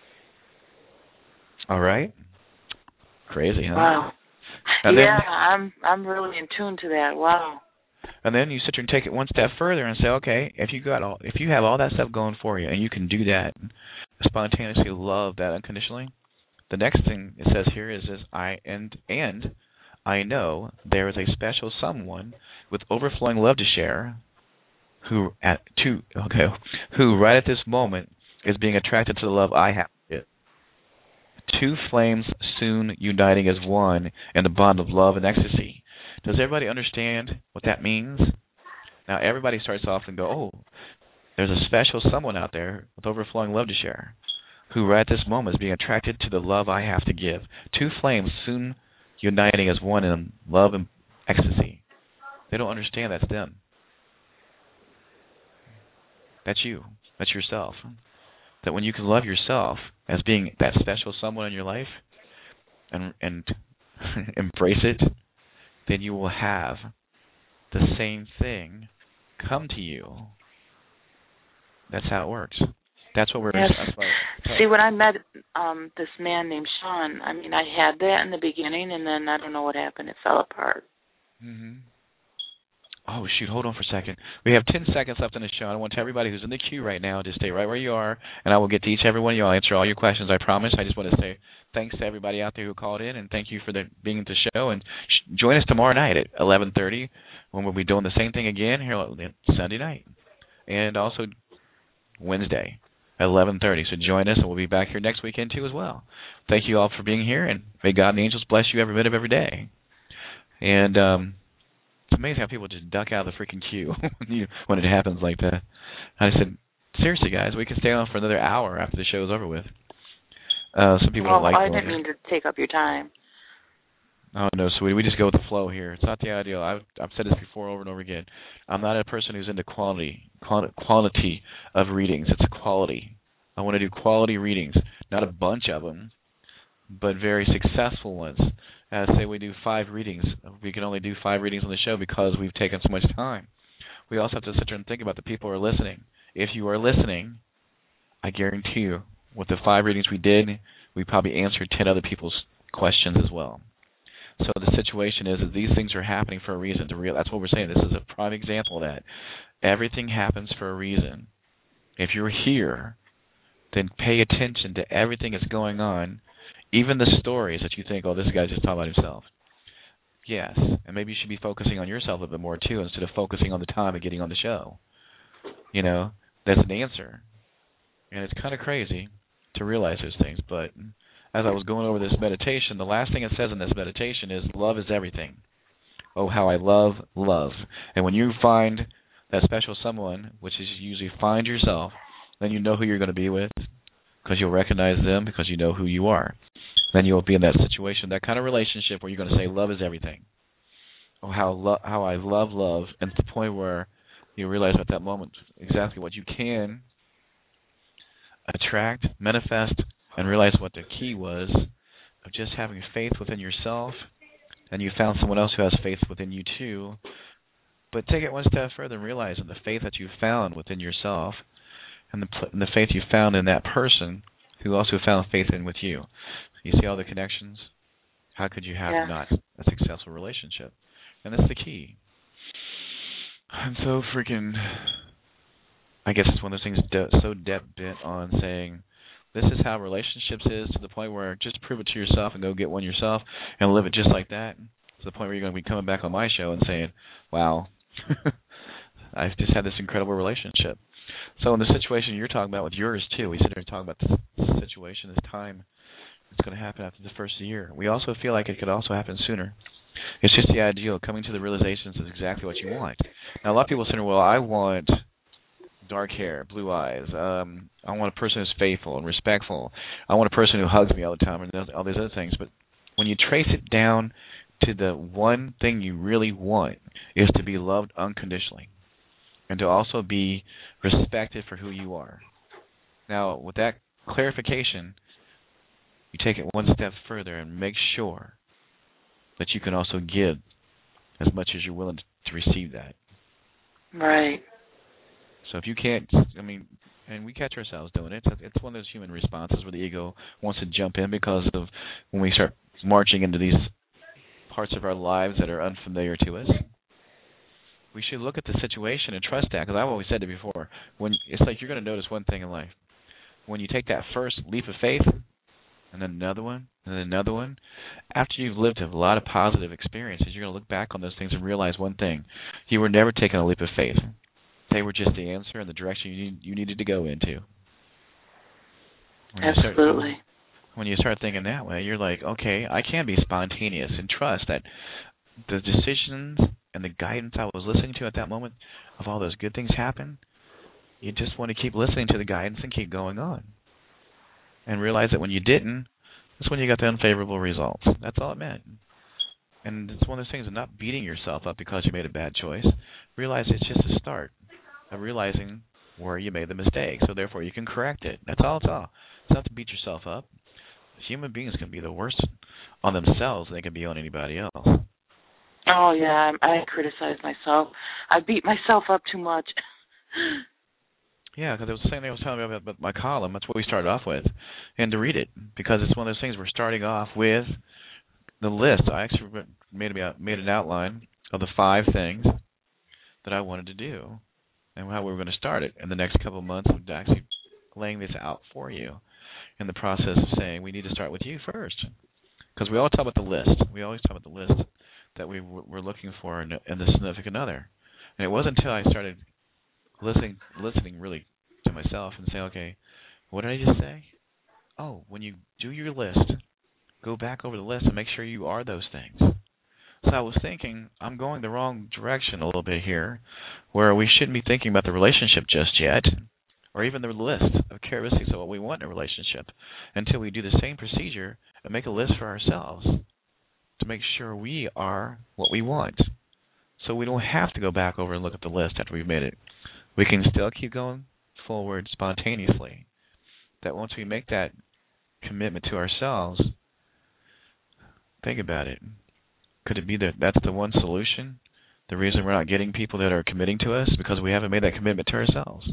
All right? Crazy, huh? Wow. And yeah, then, I'm I'm really in tune to that. Wow. And then you sit there and take it one step further and say, okay, if you got all, if you have all that stuff going for you, and you can do that, spontaneously love that unconditionally, the next thing it says here is, is I and and I know there is a special someone with overflowing love to share, who at two okay, who right at this moment is being attracted to the love I have. Two flames soon uniting as one in the bond of love and ecstasy. Does everybody understand what that means? Now everybody starts off and go, oh, there's a special someone out there with overflowing love to share, who right at this moment is being attracted to the love I have to give. Two flames soon uniting as one in love and ecstasy. They don't understand that's them. That's you. That's yourself. That when you can love yourself as being that special someone in your life and and embrace it, then you will have the same thing come to you. That's how it works. That's what we're... Yes. That's what, See, when I met um, this man named Sean, I mean, I had that in the beginning, and then I don't know what happened. It fell apart. Mm-hmm. Oh, shoot, hold on for a second. We have ten seconds left in the show. I want to everybody who's in the queue right now to stay right where you are, and I will get to each every one of you. I'll answer all your questions, I promise. I just want to say thanks to everybody out there who called in, and thank you for the, being at the show. And sh- join us tomorrow night at eleven thirty when we'll be doing the same thing again here on Sunday night, and also Wednesday at eleven thirty. So join us, and we'll be back here next weekend too as well. Thank you all for being here, and may God and the angels bless you every minute of every day. And... um it's amazing how people just duck out of the freaking queue when, you, when it happens like that. I said, seriously, guys, we can stay on for another hour after the show's over with. Uh, some people well, don't like I didn't there. mean to take up your time. Oh, no, sweetie. We just go with the flow here. It's not the ideal. I've, I've said this before over and over again. I'm not a person who's into quality, quality of readings. It's quality. I want to do quality readings, not a bunch of them, but very successful ones. Uh, say we do five readings. We can only do five readings on the show because we've taken so much time. We also have to sit there and think about the people who are listening. If you are listening, I guarantee you, with the five readings we did, we probably answered ten other people's questions as well. So the situation is that these things are happening for a reason. To real, that's what we're saying. This is a prime example of that. Everything happens for a reason. If you're here, then pay attention to everything that's going on. Even the stories that you think, oh, this guy's just talking about himself. Yes, and maybe you should be focusing on yourself a little bit more, too, instead of focusing on the time of getting on the show. You know, that's an answer. And it's kind of crazy to realize those things. But as I was going over this meditation, the last thing it says in this meditation is, love is everything. Oh, how I love love. And when you find that special someone, which is usually find yourself, then you know who you're going to be with because you'll recognize them because you know who you are. Then you'll be in that situation, that kind of relationship where you're going to say, love is everything. Oh, how lo- how I love love. And to the point where you realize at that moment exactly what you can attract, manifest, and realize what the key was of just having faith within yourself. And you found someone else who has faith within you too. But take it one step further and realize that the faith that you found within yourself and the, and the faith you found in that person who also found faith in with you. You see all the connections? How could you have yeah. not a successful relationship? And that's the key. I'm so freaking, I guess it's one of those things de- so dead bent on saying, this is how relationships is, to the point where just prove it to yourself and go get one yourself and live it just like that, to the point where you're going to be coming back on my show and saying, wow, I've just had this incredible relationship. So in the situation you're talking about with yours too, we sit here and talk about this, this situation, this time, it's going to happen after the first year. We also feel like it could also happen sooner. It's just the ideal. Coming to the realizations is exactly what you want. Now, a lot of people say, well, I want dark hair, blue eyes. Um, I want a person who's faithful and respectful. I want a person who hugs me all the time and does all these other things. But when you trace it down to the one thing you really want is to be loved unconditionally and to also be respected for who you are. Now, with that clarification, you take it one step further and make sure that you can also give as much as you're willing to receive that. Right. So if you can't, I mean, and we catch ourselves doing it. It's one of those human responses where the ego wants to jump in because of when we start marching into these parts of our lives that are unfamiliar to us. We should look at the situation and trust that, because I've always said it before. When it's like you're going to notice one thing in life. When you take that first leap of faith, and then another one, and then another one. After you've lived a lot of positive experiences, you're going to look back on those things and realize one thing. You were never taking a leap of faith. They were just the answer and the direction you, need, you needed to go into. When Absolutely. You start, when you start thinking that way, you're like, okay, I can be spontaneous and trust that the decisions and the guidance I was listening to at that moment of all those good things happen, you just want to keep listening to the guidance and keep going on. And realize that when you didn't, that's when you got the unfavorable results. That's all it meant. And it's one of those things of not beating yourself up because you made a bad choice. Realize it's just a start of realizing where you made the mistake, so therefore you can correct it. That's all it's all. It's not to beat yourself up. Human beings can be the worst on themselves than they can be on anybody else. Oh, yeah, I, I criticize myself. I beat myself up too much. Yeah, because it was the same thing I was telling you about, about my column. That's what we started off with. And to read it, because it's one of those things we're starting off with the list. I actually made, a, made an outline of the five things that I wanted to do and how we were going to start it. In the next couple of months, I'm actually laying this out for you in the process of saying we need to start with you first. Because we all talk about the list. We always talk about the list that we were looking for in, in the significant other. And it wasn't until I started listening listening really to myself and say, okay, what did I just say? Oh, when you do your list, go back over the list and make sure you are those things. So I was thinking, I'm going the wrong direction a little bit here, where we shouldn't be thinking about the relationship just yet, or even the list of characteristics of what we want in a relationship, until we do the same procedure and make a list for ourselves to make sure we are what we want. So we don't have to go back over and look at the list after we've made it. We can still keep going forward spontaneously. That once we make that commitment to ourselves, think about it. Could it be that that's the one solution? The reason we're not getting people that are committing to us because we haven't made that commitment to ourselves.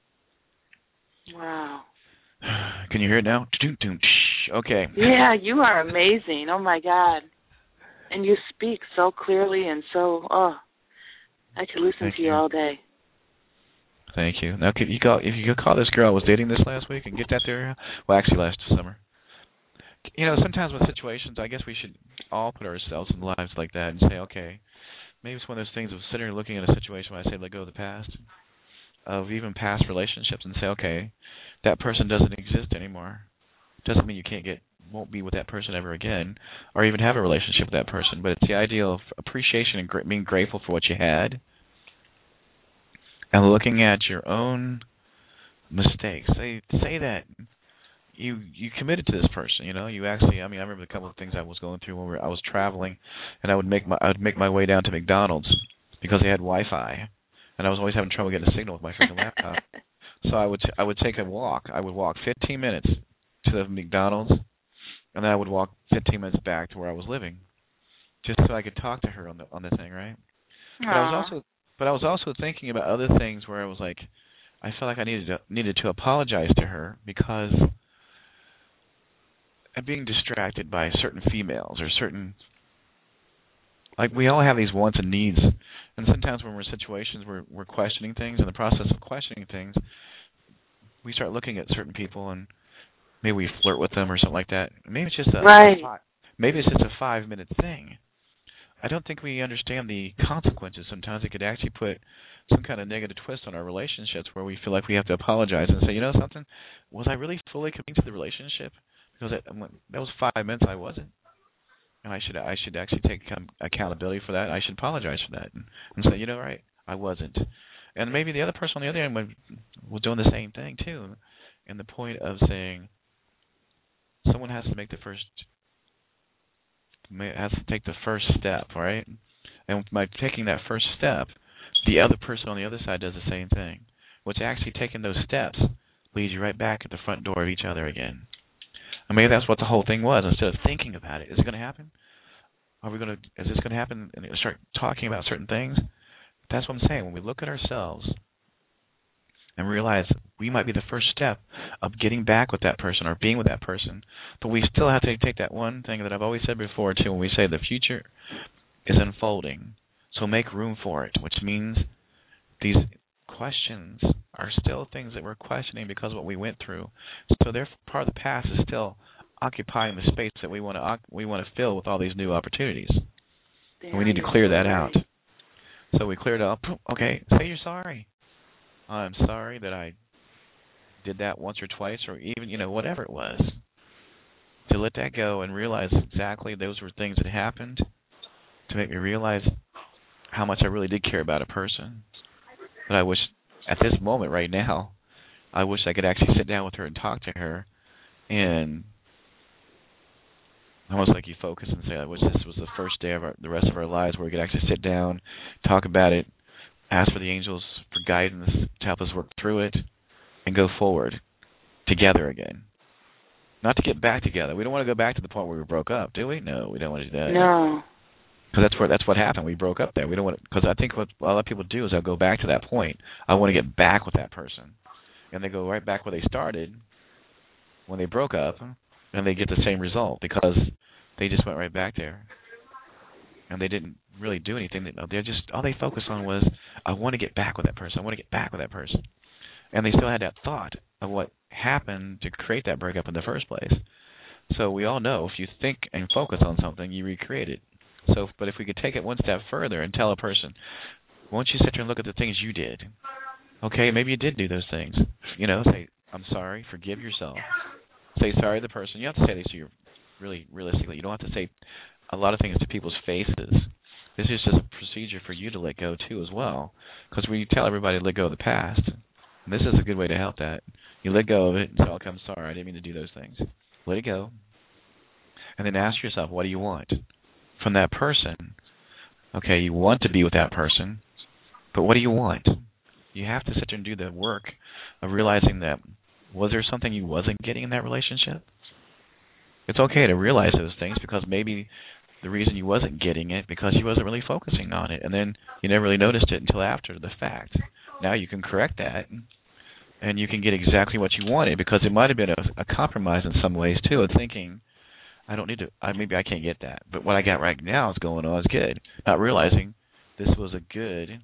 Wow. Can you hear it now? Okay. Yeah, you are amazing. Oh, my God. And you speak so clearly and so, oh, I could listen Thank to you, you all day. Thank you. Now, could you call, if you could call this girl I was dating this last week and get that there? Well, actually last summer. You know, sometimes with situations, I guess we should all put ourselves in lives like that and say, okay, maybe it's one of those things of sitting here looking at a situation where I say let go of the past, of even past relationships, and say, okay, that person doesn't exist anymore. Doesn't mean you can't get, won't be with that person ever again, or even have a relationship with that person. But it's the idea of appreciation and gra- being grateful for what you had, and looking at your own mistakes. Say say that you you committed to this person. You know, you actually. I mean, I remember a couple of things I was going through when we were, I was traveling, and I would make my I would make my way down to McDonald's because they had Wi-Fi, and I was always having trouble getting a signal with my freaking laptop. So I would t- I would take a walk. I would walk fifteen minutes to the McDonald's, and then I would walk fifteen minutes back to where I was living, just so I could talk to her on the on the thing, right? But I was also but I was also thinking about other things where I was like, I felt like I needed to needed to apologize to her because I'm being distracted by certain females or certain, like we all have these wants and needs, and sometimes when we're in situations where we're questioning things, in the process of questioning things, we start looking at certain people and maybe we flirt with them or something like that. Maybe it's just a, right. a five, maybe it's just a five minute thing. I don't think we understand the consequences. Sometimes it could actually put some kind of negative twist on our relationships where we feel like we have to apologize and say, you know something, was I really fully committing to the relationship? Because that, that was five minutes I wasn't, and I should I should actually take accountability for that. I should apologize for that and, and say, you know, right, I wasn't. And maybe the other person on the other end was doing the same thing too. And the point of saying someone has to make the first has to take the first step, right? And by taking that first step, the other person on the other side does the same thing. Which actually taking those steps leads you right back at the front door of each other again. And maybe that's what the whole thing was. Instead of thinking about it, is it going to happen? Are we going to? Is this going to happen? And start talking about certain things. That's what I'm saying. When we look at ourselves and realize we might be the first step of getting back with that person or being with that person, but we still have to take that one thing that I've always said before too. When we say the future is unfolding, so make room for it, which means these questions are still things that we're questioning because of what we went through. So therefore, part of the past is still occupying the space that we want to we want to fill with all these new opportunities. Very and we need to clear that right. out. So we cleared up. Okay, say you're sorry. I'm sorry that I did that once or twice, or even, you know, whatever it was. To let that go and realize exactly those were things that happened to make me realize how much I really did care about a person. But I wish, at this moment right now, I wish I could actually sit down with her and talk to her and almost like you focus and say, I wish this was the first day of our, the rest of our lives where we could actually sit down, talk about it, ask for the angels for guidance to help us work through it, and go forward together again. Not to get back together. We don't want to go back to the point where we broke up, do we? No, we don't want to do that. No. Because that's where that's what happened. We broke up there. We don't want because I think what a lot of people do is they'll go back to that point. I want to get back with that person, and they go right back where they started when they broke up, and they get the same result because they just went right back there, and they didn't really do anything. They just all they focused on was, I want to get back with that person. I want to get back with that person, and they still had that thought of what happened to create that breakup in the first place. So we all know if you think and focus on something, you recreate it. So, but if we could take it one step further and tell a person, won't you sit there and look at the things you did? Okay, maybe you did do those things. You know, say, I'm sorry, forgive yourself. Say sorry to the person. You have to say this to your, really realistically. You don't have to say a lot of things to people's faces. This is just a procedure for you to let go, too, as well. Because when you tell everybody to let go of the past, and this is a good way to help that. You let go of it and say, okay, I'm sorry, I didn't mean to do those things. Let it go. And then ask yourself, what do you want from that person? Okay, you want to be with that person, but what do you want? You have to sit there and do the work of realizing that, was there something you wasn't getting in that relationship? It's okay to realize those things because maybe the reason you wasn't getting it because you wasn't really focusing on it, and then you never really noticed it until after the fact. Now you can correct that, and you can get exactly what you wanted because it might have been a, a compromise in some ways, too, of thinking, I don't need to, I, maybe I can't get that, but what I got right now is going on is good. Not realizing this was a good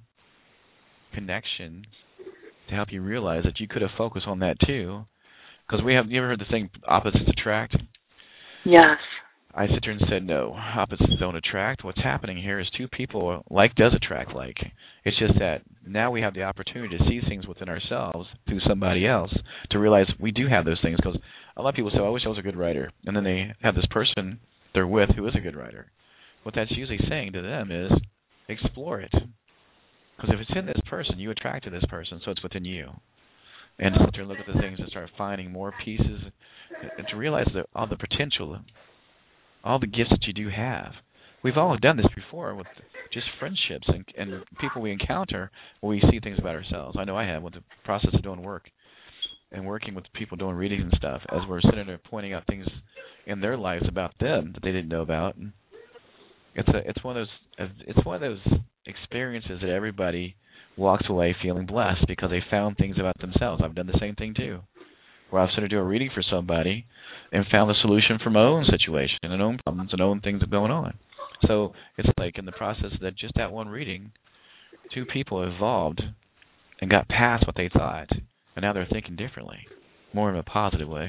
connection to help you realize that you could have focused on that, too. Because we have, you ever heard the thing, opposites attract? Yes. I sit there and said, no, opposites don't attract. What's happening here is two people, like does attract like. It's just that now we have the opportunity to see things within ourselves through somebody else to realize we do have those things. Because a lot of people say, oh, I wish I was a good writer. And then they have this person they're with who is a good writer. What that's usually saying to them is, explore it. Because if it's in this person, you attracted this person, so it's within you. And to sit there and look at the things and start finding more pieces and to realize that all the potential, all the gifts that you do have. We've all done this before with just friendships and, and people we encounter where we see things about ourselves. I know I have with the process of doing work and working with people doing readings and stuff as we're sitting there pointing out things in their lives about them that they didn't know about. And it's a it's one of those it's one of those experiences that everybody walks away feeling blessed because they found things about themselves. I've done the same thing too, where I've sort of do a reading for somebody and found the solution for my own situation and own problems and own things that are going on. So it's like in the process that just that one reading, two people evolved and got past what they thought, and now they're thinking differently, more in a positive way.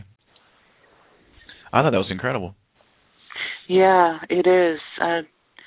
I thought that was incredible. Yeah, it is. Uh,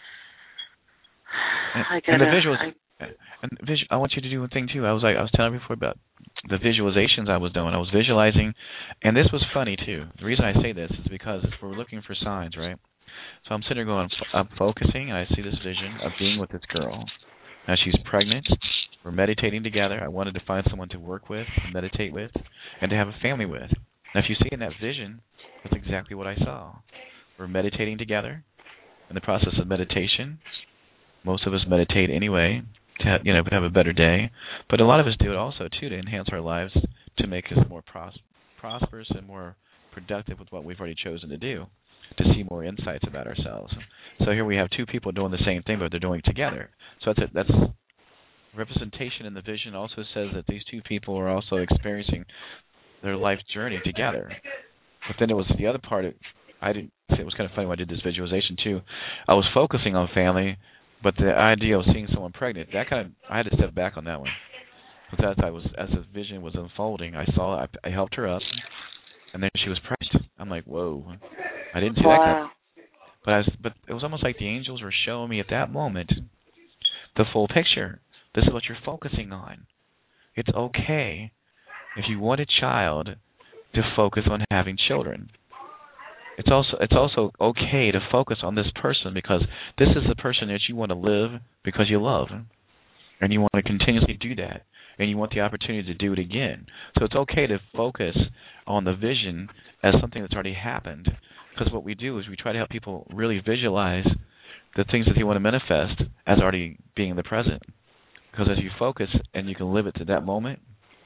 and, I gotta, and the visuals. I, And visu- I want you to do one thing too. I was like I was telling you before about the visualizations I was doing. I was visualizing, and this was funny too. The reason I say this is because we're looking for signs, right? So I'm sitting there going, I'm focusing, and I see this vision of being with this girl. Now she's pregnant. We're meditating together. I wanted to find someone to work with, meditate with, and to have a family with. Now if you see in that vision, that's exactly what I saw. We're meditating together. In the process of meditation, most of us meditate anyway, to have, you know, have a better day. But a lot of us do it also, too, to enhance our lives, to make us more pros- prosperous and more productive with what we've already chosen to do, to see more insights about ourselves. So here we have two people doing the same thing, but they're doing it together. So that's, a, that's representation in the vision also says that these two people are also experiencing their life journey together. But then it was the other part, of, I didn't, it was kind of funny when I did this visualization, too. I was focusing on family, but the idea of seeing someone pregnant, that kind of, I had to step back on that one. Because as I was, as the vision was unfolding, I saw, I, I helped her up, and then she was pregnant. I'm like, whoa, I didn't see wow. that coming. But I was, but it was almost like the angels were showing me at that moment the full picture. This is what you're focusing on. It's okay if you want a child to focus on having children. It's also it's also okay to focus on this person because this is the person that you want to live because you love, and you want to continuously do that, and you want the opportunity to do it again. So it's okay to focus on the vision as something that's already happened, because what we do is we try to help people really visualize the things that they want to manifest as already being in the present. Because as you focus and you can live it to that moment,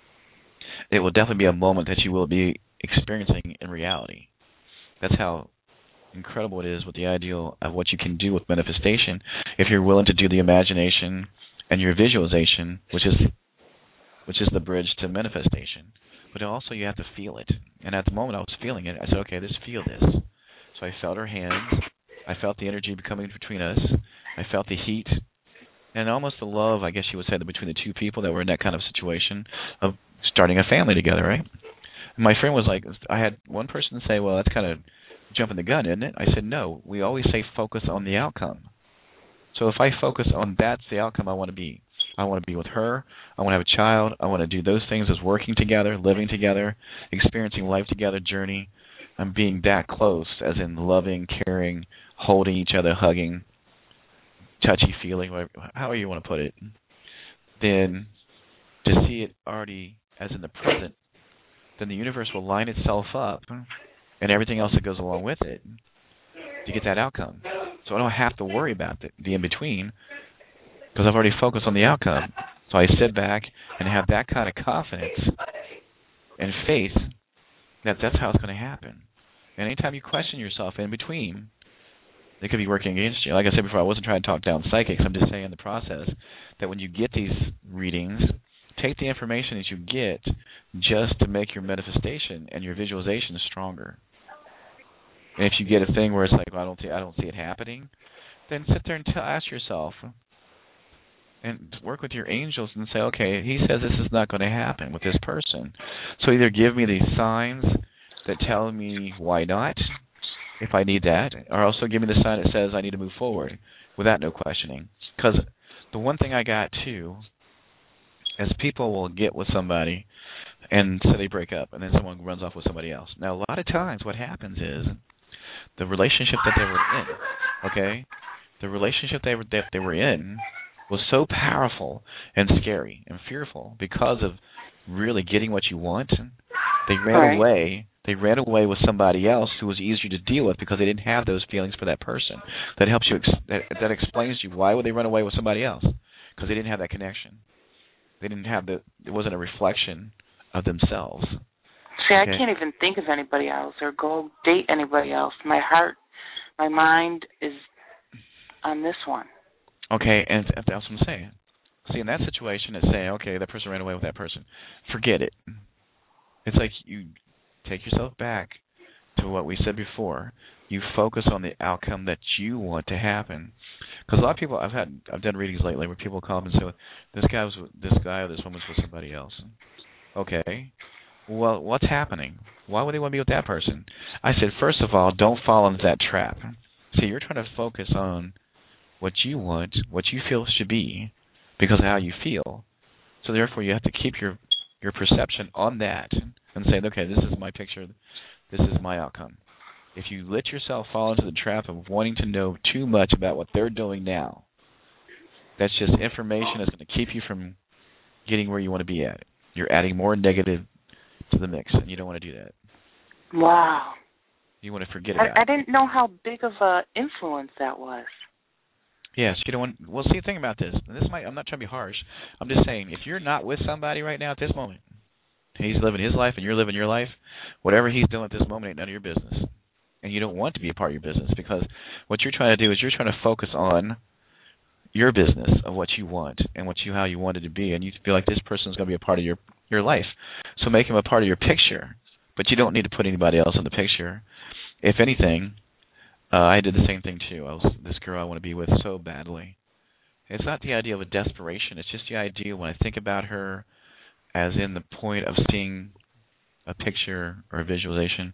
it will definitely be a moment that you will be experiencing in reality. That's how incredible it is with the ideal of what you can do with manifestation if you're willing to do the imagination and your visualization, which is which is the bridge to manifestation. But also you have to feel it. And at the moment I was feeling it, I said, okay, let's feel this. So I felt her hands. I felt the energy becoming between us. I felt the heat. And almost the love, I guess you would say, between the two people that were in that kind of situation of starting a family together, right? And my friend was like, I had one person say, well, that's kind of jumping the gun, isn't it? I said, no, we always say focus on the outcome. So if I focus on that's the outcome I want to be. I want to be with her. I want to have a child. I want to do those things as working together, living together, experiencing life together, journey. I'm being that close, as in loving, caring, holding each other, hugging, touchy-feeling, however you want to put it. Then to see it already as in the present, then the universe will line itself up and everything else that goes along with it to get that outcome. So I don't have to worry about the, the in-between because I've already focused on the outcome. So I sit back and have that kind of confidence and faith that that's how it's going to happen. And anytime you question yourself in between, it could be working against you. Like I said before, I wasn't trying to talk down psychics. I'm just saying in the process that when you get these readings, take the information that you get just to make your manifestation and your visualization stronger. And if you get a thing where it's like, well, I don't see, I don't see it happening, then sit there and tell, ask yourself and work with your angels and say, okay, he says this is not going to happen with this person. So either give me these signs that tell me why not, if I need that, or also give me the sign that says I need to move forward without no questioning. Because the one thing I got, too, is people will get with somebody and so they break up, and then someone runs off with somebody else. Now, a lot of times what happens is the relationship that they were in, okay, the relationship they were, that they were in was so powerful and scary and fearful because of really getting what you want. They ran right. away. They ran away with somebody else who was easier to deal with because they didn't have those feelings for that person. That helps you. Ex- that, that explains to you why would they run away with somebody else? Because they didn't have that connection. They didn't have the. It wasn't a reflection of themselves. See, okay? I can't even think of anybody else or go date anybody else. My heart, my mind is on this one. Okay, and that's what I'm saying. See, in that situation, it's saying, okay, that person ran away with that person. Forget it. It's like you take yourself back to what we said before. You focus on the outcome that you want to happen. Because a lot of people, I've had, I've done readings lately where people come up and say, this guy was, this guy or this woman's with somebody else. Okay, well, what's happening? Why would they want to be with that person? I said, first of all, don't fall into that trap. See, you're trying to focus on what you want, what you feel should be, because of how you feel. So therefore, you have to keep your your perception on that and say, okay, this is my picture, this is my outcome. If you let yourself fall into the trap of wanting to know too much about what they're doing now, that's just information that's going to keep you from getting where you want to be at. You're adding more negative to the mix, and you don't want to do that. Wow. You want to forget about I, I it. didn't know how big of an influence that was. Yes, you don't want. Well, see, think about this. And this might. I'm not trying to be harsh. I'm just saying, if you're not with somebody right now at this moment, he's living his life and you're living your life, whatever he's doing at this moment ain't none of your business. And you don't want to be a part of your business because what you're trying to do is you're trying to focus on your business of what you want and what you how you want it to be, and you feel like this person is going to be a part of your your life. So make him a part of your picture, but you don't need to put anybody else in the picture. If anything. Uh, I did the same thing, too. I was this girl I want to be with so badly. It's not the idea of a desperation. It's just the idea when I think about her as in the point of seeing a picture or a visualization,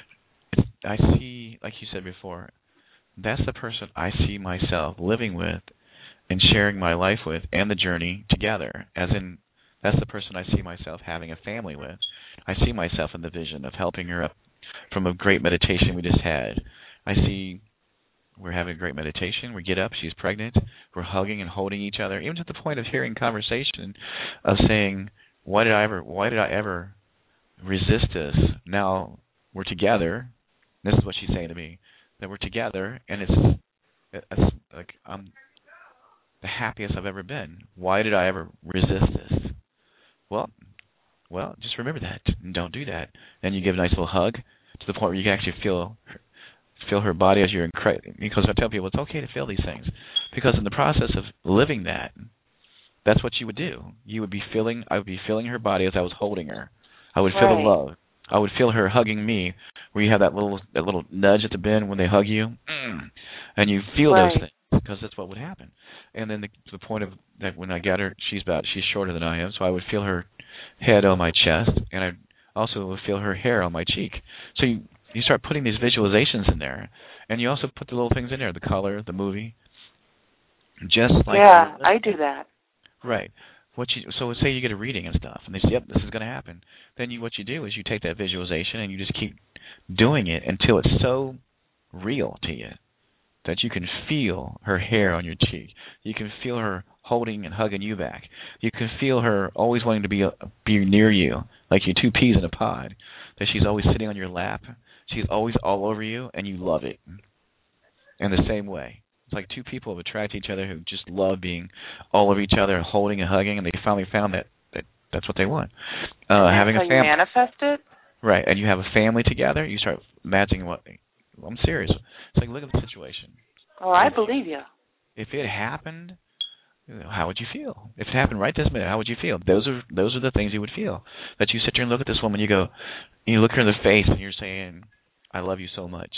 I see, like you said before, that's the person I see myself living with and sharing my life with and the journey together. As in, that's the person I see myself having a family with. I see myself in the vision of helping her up from a great meditation we just had. I see we're having a great meditation. We get up, she's pregnant. We're hugging and holding each other, even to the point of hearing conversation of saying, why did I ever, why did I ever resist this? Now we're together. This is what she's saying to me, that we're together, and it's, it's like I'm the happiest I've ever been. Why did I ever resist this? Well, well, just remember that. Don't do that. Then you give a nice little hug to the point where you can actually feel her, feel her body as you're incredible. Because I tell people it's okay to feel these things, because in the process of living that, that's what you would do. You would be feeling. I would be feeling her body as I was holding her. I would feel right. the love. I would feel her hugging me, where you have that little that little nudge at the bend when they hug you, mm, and you feel right. those things, because that's what would happen. And then the, to the point of that when I got her, she's about she's shorter than I am, so I would feel her head on my chest, and I also would feel her hair on my cheek. So you you start putting these visualizations in there, and you also put the little things in there, the color, the movie, just like yeah, I do that. Right. What you so say you get a reading and stuff, and they say, "Yep, this is going to happen." Then you what you do is you take that visualization and you just keep doing it until it's so real to you that you can feel her hair on your cheek. You can feel her holding and hugging you back. You can feel her always wanting to be uh, be near you, like you're two peas in a pod. That she's always sitting on your lap. She's always all over you, and you love it. In the same way. It's like two people have attracted each other who just love being all over each other, holding and hugging, and they finally found that, that that's what they want. Uh, that's having how a family, you manifest it? Right, and you have a family together, you start imagining what, well, I'm serious. It's like, look at the situation. Oh, I believe you. If it happened, how would you feel? If it happened right this minute, how would you feel? Those are those are the things you would feel. That you sit there and look at this woman, you go, you look her in the face, and you're saying, I love you so much.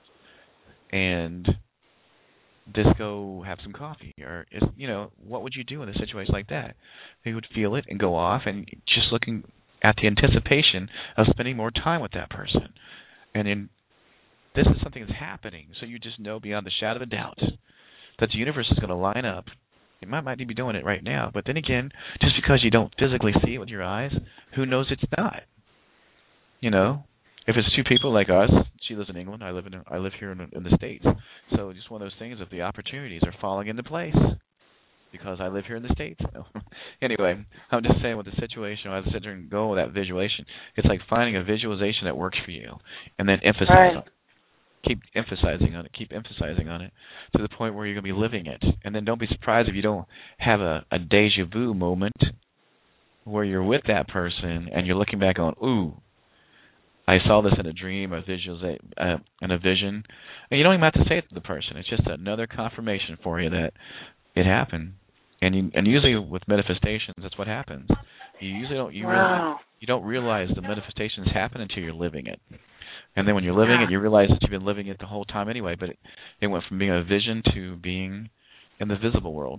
And just go have some coffee, or you know, what would you do in a situation like that? You would feel it and go off, and just looking at the anticipation of spending more time with that person. And then this is something that's happening, so you just know beyond the shadow of a doubt that the universe is going to line up. You might might be doing it right now, but then again, just because you don't physically see it with your eyes, who knows it's not? You know. If it's two people like us, she lives in England, I live in I live here in, in the States. So just one of those things, if the opportunities are falling into place, because I live here in the States. Anyway, I'm just saying with the situation, I sit there and go with that visualization. It's like finding a visualization that works for you, and then emphasize right. on it. Keep emphasizing on it. Keep emphasizing on it to the point where you're going to be living it. And then don't be surprised if you don't have a, a deja vu moment where you're with that person and you're looking back on, ooh, I saw this in a dream, a visual, uh, in a vision. And you don't even have to say it to the person. It's just another confirmation for you that it happened. And you, and usually with manifestations, that's what happens. You usually don't you, wow. realize, you don't realize the manifestations happen until you're living it. And then when you're living yeah. it, you realize that you've been living it the whole time anyway. But it, it went from being a vision to being in the visible world.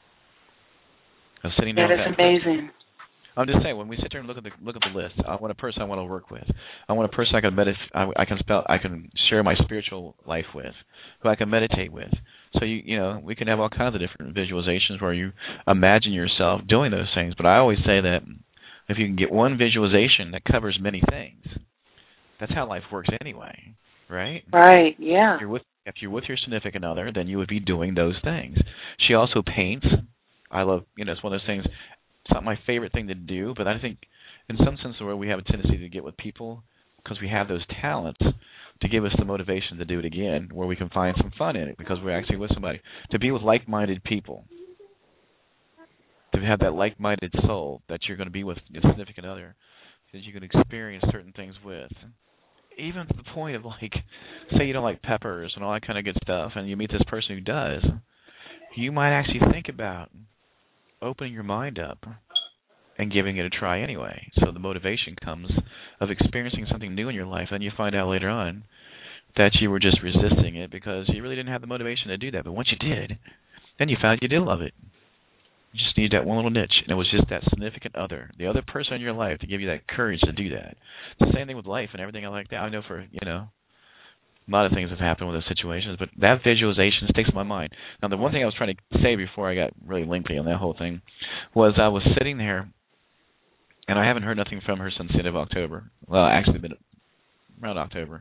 Of sitting down that with is that amazing. Person. I'm just saying, when we sit there and look at the look at the list, I want a person I want to work with. I want a person I can medit- I, I can spell I can share my spiritual life with, who I can meditate with. So you you know we can have all kinds of different visualizations where you imagine yourself doing those things. But I always say that if you can get one visualization that covers many things, that's how life works anyway, right? Right. Yeah. If you're with if you're with your significant other, then you would be doing those things. She also paints. I love you know it's one of those things. It's not my favorite thing to do, but I think in some sense where we have a tendency to get with people because we have those talents to give us the motivation to do it again, where we can find some fun in it because we're actually with somebody. To be with like-minded people, to have that like-minded soul that you're going to be with your significant other, that you can experience certain things with. Even to the point of, like, say you don't like peppers and all that kind of good stuff, and you meet this person who does, you might actually think about opening your mind up and giving it a try anyway. So the motivation comes of experiencing something new in your life, and you find out later on that you were just resisting it because you really didn't have the motivation to do that. But once you did, then you found you did love it. You just need that one little niche, and it was just that significant other, the other person in your life, to give you that courage to do that. It's the same thing with life and everything like that. I know for, you know, a lot of things have happened with those situations, but that visualization sticks in my mind. Now, the one thing I was trying to say before I got really lengthy on that whole thing was I was sitting there, and I haven't heard nothing from her since the end of October. Well, actually, been around October.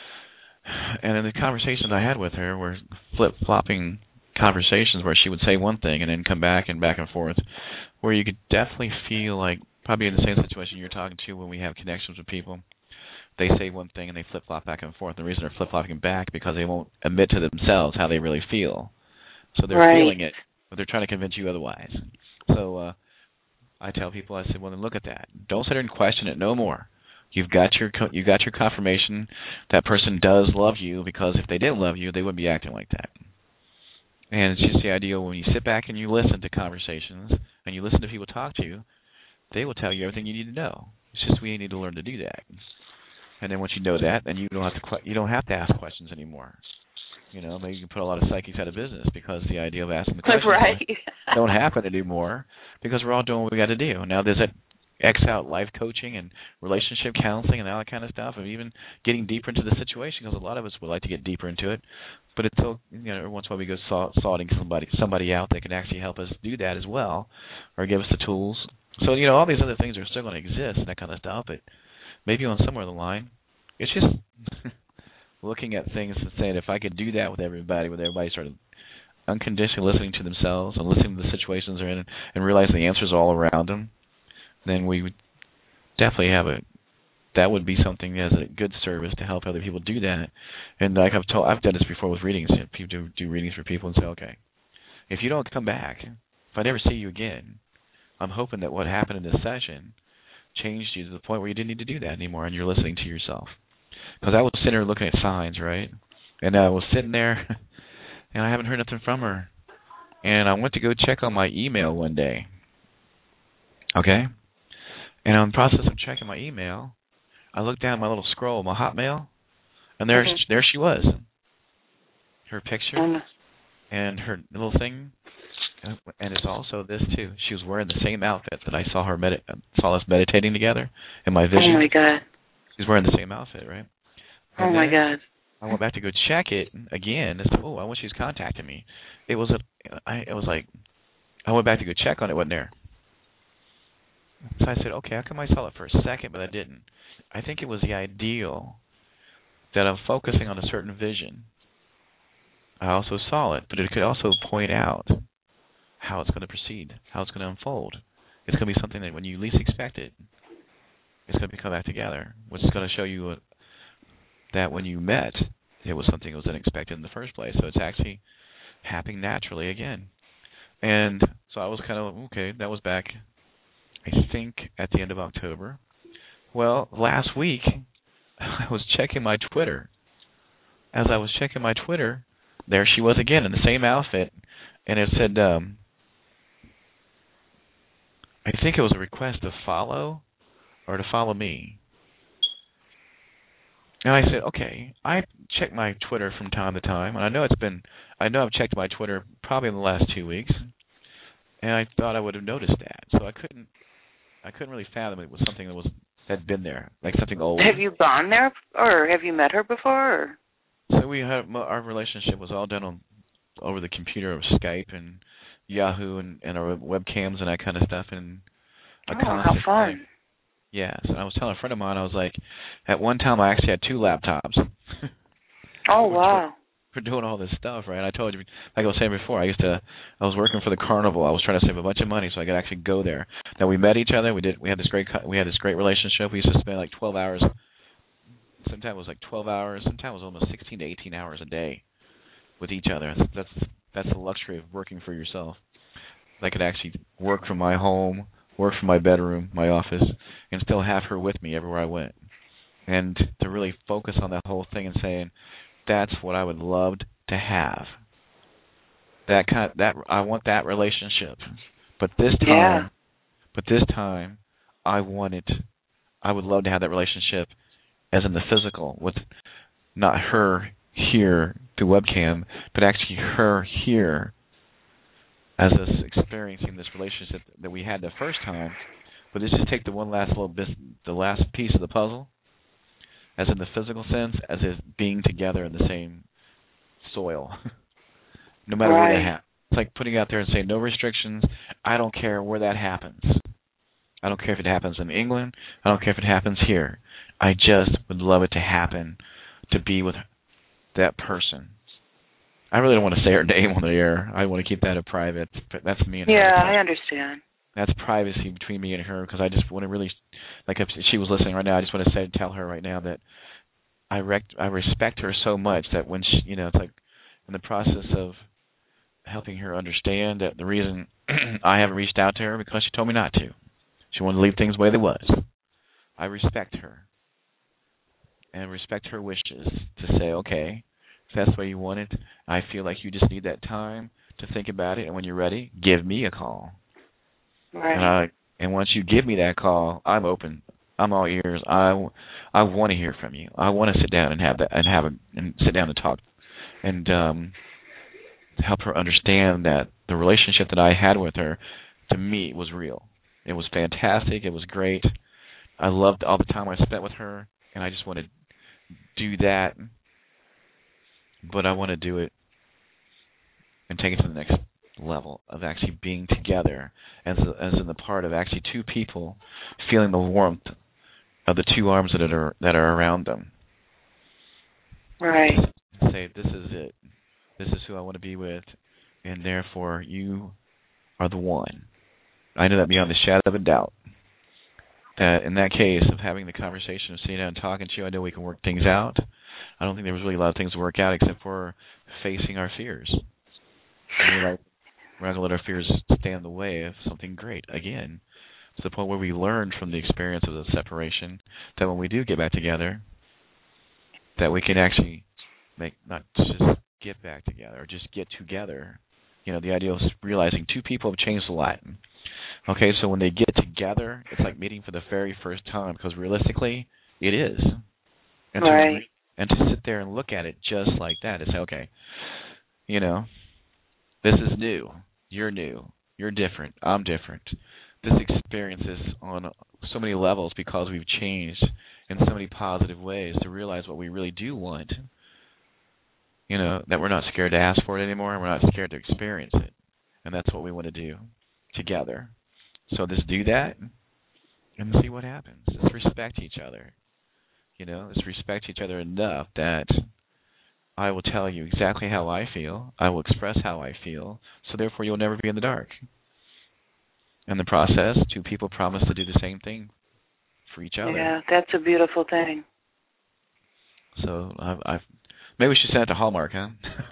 And then the conversations I had with her were flip-flopping conversations where she would say one thing and then come back and back and forth, where you could definitely feel like probably in the same situation you're talking to when we have connections with people. They say one thing and they flip-flop back and forth. The reason they're flip-flopping back because they won't admit to themselves how they really feel. So they're right. feeling it, but they're trying to convince you otherwise. So uh, I tell people, I said, well, then look at that. Don't sit there and question it no more. You've got your you got your confirmation that person does love you, because if they didn't love you, they wouldn't be acting like that. And it's just the idea when you sit back and you listen to conversations and you listen to people talk to you, they will tell you everything you need to know. It's just we need to learn to do that. And then once you know that, then you don't have to you don't have to ask questions anymore. You know, maybe you can put a lot of psychics out of business because the idea of asking the questions right. don't happen anymore because we're all doing what we got to do. Now there's that X out life coaching and relationship counseling and all that kind of stuff, and even getting deeper into the situation, because a lot of us would like to get deeper into it, but it's still, you know, every once in a while we go saw, sorting somebody somebody out that can actually help us do that as well, or give us the tools. So, you know, all these other things are still going to exist and that kind of stuff, but maybe on somewhere along the line, it's just looking at things and saying, if I could do that with everybody, with everybody sort of unconditionally listening to themselves and listening to the situations they're in and, and realizing the answers all around them, then we would definitely have a, that would be something as a good service to help other people do that. And like I've told, I've done this before with readings. People do, do readings for people and say, okay, if you don't come back, if I never see you again, I'm hoping that what happened in this session changed you to the point where you didn't need to do that anymore and you're listening to yourself. Because I was sitting there looking at signs, right? And I was sitting there, and I haven't heard nothing from her. And I went to go check on my email one day, okay? And on the process of checking my email, I looked down my little scroll, my Hotmail, and there, mm-hmm. there she was. Her picture mm-hmm. and her little thing, and it's also this too. She was wearing the same outfit that I saw her med- saw us meditating together in my vision. Oh my God! She's wearing the same outfit, right? And oh my God! I went back to go check it again. And said, oh, I wish she was contacting me. It was a, I, it was like, I went back to go check on it. It wasn't there. So I said, okay, how come I saw it for a second, but I didn't? I think it was the ideal that I'm focusing on a certain vision. I also saw it, but it could also point out how it's going to proceed, how it's going to unfold. It's going to be something that when you least expect it, it's going to come back together, which is going to show you a, that when you met, it was something that was unexpected in the first place. So it's actually happening naturally again. And so I was kind of, okay, that was back, I think, at the end of October. Well, last week, I was checking my Twitter. As I was checking my Twitter, there she was again in the same outfit, and it said, um, I think it was a request to follow or to follow me. And I said, okay, I check my Twitter from time to time, and I know it's been, I know I've checked my Twitter probably in the last two weeks, and I thought I would have noticed that. So I couldn't, I couldn't really fathom it was something that was had been there, like something old. Have you gone there, or have you met her before? Or? So we had, our relationship was all done on over the computer of Skype and Yahoo and, and our webcams and that kind of stuff. And a oh, how fun! Thing. Yeah, so I was telling a friend of mine, I was like, at one time I actually had two laptops. Oh, wow. For doing all this stuff, right? I told you, like I was saying before, I used to, I was working for the carnival. I was trying to save a bunch of money so I could actually go there. Now we met each other. We did. We had this great. We had this great relationship. We used to spend like twelve hours. Sometimes it was like twelve hours. Sometimes it was almost sixteen to eighteen hours a day with each other. That's that's the luxury of working for yourself. I could actually work from my home, work from my bedroom, my office, and still have her with me everywhere I went. And to really focus on that whole thing and saying, that's what I would love to have. That kind of, that I want that relationship. But this time, yeah. but this time, I want it. I would love to have that relationship, as in the physical, with not her here through webcam, but actually her here as us experiencing this relationship that we had the first time, but let's just take the one last little bit, the last piece of the puzzle, as in the physical sense, as is being together in the same soil, no matter right. where that happens. It's like putting out there and saying no restrictions. I don't care where that happens. I don't care if it happens in England. I don't care if it happens here. I just would love it to happen, to be with that person. I really don't want to say her name on the air. I want to keep that a private. But that's me and yeah, her. Yeah, I understand. That's privacy between me and her, because I just want to really, like if she was listening right now, I just want to say, tell her right now that I rec- I respect her so much that when she, you know, it's like in the process of helping her understand that the reason I haven't reached out to her because she told me not to. She wanted to leave things the way they was. I respect her and respect her wishes to say, okay, if that's the way you want it, I feel like you just need that time to think about it, and when you're ready, give me a call. Right. And I and once you give me that call, I'm open. I'm all ears. I, I want to hear from you. I want to sit down and have that and have a and sit down and talk, and um, help her understand that the relationship that I had with her, to me, was real. It was fantastic. It was great. I loved all the time I spent with her, and I just want to do that. But I want to do it and take it to the next level of actually being together as a, as in the part of actually two people feeling the warmth of the two arms that are that are around them. Right. Say, this is it. This is who I want to be with, and therefore you are the one. I know that beyond the shadow of a doubt. That in that case of having the conversation of sitting down and talking to you, I know we can work things out. I don't think there was really a lot of things to work out except for facing our fears. We're not, we're not going to let our fears stand in the way of something great. Again, to the point where we learned from the experience of the separation that when we do get back together, that we can actually make, not just get back together or just get together. You know, the idea of realizing two people have changed a lot. Okay, so when they get together, it's like meeting for the very first time, because realistically, it is. And right. To, and to sit there and look at it just like that and say, okay, you know, this is new. You're new. You're different. I'm different. This experience is on so many levels because we've changed in so many positive ways to realize what we really do want. You know, that we're not scared to ask for it anymore, and we're not scared to experience it. And that's what we want to do together. So just do that and see what happens. Just respect each other. You know, just respect each other enough that I will tell you exactly how I feel. I will express how I feel. So therefore, you'll never be in the dark. In the process, two people promise to do the same thing for each other. Yeah, that's a beautiful thing. So I've, I've maybe we should send it to Hallmark, huh?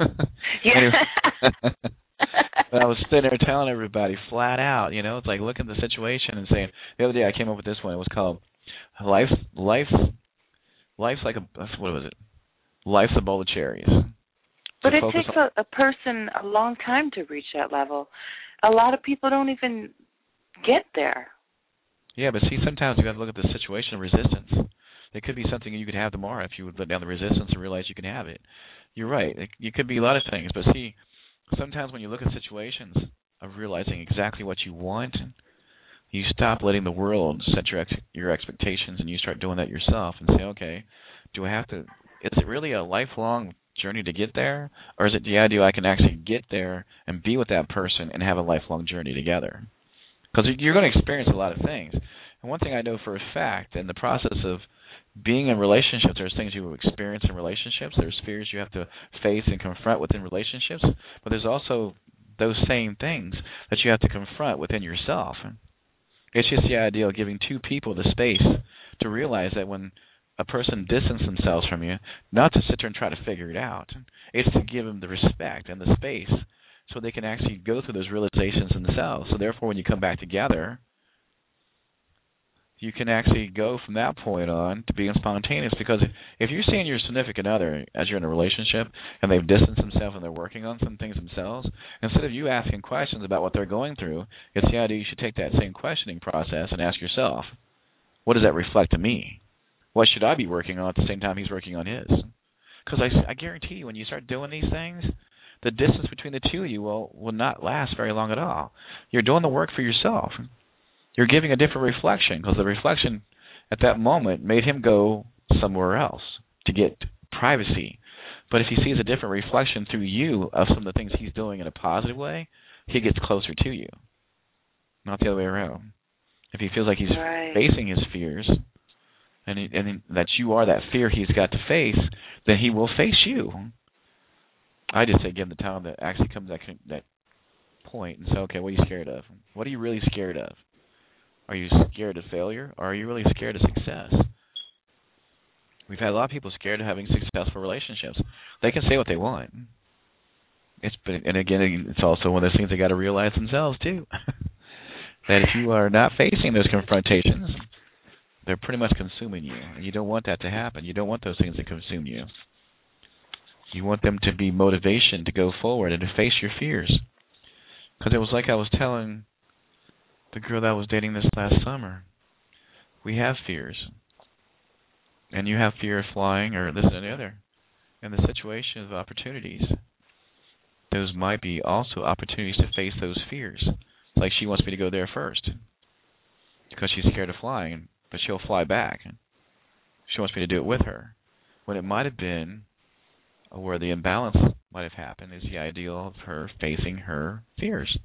Yeah. But I was sitting there telling everybody flat out, you know, it's like looking at the situation and saying. The other day I came up with this one. It was called "Life's Life's Life's like a what was it? Life's a bowl of cherries." But so it takes on, a, a person a long time to reach that level. A lot of people don't even get there. Yeah, but see, sometimes you got to look at the situation of resistance. It could be something you could have tomorrow if you would let down the resistance and realize you can have it. You're right. It, it could be a lot of things, but see, sometimes when you look at situations of realizing exactly what you want, you stop letting the world set your ex- your expectations, and you start doing that yourself and say, okay, do I have to, is it really a lifelong journey to get there, or is it the idea I can actually get there and be with that person and have a lifelong journey together? Because you're going to experience a lot of things. And one thing I know for a fact, in the process of being in relationships, there's things you experience in relationships. There's fears you have to face and confront within relationships. But there's also those same things that you have to confront within yourself. It's just the idea of giving two people the space to realize that when a person distances themselves from you, not to sit there and try to figure it out. It's to give them the respect and the space so they can actually go through those realizations themselves. So therefore, when you come back together, you can actually go from that point on to being spontaneous, because if, if you're seeing your significant other as you're in a relationship and they've distanced themselves and they're working on some things themselves, instead of you asking questions about what they're going through, it's the idea you should take that same questioning process and ask yourself, what does that reflect to me? What should I be working on at the same time he's working on his? Because I, I guarantee you, when you start doing these things, the distance between the two of you will, will not last very long at all. You're doing the work for yourself. You're giving a different reflection, because the reflection at that moment made him go somewhere else to get privacy. But if he sees a different reflection through you of some of the things he's doing in a positive way, he gets closer to you, not the other way around. If he feels like he's right. facing his fears, and, he, and that you are that fear he's got to face, then he will face you. I just say give him the time to actually come to that, that point and say, okay, what are you scared of? What are you really scared of? Are you scared of failure, or are you really scared of success? We've had a lot of people scared of having successful relationships. They can say what they want. It's been, and again, it's also one of those things they got to realize themselves too. That if you are not facing those confrontations, they're pretty much consuming you, and you don't want that to happen. You don't want those things to consume you. You want them to be motivation to go forward and to face your fears. Because it was like I was telling the girl that I was dating this last summer. We have fears. And you have fear of flying or this and the other. And the situation of opportunities, those might be also opportunities to face those fears. Like she wants me to go there first because she's scared of flying, but she'll fly back. She wants me to do it with her. When it might have been where the imbalance might have happened is the ideal of her facing her fears.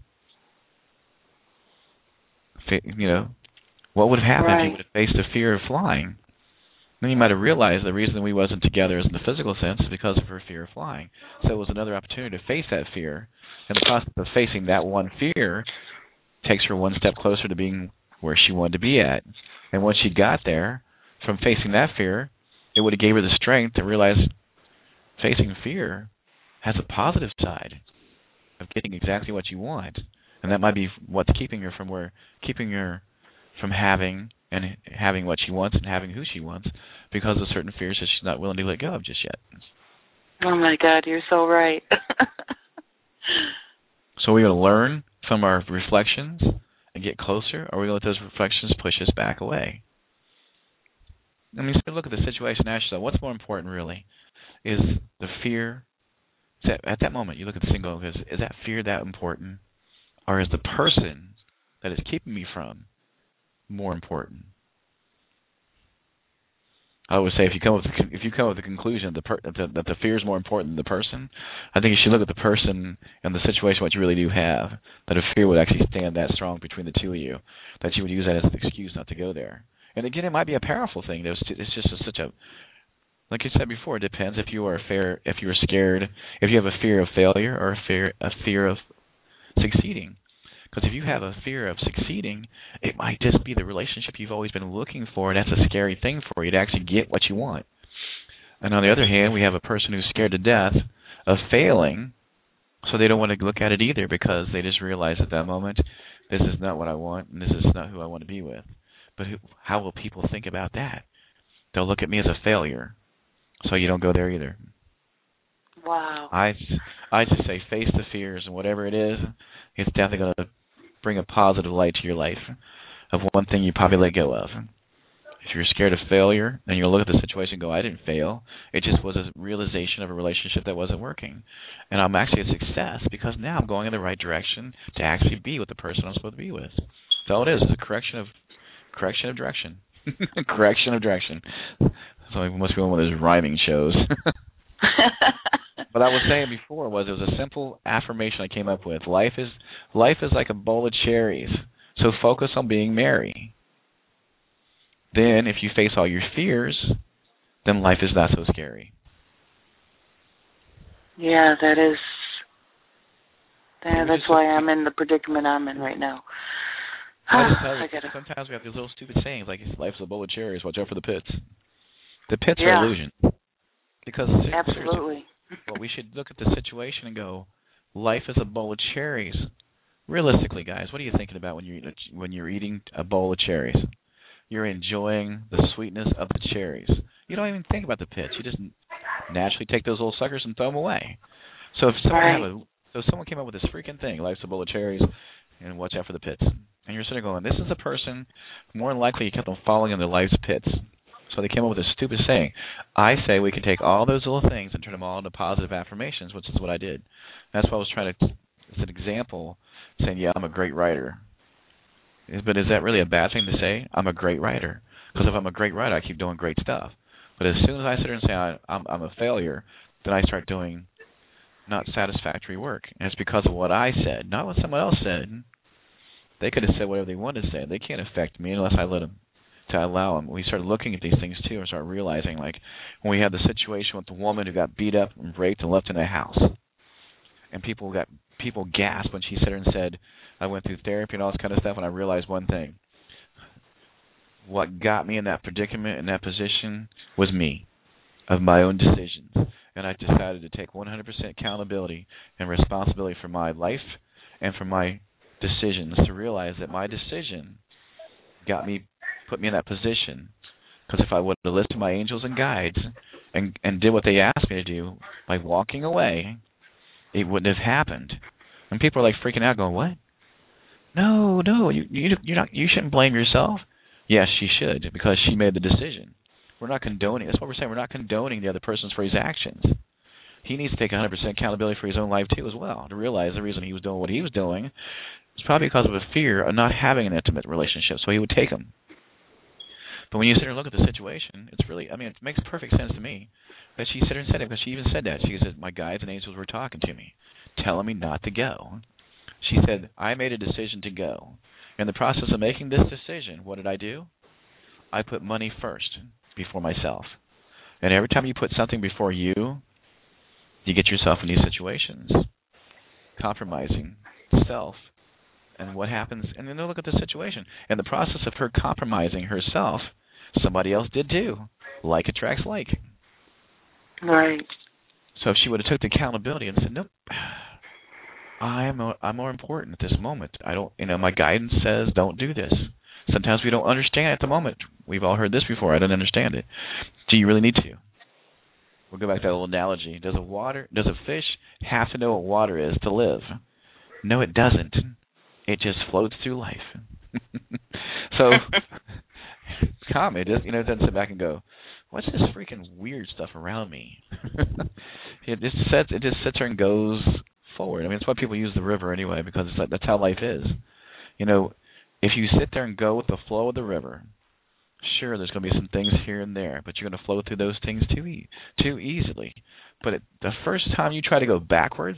You know, what would have happened right. if you would have faced the fear of flying? Then you might have realized the reason we wasn't together is in the physical sense is because of her fear of flying. So it was another opportunity to face that fear. And the process of facing that one fear takes her one step closer to being where she wanted to be at. And once she got there, from facing that fear, it would have gave her the strength to realize facing fear has a positive side of getting exactly what you want. And that might be what's keeping her from where keeping her from having and having what she wants and having who she wants because of certain fears that she's not willing to let go of just yet. Oh, my God, you're so right. So we're going to learn from our reflections and get closer, or are we going to let those reflections push us back away? I mean, so look at the situation, ask yourself, what's more important really? Is the fear, is that, at that moment you look at the single, is, is that fear that important? Or is the person that is keeping me from more important? I would say if you come with the, if you come with the conclusion that the, per, that, the, that the fear is more important than the person, I think you should look at the person and the situation, what you really do have, that a fear would actually stand that strong between the two of you, that you would use that as an excuse not to go there. And again, it might be a powerful thing. It's just a, such a, like I said before, it depends if you are fair, if you are scared, if you have a fear of failure or a fear, a fear of succeeding. Because if you have a fear of succeeding, it might just be the relationship you've always been looking for, and that's a scary thing for you to actually get what you want. And on the other hand, we have a person who's scared to death of failing, so they don't want to look at it either because they just realize at that moment, this is not what I want, and this is not who I want to be with. But who, how will people think about that? They'll look at me as a failure, so you don't go there either. Wow. I, I just say face the fears, and whatever it is, it's definitely going to bring a positive light to your life of one thing you probably let go of. If you're scared of failure, then you'll look at the situation and go, I didn't fail. It just was a realization of a relationship that wasn't working. And I'm actually a success because now I'm going in the right direction to actually be with the person I'm supposed to be with. That's all it is. It's a correction of correction of direction. Correction of direction. So it must be one of those rhyming shows. What I was saying before was it was a simple affirmation I came up with. Life is life is like a bowl of cherries, so focus on being merry. Then if you face all your fears, then life is not so scary. Yeah, that is, that, that's why I'm in the predicament I'm in right now. I gotta, sometimes we have these little stupid sayings like life's a bowl of cherries, watch out for the pits. The pits yeah. are illusion. Because absolutely. Well, we should look at the situation and go, life is a bowl of cherries. Realistically, guys, what are you thinking about when you're eating a, when you're eating a bowl of cherries? You're enjoying the sweetness of the cherries. You don't even think about the pits. You just naturally take those little suckers and throw them away. So if someone right. have a, so if someone came up with this freaking thing, life's a bowl of cherries, and watch out for the pits, and you're sitting there going, this is a person more than likely you kept on falling into life's pits. So they came up with a stupid saying. I say we can take all those little things and turn them all into positive affirmations, which is what I did. That's what I was trying to, it's an example, saying, yeah, I'm a great writer. But is that really a bad thing to say? I'm a great writer. Because if I'm a great writer, I keep doing great stuff. But as soon as I sit there and say I, I'm, I'm a failure, then I start doing not satisfactory work. And it's because of what I said, not what someone else said. They could have said whatever they wanted to say. They can't affect me unless I let them, to allow them. We started looking at these things, too, and started realizing, like, when we had the situation with the woman who got beat up and raped and left in a house, and people got people gasped when she sat there and said, I went through therapy and all this kind of stuff, and I realized one thing. What got me in that predicament, in that position, was me, of my own decisions. And I decided to take one hundred percent accountability and responsibility for my life and for my decisions, to realize that my decision got me, put me in that position. Because if I would have listened to my angels and guides and and did what they asked me to do by walking away, it wouldn't have happened. And people are like freaking out, going, "What? No, no, you you you're not. You shouldn't blame yourself." Yes, she should, because she made the decision. We're not condoning. That's what we're saying. We're not condoning the other person for his actions. He needs to take one hundred percent accountability for his own life too, as well, to realize the reason he was doing what he was doing is probably because of a fear of not having an intimate relationship. So he would take them. But when you sit there and look at the situation, it's really, I mean, it makes perfect sense to me. But she sat there and said it, because she even said that. She said, my guides and angels were talking to me, telling me not to go. She said, I made a decision to go. In the process of making this decision, what did I do? I put money first before myself. And every time you put something before you, you get yourself in these situations, compromising self. And what happens? And then look at the situation. In the process of her compromising herself, somebody else did too. Like attracts like. Right. So if she would have took the accountability and said, nope, I'm a, I'm more important at this moment. I don't, you know, my guidance says don't do this. Sometimes we don't understand at the moment. We've all heard this before. I don't understand it. Do you really need to? We'll go back to that little analogy. Does a water, does a fish have to know what water is to live? No, it doesn't. It just floats through life. So, calm. It just, you know, it doesn't sit back and go, what's this freaking weird stuff around me? It just sits, it just sits there and goes forward. I mean, it's why people use the river anyway, because it's like, that's how life is. You know, if you sit there and go with the flow of the river, sure, there's going to be some things here and there, but you're going to flow through those things too e- too easily. But it, the first time you try to go backwards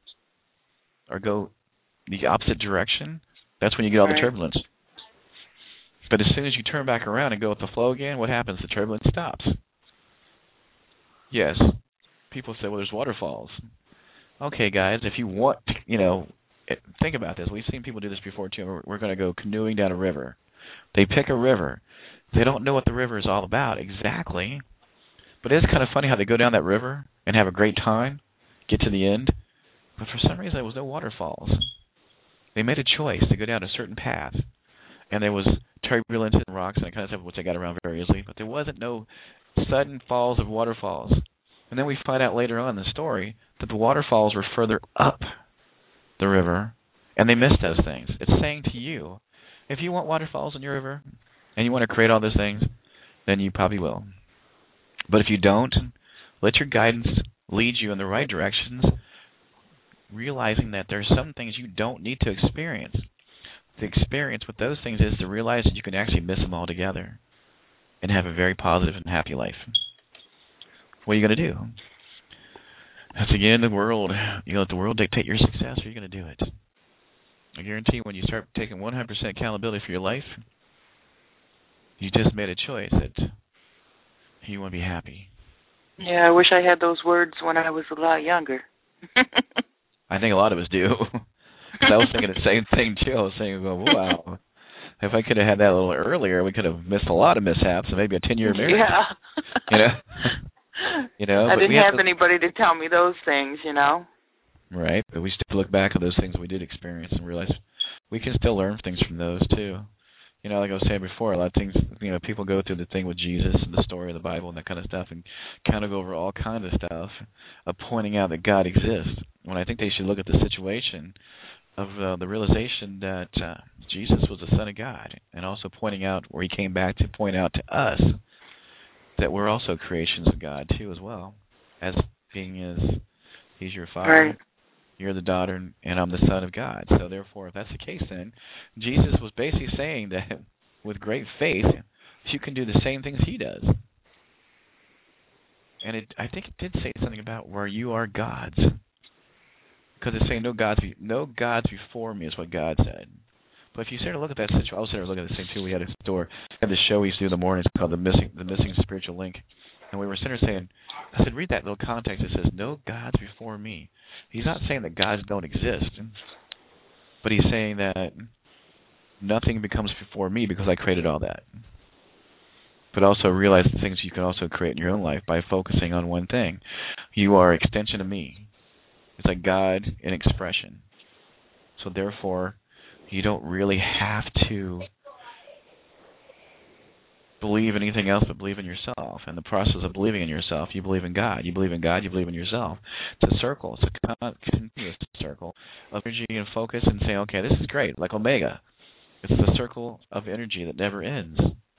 or go the opposite direction, that's when you get all the turbulence. But as soon as you turn back around and go with the flow again, what happens? The turbulence stops. Yes, people say, well, there's waterfalls. Okay, guys, if you want, you know, think about this. We've seen people do this before, too. We're, we're going to go canoeing down a river. They pick a river. They don't know what the river is all about exactly, but it's kind of funny how they go down that river and have a great time, get to the end, but for some reason there was no waterfalls. They made a choice to go down a certain path, and there was turbulence and rocks and that kind of stuff, which they got around very easily, but there wasn't no sudden falls of waterfalls. And then we find out later on in the story that the waterfalls were further up the river, and they missed those things. It's saying to you, if you want waterfalls in your river, and you want to create all those things, then you probably will. But if you don't, let your guidance lead you in the right directions, realizing that there are some things you don't need to experience. The experience with those things is to realize that you can actually miss them all together and have a very positive and happy life. What are you going to do? That's again the world. You let the world dictate your success, or you're going to do it. I guarantee when you start taking one hundred percent accountability for your life, you just made a choice that you want to be happy. Yeah, I wish I had those words when I was a lot younger. I think a lot of us do. Because I was thinking the same thing, too. I was saying, wow, if I could have had that a little earlier, we could have missed a lot of mishaps and maybe a ten-year marriage. Yeah. You know? you know, I but didn't have, have to, anybody to tell me those things, you know? Right, but we still look back at those things we did experience and realize we can still learn things from those, too. You know, like I was saying before, a lot of things, you know, people go through the thing with Jesus and the story of the Bible and that kind of stuff and kind of go over all kinds of stuff of pointing out that God exists. When I think they should look at the situation of uh, the realization that uh, Jesus was the Son of God, and also pointing out where he came back to point out to us that we're also creations of God too, as well, as being as He's your Father, right. You're the daughter, and I'm the Son of God. So therefore, if that's the case, then Jesus was basically saying that with great faith, you can do the same things He does. And it, I think it did say something about where you are gods, because it's saying no gods, no gods before me is what God said. But if you start to look at that situation, I was there to look at this thing too. We had a store, had this show we used to do in the mornings called the missing, the missing spiritual link, and we were sitting there saying, I said, read that little context. It says no gods before me. He's not saying that gods don't exist, but he's saying that nothing becomes before me because I created all that. But also realize the things you can also create in your own life by focusing on one thing. You are an extension of me. It's like God in expression. So therefore, you don't really have to believe in anything else but believe in yourself. And the process of believing in yourself, you believe in God. You believe in God, you believe in yourself. It's a circle. It's a continuous circle of energy and focus and saying, okay, this is great, like Omega. It's the circle of energy that never ends.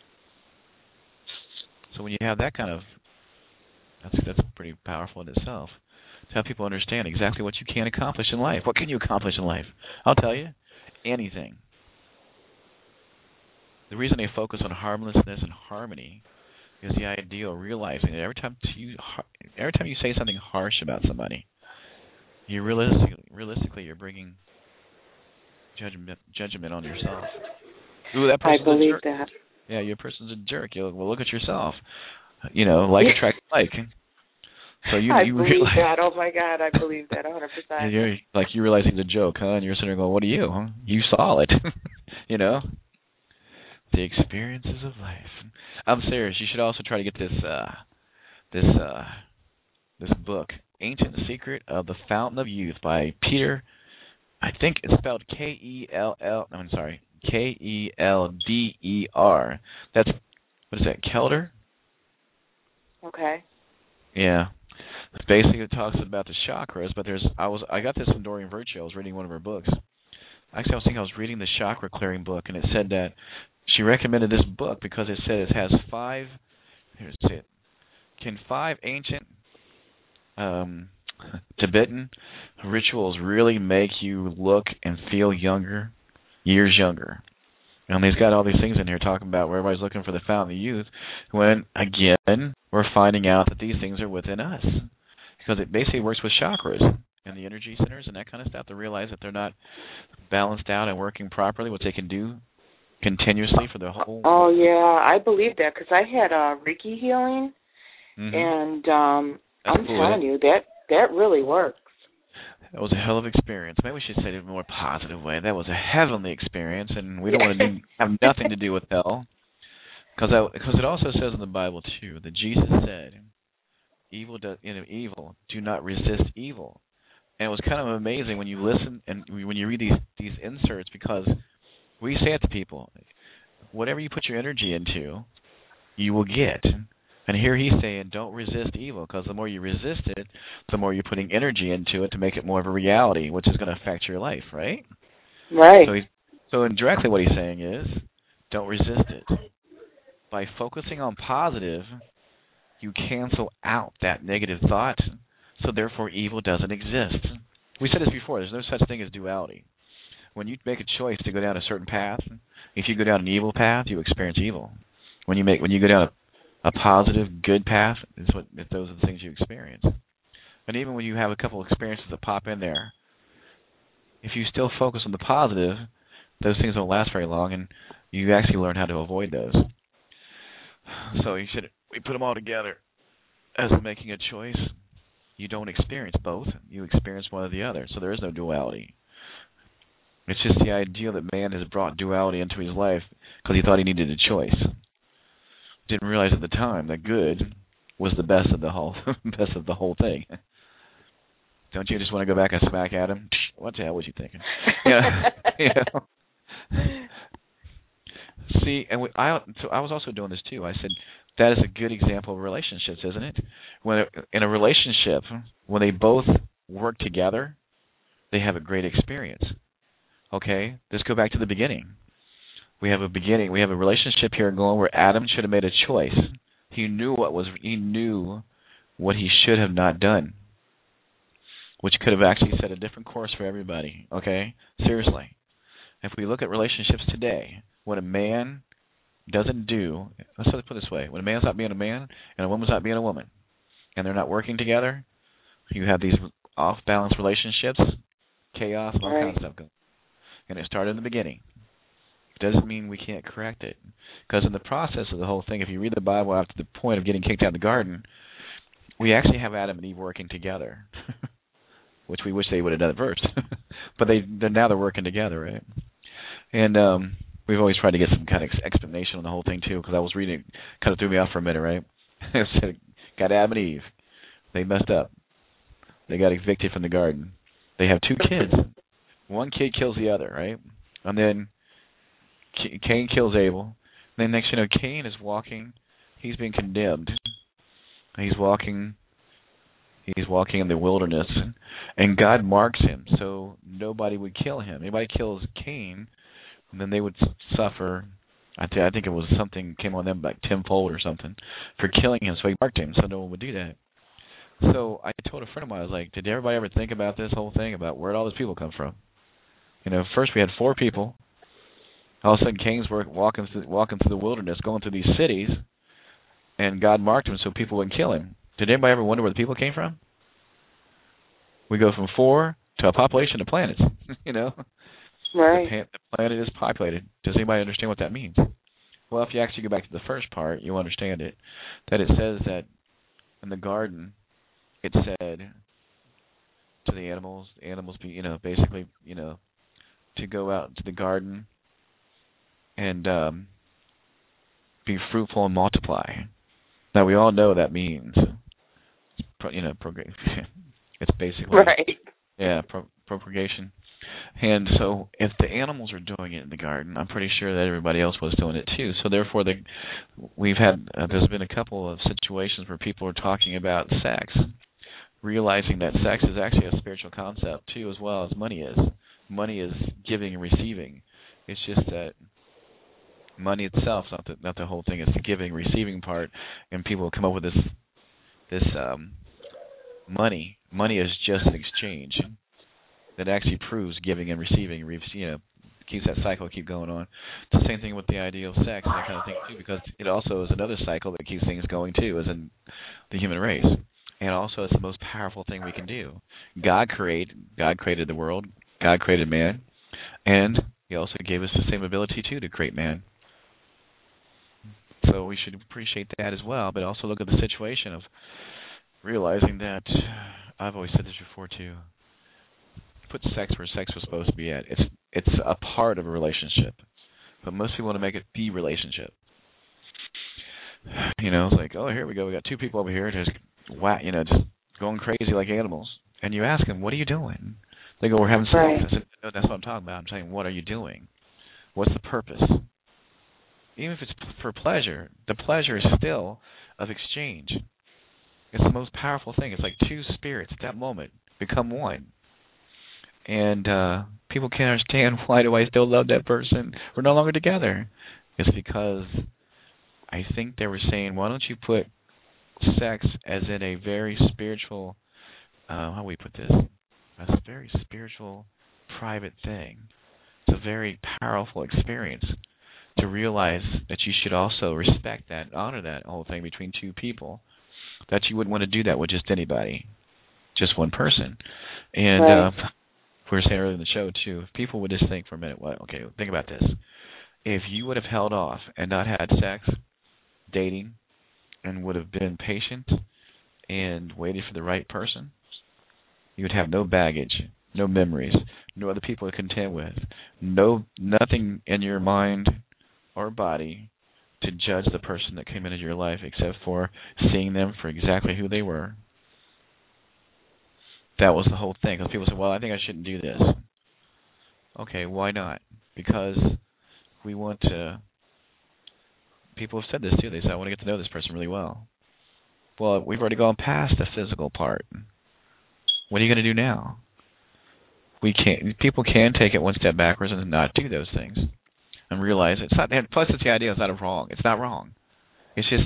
So when you have that kind of, that's that's pretty powerful in itself. To have people understand exactly what you can accomplish in life. What can you accomplish in life? I'll tell you, anything. The reason they focus on harmlessness and harmony is the idea of realizing that every time you every time you say something harsh about somebody, you realistically, realistically you're bringing judgment judgment on yourself. Ooh, that person's I believe a jerk. that. Yeah, your person's a jerk. You well, look at yourself. You know, like attract like. So you, I you believe realize, that. Oh my God, I believe that one hundred percent. You're like you realize it's a joke, huh? And you're sitting there going, "What are you? Huh? You saw it." You know, the experiences of life. I'm serious. You should also try to get this uh, this uh, this book, "Ancient Secret of the Fountain of Youth" by Peter. I think it's spelled K E L L. No, I'm sorry, K E L D E R. That's what is that? Kelder. Okay. Yeah. Basically, it talks about the chakras, but there's I was I got this from Doreen Virtue. I was reading one of her books. Actually, I was thinking I was reading the chakra clearing book, and it said that she recommended this book because it said it has five. Here's it. Can five ancient um, Tibetan rituals really make you look and feel younger, years younger? And he's got all these things in here talking about where everybody's looking for the fountain of youth, when again we're finding out that these things are within us. Because it basically works with chakras and the energy centers and that kind of stuff to realize that they're not balanced out and working properly, what they can do continuously for the whole. Oh, yeah, I believe that because I had a Reiki healing, mm-hmm. and um, I'm cool, telling you, that, that really works. That was a hell of an experience. Maybe we should say it in a more positive way. That was a heavenly experience, and we don't want to do, have nothing to do with hell. Because it also says in the Bible, too, that Jesus said, Evil, do, you know, evil. Do not resist evil. And it was kind of amazing when you listen and when you read these these inserts, because we say it to people: whatever you put your energy into, you will get. And here he's saying, don't resist evil, because the more you resist it, the more you're putting energy into it to make it more of a reality, which is going to affect your life, right? Right. So, he, so indirectly, what he's saying is, don't resist it. By focusing on positive, you cancel out that negative thought, so therefore evil doesn't exist. We said this before, there's no such thing as duality. When you make a choice to go down a certain path, if you go down an evil path, you experience evil. When you make when you go down a, a positive, good path, is what those are the things you experience. And even when you have a couple of experiences that pop in there, if you still focus on the positive, those things don't last very long, and you actually learn how to avoid those. So you should we put them all together as making a choice. You don't experience both. You experience one or the other. So there is no duality. It's just the idea that man has brought duality into his life because he thought he needed a choice. Didn't realize at the time that good was the best of the whole best of the whole thing. Don't you just want to go back and smack at him? What the hell was you thinking? Yeah. You know? See, and we, I so I was also doing this too. I said that is a good example of relationships, isn't it? When in a relationship, when they both work together, they have a great experience. Okay, let's go back to the beginning. We have a beginning. We have a relationship here going where Adam should have made a choice He knew what was he knew what he should have not done, which could have actually set a different course for everybody. Okay, seriously. If we look at relationships today, what a man doesn't do, let's put it this way: when a man's not being a man and a woman's not being a woman, and they're not working together, you have these off-balance relationships, chaos, all kinds of stuff going. And it started in the beginning. It doesn't mean we can't correct it, because in the process of the whole thing, if you read the Bible after the point of getting kicked out of the garden, we actually have Adam and Eve working together, which we wish they would have done it first. But they they're, now they're working together, right? And um, we've always tried to get some kind of explanation on the whole thing too, because I was reading, it kind of threw me off for a minute, right? It said, got Adam and Eve. They messed up. They got evicted from the garden. They have two kids. One kid kills the other, right? And then Cain kills Abel. And then next you know, Cain is walking. He's being condemned. He's walking. He's walking in the wilderness, and God marks him so nobody would kill him. Anybody kills Cain, and then they would suffer. I, th- I think it was something came on them like tenfold or something for killing him. So he marked him so no one would do that. So I told a friend of mine, I was like, did everybody ever think about this whole thing, about where did all these people come from? You know, first we had four people. All of a sudden, Cain's walking through, walking through the wilderness, going through these cities, and God marked him so people wouldn't kill him. Did anybody ever wonder where the people came from? We go from four to a population of planets, you know? Right. The, the planet is populated. Does anybody understand what that means? Well, if you actually go back to the first part, you'll understand it. That it says that in the garden, it said to the animals, the animals, be, you know, basically, you know, to go out into the garden and um, be fruitful and multiply. Now, we all know that means, you know, it's basically, right. yeah, pro- propagation. And so if the animals are doing it in the garden, I'm pretty sure that everybody else was doing it too. So therefore, the, we've had, uh, there's been a couple of situations where people are talking about sex, realizing that sex is actually a spiritual concept too, as well as money is. Money is giving and receiving. It's just that money itself, not the, not the whole thing, it's the giving, receiving part, and people come up with this, this um, money. Money is just an exchange that actually proves giving and receiving, you know, keeps that cycle keep going on. It's the same thing with the idea of sex and that kind of thing too, because it also is another cycle that keeps things going too, as in the human race. And also it's the most powerful thing we can do. God created, God created the world, God created man, and he also gave us the same ability too to create man. So we should appreciate that as well, but also look at the situation of realizing that, I've always said this before too, put sex where sex was supposed to be at. It's it's a part of a relationship, but most people want to make it the relationship. You know, it's like, oh, here we go. We got two people over here just, wow, you know, just going crazy like animals. And you ask them, what are you doing? They go, we're having sex. Right. I said, no, that's what I'm talking about. I'm saying, what are you doing? What's the purpose? Even if it's for pleasure, the pleasure is still of exchange. It's the most powerful thing. It's like two spirits at that moment become one. And uh, people can't understand, why do I still love that person? We're no longer together. It's because I think they were saying, why don't you put sex as in a very spiritual, uh, how do we put this? A very spiritual, private thing. It's a very powerful experience to realize that you should also respect that, honor that whole thing between two people, that you wouldn't want to do that with just anybody, just one person. And right. uh, we were saying earlier in the show, too, if people would just think for a minute, well, okay, think about this. If you would have held off and not had sex, dating, and would have been patient and waited for the right person, you would have no baggage, no memories, no other people to contend with, no nothing in your mind or body to judge the person that came into your life except for seeing them for exactly who they were. That was the whole thing. Because people say, well, I think I shouldn't do this. Okay, why not? Because we want to, people have said this too, they say, I want to get to know this person really well. Well, we've already gone past the physical part. What are you going to do now? We can't, people can take it one step backwards and not do those things and realize it's not, plus it's the idea it's not wrong. It's not wrong. It's just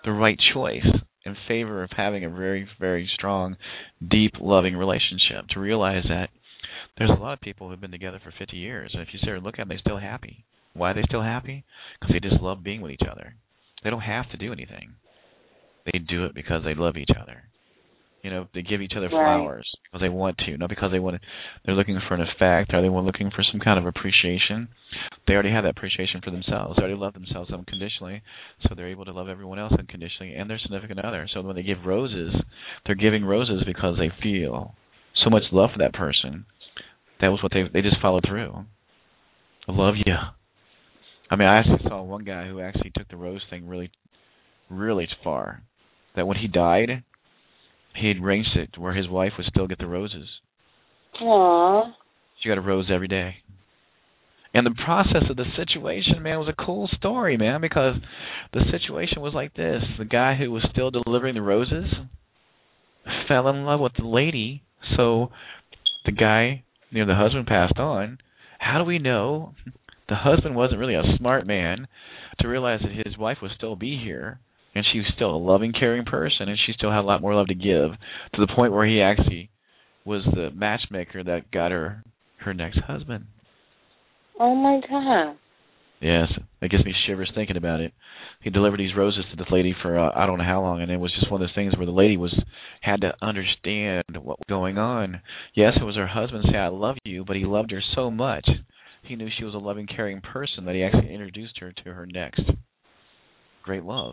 the right choice in favor of having a very, very strong, deep, loving relationship. To realize that there's a lot of people who've been together for fifty years, and if you sit there and look at them, they're still happy. Why are they still happy? Because they just love being with each other. They don't have to do anything. They do it because they love each other. You know, they give each other flowers right. because they want to, not because they want to. They're looking for an effect, or they were looking for some kind of appreciation. They already have that appreciation for themselves. They already love themselves unconditionally, so they're able to love everyone else unconditionally and their significant other. So when they give roses, they're giving roses because they feel so much love for that person. That was what they they just followed through. I love you. I mean, I actually saw one guy who actually took the rose thing really, really far. That when he died, he had arranged it where his wife would still get the roses. Aww. She got a rose every day. And the process of the situation, man, was a cool story, man, because the situation was like this. The guy who was still delivering the roses fell in love with the lady, so the guy, you know, the husband passed on. How do we know the husband wasn't really a smart man to realize that his wife would still be here, and she was still a loving, caring person, and she still had a lot more love to give, to the point where he actually was the matchmaker that got her her next husband. Oh, my God. Yes, it gives me shivers thinking about it. He delivered these roses to this lady for uh, I don't know how long, and it was just one of those things where the lady was had to understand what was going on. Yes, it was her husband saying, I love you, but he loved her so much. He knew she was a loving, caring person that he actually introduced her to her next great love.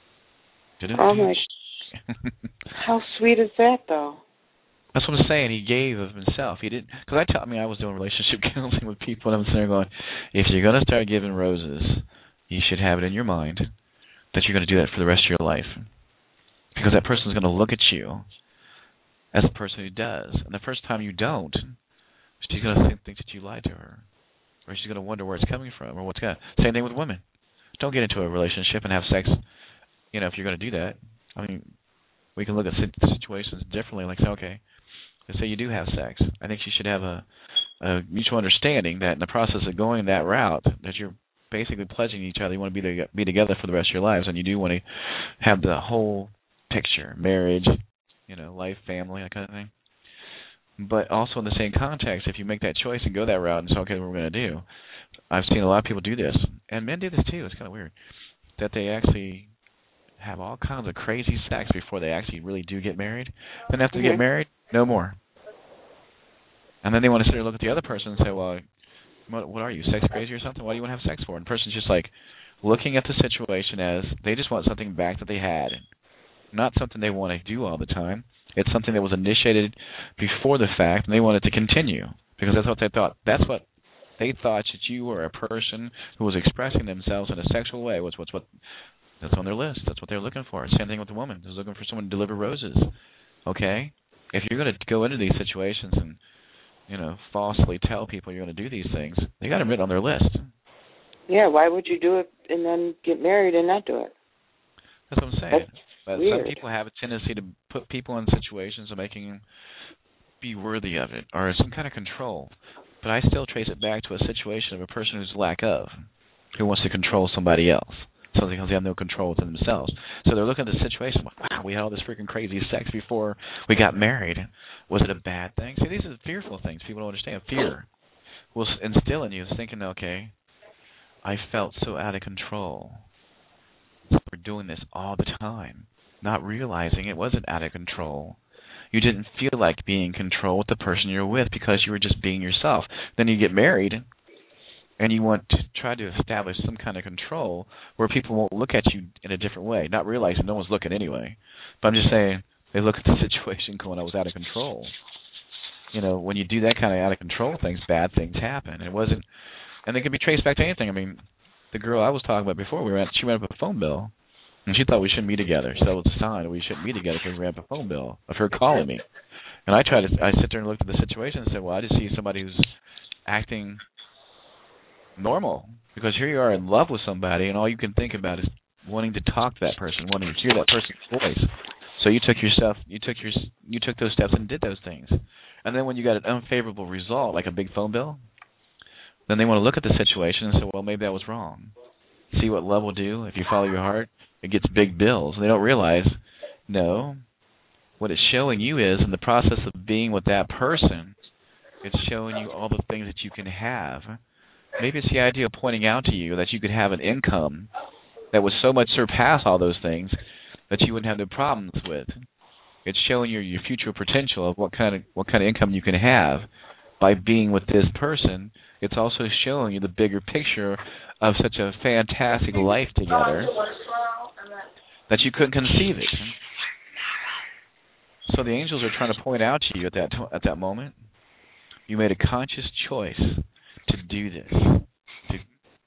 Oh, my. How sweet is that, though? That's what I'm saying. He gave of himself. He didn't, because I tell. I mean, I was doing relationship counseling with people, and I'm sitting there going, if you're going to start giving roses, you should have it in your mind that you're going to do that for the rest of your life, because that person's going to look at you as a person who does, and the first time you don't, she's going to think, think that you lied to her, or she's going to wonder where it's coming from, or what's going. Same thing with women. Don't get into a relationship and have sex. You know, if you're going to do that, I mean, we can look at situations differently. Like, say, okay, let's say you do have sex. I think you should have a, a mutual understanding that in the process of going that route, that you're basically pledging each other you want to be to, be together for the rest of your lives, and you do want to have the whole picture, marriage, you know, life, family, that kind of thing. But also in the same context, if you make that choice and go that route and say, okay, what we're going to do, I've seen a lot of people do this, and men do this too. It's kind of weird that they actually have all kinds of crazy sex before they actually really do get married. Then after mm-hmm. they get married, no more. And then they want to sit there and look at the other person and say, well, what, what are you, sex crazy or something? Why do you want to have sex for? And the person's just like looking at the situation as they just want something back that they had, not something they want to do all the time. It's something that was initiated before the fact, and they want it to continue because that's what they thought. That's what they thought, that you were a person who was expressing themselves in a sexual way. Was what's what that's on their list. That's what they're looking for. Same thing with the woman who's looking for someone to deliver roses. Okay, if you're going to go into these situations and you know falsely tell people you're going to do these things, they got them written on their list. Yeah, why would you do it and then get married and not do it? That's what I'm saying. That's but weird. Some people have a tendency to put people in situations of making them be worthy of it or some kind of control. But I still trace it back to a situation of a person who's lack of, who wants to control somebody else. So because they have no control within themselves. So they're looking at the situation, like, wow, we had all this freaking crazy sex before we got married. Was it a bad thing? See, these are fearful things. People don't understand. Fear will instill in you thinking, okay, I felt so out of control. So we're doing this all the time, not realizing it wasn't out of control. You didn't feel like being in control with the person you're with because you were just being yourself. Then you get married, and you want to try to establish some kind of control where people won't look at you in a different way, not realizing no one's looking anyway. But I'm just saying, they look at the situation going, I was out of control. You know, when you do that kind of out of control things, bad things happen. It wasn't, and they can be traced back to anything. I mean, the girl I was talking about before, we ran, she ran up a phone bill, and she thought we shouldn't be together. So that was a sign that we shouldn't be together because we ran up a phone bill of her calling me. And I tried to, I sit there and looked at the situation and said, well, I just see somebody who's acting normal, because here you are in love with somebody, and all you can think about is wanting to talk to that person, wanting to hear that person's voice. So you took yourself, you took your, you took those steps and did those things. And then when you got an unfavorable result, like a big phone bill, then they want to look at the situation and say, well, maybe I was wrong. See what love will do if you follow your heart? It gets big bills. And they don't realize, no, what it's showing you is in the process of being with that person, it's showing you all the things that you can have. Maybe it's the idea of pointing out to you that you could have an income that would so much surpass all those things that you wouldn't have no problems with. It's showing you your future potential of what kind of what kind of income you can have by being with this person. It's also showing you the bigger picture of such a fantastic life together that you couldn't conceive it. So the angels are trying to point out to you at that at that moment, you made a conscious choice to do this.